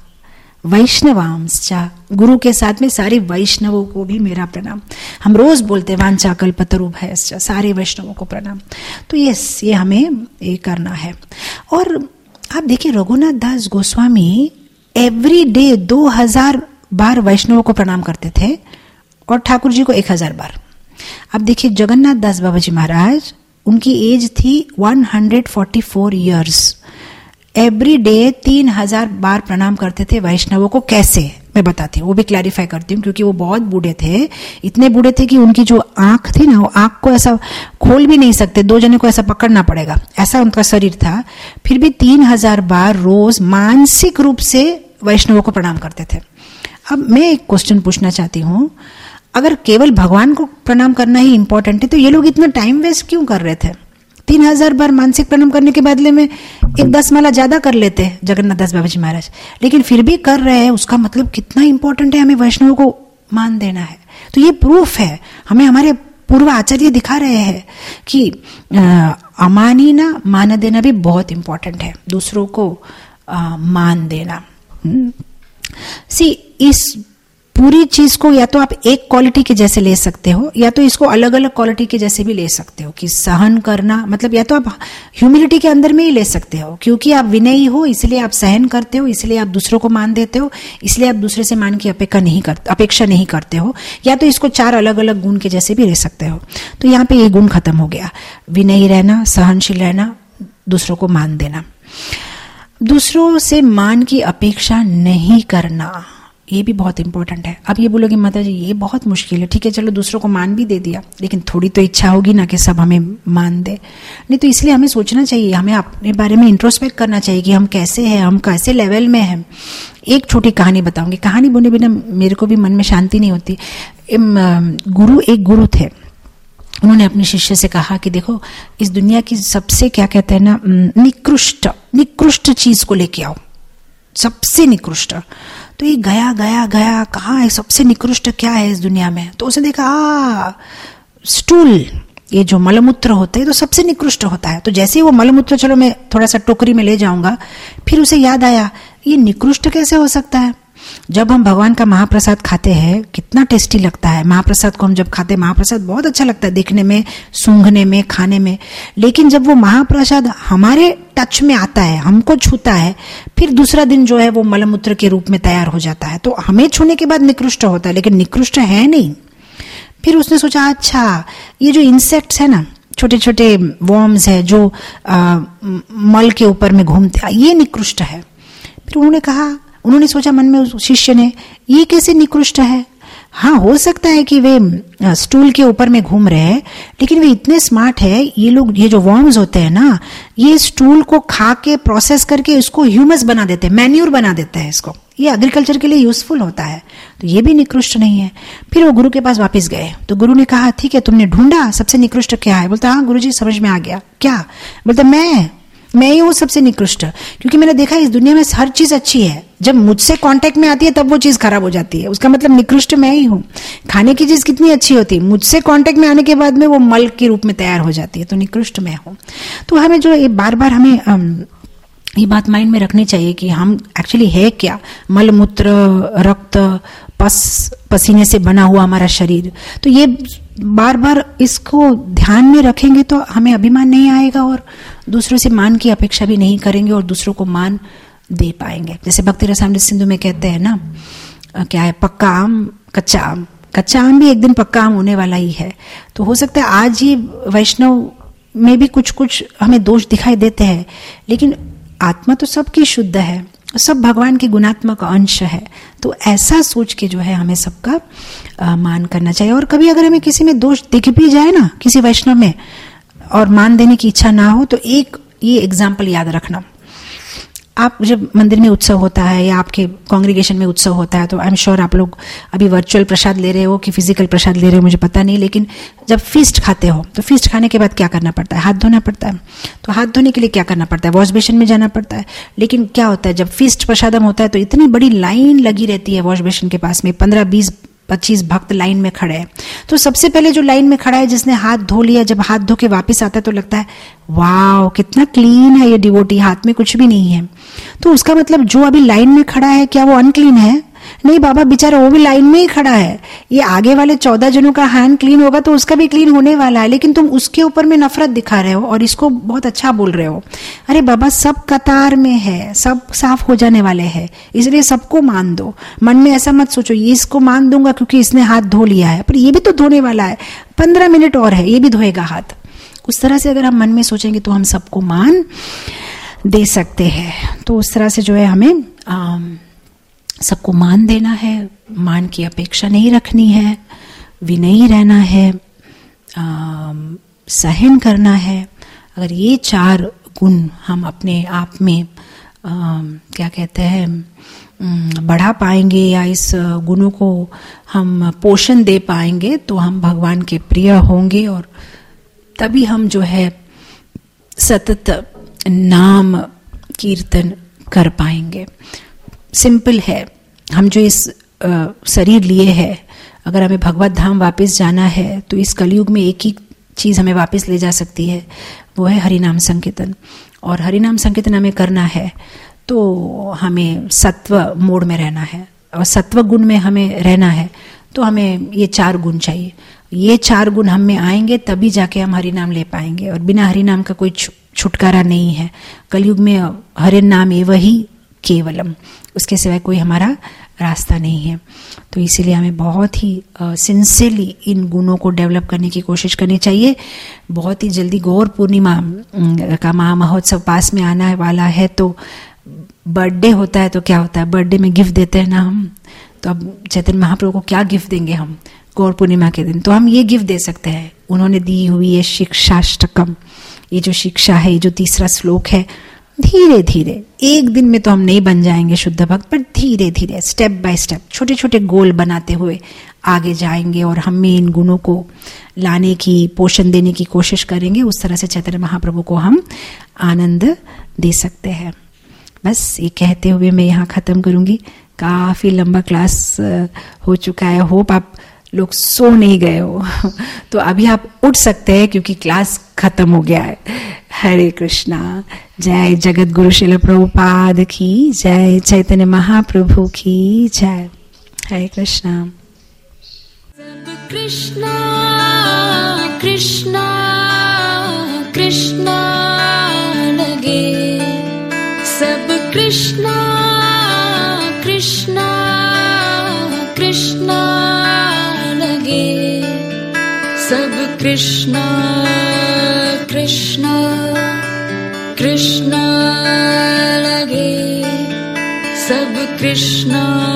गुरु के साथ में सारे वैष्णवों को भी मेरा प्रणाम। हम रोज बोलते वांछा कल्पतरुभ्यश्च, सारे वैष्णवों को प्रणाम। तो ये हमें ये करना है। और आप देखिए रघुनाथ दास गोस्वामी एवरी डे 2000 बार वैष्णवों को प्रणाम करते थे और ठाकुर जी को 1000 बार। अब देखिए जगन्नाथ दास बाबा जी महाराज, उनकी एज थी 144 ईयर्स, एवरी डे 3000 बार प्रणाम करते थे वैष्णवों को। कैसे? मैं बताती हूँ, वो भी क्लैरिफाई करती हूँ, क्योंकि वो बहुत बूढ़े थे, इतने बूढ़े थे कि उनकी जो आंख थी ना, वो आंख को ऐसा खोल भी नहीं सकते, 2 जने को ऐसा पकड़ना पड़ेगा, ऐसा उनका शरीर था। फिर भी 3000 बार रोज मानसिक रूप से वैष्णवों को प्रणाम करते थे। अब मैं एक क्वेश्चन पूछना चाहती हूँ, अगर केवल भगवान को प्रणाम करना ही इंपॉर्टेंट है तो ये लोग इतना टाइम वेस्ट क्यों कर रहे थे? 3000 बार मानसिक प्रणाम करने के बदले में एक 10 माला ज्यादा कर लेते हैं जगन्नाथ दास बाबा जी महाराज, लेकिन फिर भी कर रहे हैं। उसका मतलब कितना इंपॉर्टेंट है हमें वैष्णव को मान देना है। तो ये प्रूफ है, हमें हमारे पूर्व आचार्य दिखा रहे हैं कि अमानी ना मान देना भी बहुत इंपॉर्टेंट है, दूसरों को मान देना। इस पूरी चीज को या तो आप एक क्वालिटी के जैसे ले सकते हो, या तो इसको अलग अलग क्वालिटी के जैसे भी ले सकते हो। कि सहन करना मतलब या तो आप ह्यूमिलिटी के अंदर में ही ले सकते हो, क्योंकि आप विनयी हो इसलिए आप सहन करते हो, इसलिए आप दूसरों को मान देते हो, इसलिए आप दूसरे से मान की अपेक्षा नहीं करते हो। या तो इसको 4 अलग अलग गुण के जैसे भी ले सकते हो। तो यहाँ पे ये गुण खत्म हो गया, विनयी रहना, सहनशील रहना, दूसरों को मान देना, दूसरों से मान की अपेक्षा नहीं करना, ये भी बहुत इंपॉर्टेंट है। अब ये बोलोगे माता जी ये बहुत मुश्किल है, ठीक है चलो दूसरों को मान भी दे दिया, लेकिन थोड़ी तो इच्छा होगी ना कि सब हमें मान दे। नहीं तो इसलिए हमें सोचना चाहिए, हमें अपने बारे में इंट्रोस्पेक्ट करना चाहिए कि हम कैसे हैं, हम कैसे लेवल में हैं। एक छोटी कहानी बताऊंगी, कहानी बोले बिना मेरे को भी मन में शांति नहीं होती। एक गुरु थे, उन्होंने अपने शिष्य से कहा कि देखो इस दुनिया की सबसे क्या कहते हैं ना निकृष्ट चीज को लेके आओ, सबसे निकृष्ट। तो ये गया गया गया, कहाँ है सबसे निकृष्ट क्या है इस दुनिया में? तो उसने देखा स्टूल, ये जो मलमूत्र होता है तो सबसे निकृष्ट होता है। तो जैसे ही वो मलमूत्र चलो मैं थोड़ा सा टोकरी में ले जाऊंगा, फिर उसे याद आया ये निकृष्ट कैसे हो सकता है? जब हम भगवान का महाप्रसाद खाते हैं कितना टेस्टी लगता है। महाप्रसाद को हम जब खाते हैं, महाप्रसाद बहुत अच्छा लगता है देखने में, सूंघने में, खाने में। लेकिन जब वो महाप्रसाद हमारे टच में आता है, हमको छूता है, फिर दूसरा दिन जो है वो मलमूत्र के रूप में तैयार हो जाता है। तो हमें छूने के बाद निकृष्ट होता है, लेकिन निकृष्ट है नहीं। फिर उसने सोचा अच्छा ये जो इंसेक्ट्स है ना, छोटे छोटे वॉर्म्स है जो मल के ऊपर में घूमते, ये निकृष्ट है। फिर उन्होंने सोचा मन में, उस शिष्य ने, ये कैसे निकृष्ट है? हाँ हो सकता है कि वे स्टूल के ऊपर में घूम रहे हैं, लेकिन वे इतने स्मार्ट है, ये लोग, ये जो वॉर्म्स होते हैं ना, ये स्टूल को खा के प्रोसेस करके इसको ह्यूमस बना देते हैं, मैन्यूर बना देते हैं इसको, ये एग्रीकल्चर के लिए यूजफुल होता है। तो ये भी निकृष्ट नहीं है। फिर वो गुरु के पास वापस गए, तो गुरु ने कहा ठीक है तुमने ढूंढा सबसे निकृष्ट क्या है? बोलता हाँ गुरुजी समझ में आ गया। क्या? बोलता मैं ही हूँ सबसे निकृष्ट, क्योंकि मैंने देखा इस दुनिया में हर चीज अच्छी है, जब मुझसे कांटेक्ट में आती है तब वो चीज खराब हो जाती है। उसका मतलब निकृष्ट मैं ही हूँ। खाने की चीज कितनी अच्छी होती है, मुझसे कांटेक्ट में आने के बाद में वो मल के रूप में तैयार हो जाती है, तो निकृष्ट मैं हूँ। तो हमें जो ये बार बार हमें ये बात माइंड में रखनी चाहिए कि हम एक्चुअली है क्या। मल मूत्र रक्त पसीने से बना हुआ हमारा शरीर, तो ये बार बार इसको ध्यान में रखेंगे तो हमें अभिमान नहीं आएगा और दूसरों से मान की अपेक्षा भी नहीं करेंगे और दूसरों को मान दे पाएंगे। जैसे भक्ति रसामृत सिंधु में कहते हैं ना, क्या है, पक्का आम कच्चा आम, कच्चा आम भी एक दिन पक्का आम होने वाला ही है। तो हो सकता है आज ये वैष्णव में भी कुछ कुछ हमें दोष दिखाई देते हैं, लेकिन आत्मा तो सबकी शुद्ध है, सब भगवान के गुणात्मक अंश है। तो ऐसा सोच के जो है हमें सबका मान करना चाहिए। और कभी अगर हमें किसी में दोष दिख भी जाए ना, किसी वैष्णव में, और मान देने की इच्छा ना हो, तो एक ये एग्जाम्पल याद रखना। आप जब मंदिर में उत्सव होता है या आपके कांग्रीगेशन में उत्सव होता है, तो आई एम श्योर आप लोग अभी वर्चुअल प्रसाद ले रहे हो कि फिजिकल प्रसाद ले रहे हो मुझे पता नहीं, लेकिन जब फीस्ट खाते हो तो फीस्ट खाने के बाद क्या करना पड़ता है? हाथ धोना पड़ता है। तो हाथ धोने के लिए क्या करना पड़ता है? वॉश बेसिन में जाना पड़ता है। लेकिन क्या होता है जब फीस्ट प्रसादम होता है तो इतनी बड़ी लाइन लगी रहती है वॉश बेसिन के पास में, 15, 20, 25 भक्त लाइन में खड़े हैं। तो सबसे पहले जो लाइन में खड़ा है जिसने हाथ धो लिया, जब हाथ धो के वापस आता है तो लगता है वाह कितना क्लीन है ये डिवोटी, हाथ में कुछ भी नहीं है। तो उसका मतलब जो अभी लाइन में खड़ा है क्या वो अनक्लीन है? नहीं बाबा, बेचारा वो भी लाइन में ही खड़ा है। ये आगे वाले 14 जनों का हैंड क्लीन होगा तो उसका भी क्लीन होने वाला है, लेकिन तुम उसके ऊपर में नफरत दिखा रहे हो और इसको बहुत अच्छा बोल रहे हो। अरे बाबा, सब कतार में है, सब साफ हो जाने वाले हैं, इसलिए सबको मान दो। मन में ऐसा मत सोचो ये इसको मान दूंगा क्योंकि इसने हाथ धो लिया है, पर ये भी तो धोने वाला है, 15 मिनट और है, ये भी धोएगा हाथ। उस तरह से अगर हम मन में सोचेंगे तो हम सबको मान दे सकते हैं। तो उस तरह से जो है हमें सबको मान देना है, मान की अपेक्षा नहीं रखनी है, विनयी रहना है, सहन करना है। अगर ये 4 गुण हम अपने आप में क्या कहते हैं बढ़ा पाएंगे या इस गुणों को हम पोषण दे पाएंगे तो हम भगवान के प्रिय होंगे और तभी हम जो है सतत नाम कीर्तन कर पाएंगे। सिंपल है, हम जो इस शरीर लिए है, अगर हमें भगवत धाम वापस जाना है तो इस कलयुग में एक ही चीज़ हमें वापस ले जा सकती है, वो है हरिनाम संकीर्तन। और हरिनाम संकीर्तन हमें करना है तो हमें सत्व मोड में रहना है, और सत्व गुण में हमें रहना है तो हमें ये 4 गुण चाहिए। ये 4 गुण हम में आएंगे तभी जाके हम हरिनाम ले पाएंगे, और बिना हरिनाम का कोई छुटकारा नहीं है। कलयुग में हरि नाम एव ही केवलम, उसके सिवाय कोई हमारा रास्ता नहीं है। तो इसीलिए हमें बहुत ही सिंसियरली इन गुणों को डेवलप करने की कोशिश करनी चाहिए। बहुत ही जल्दी गौर पूर्णिमा का महामहोत्सव पास में आना वाला है, तो बर्थडे होता है तो क्या होता है, बर्थडे में गिफ्ट देते हैं ना हम। तो अब चैतन्य महाप्रभु को क्या गिफ्ट देंगे हम गौर पूर्णिमा के दिन? तो हम ये गिफ्ट दे सकते हैं, उन्होंने दी हुई ये शिक्षाष्टकम, ये जो शिक्षा है, ये जो 3रा श्लोक है, धीरे धीरे, एक दिन में तो हम नहीं बन जाएंगे शुद्ध भक्त, पर धीरे धीरे स्टेप बाय स्टेप छोटे छोटे गोल बनाते हुए आगे जाएंगे और हम में इन गुणों को लाने की, पोषण देने की कोशिश करेंगे। उस तरह से चैतन्य महाप्रभु को हम आनंद दे सकते हैं। बस ये कहते हुए मैं यहाँ खत्म करूंगी। काफी लंबा क्लास हो चुका है, होप आप लोग सो नहीं गए हो तो अभी आप उठ सकते हैं क्योंकि क्लास खत्म हो गया है। हरे कृष्णा। जय जगत गुरु श्रील प्रभुपाद की जय, चैतन्य महाप्रभु की जय। हरे कृष्णा। सब कृष्णा कृष्णा कृष्णा लगे, सब कृष्णा कृष्णा कृष्णा लगे, सब कृष्णा कृष्णा कृष्णा लगे, सब कृष्णा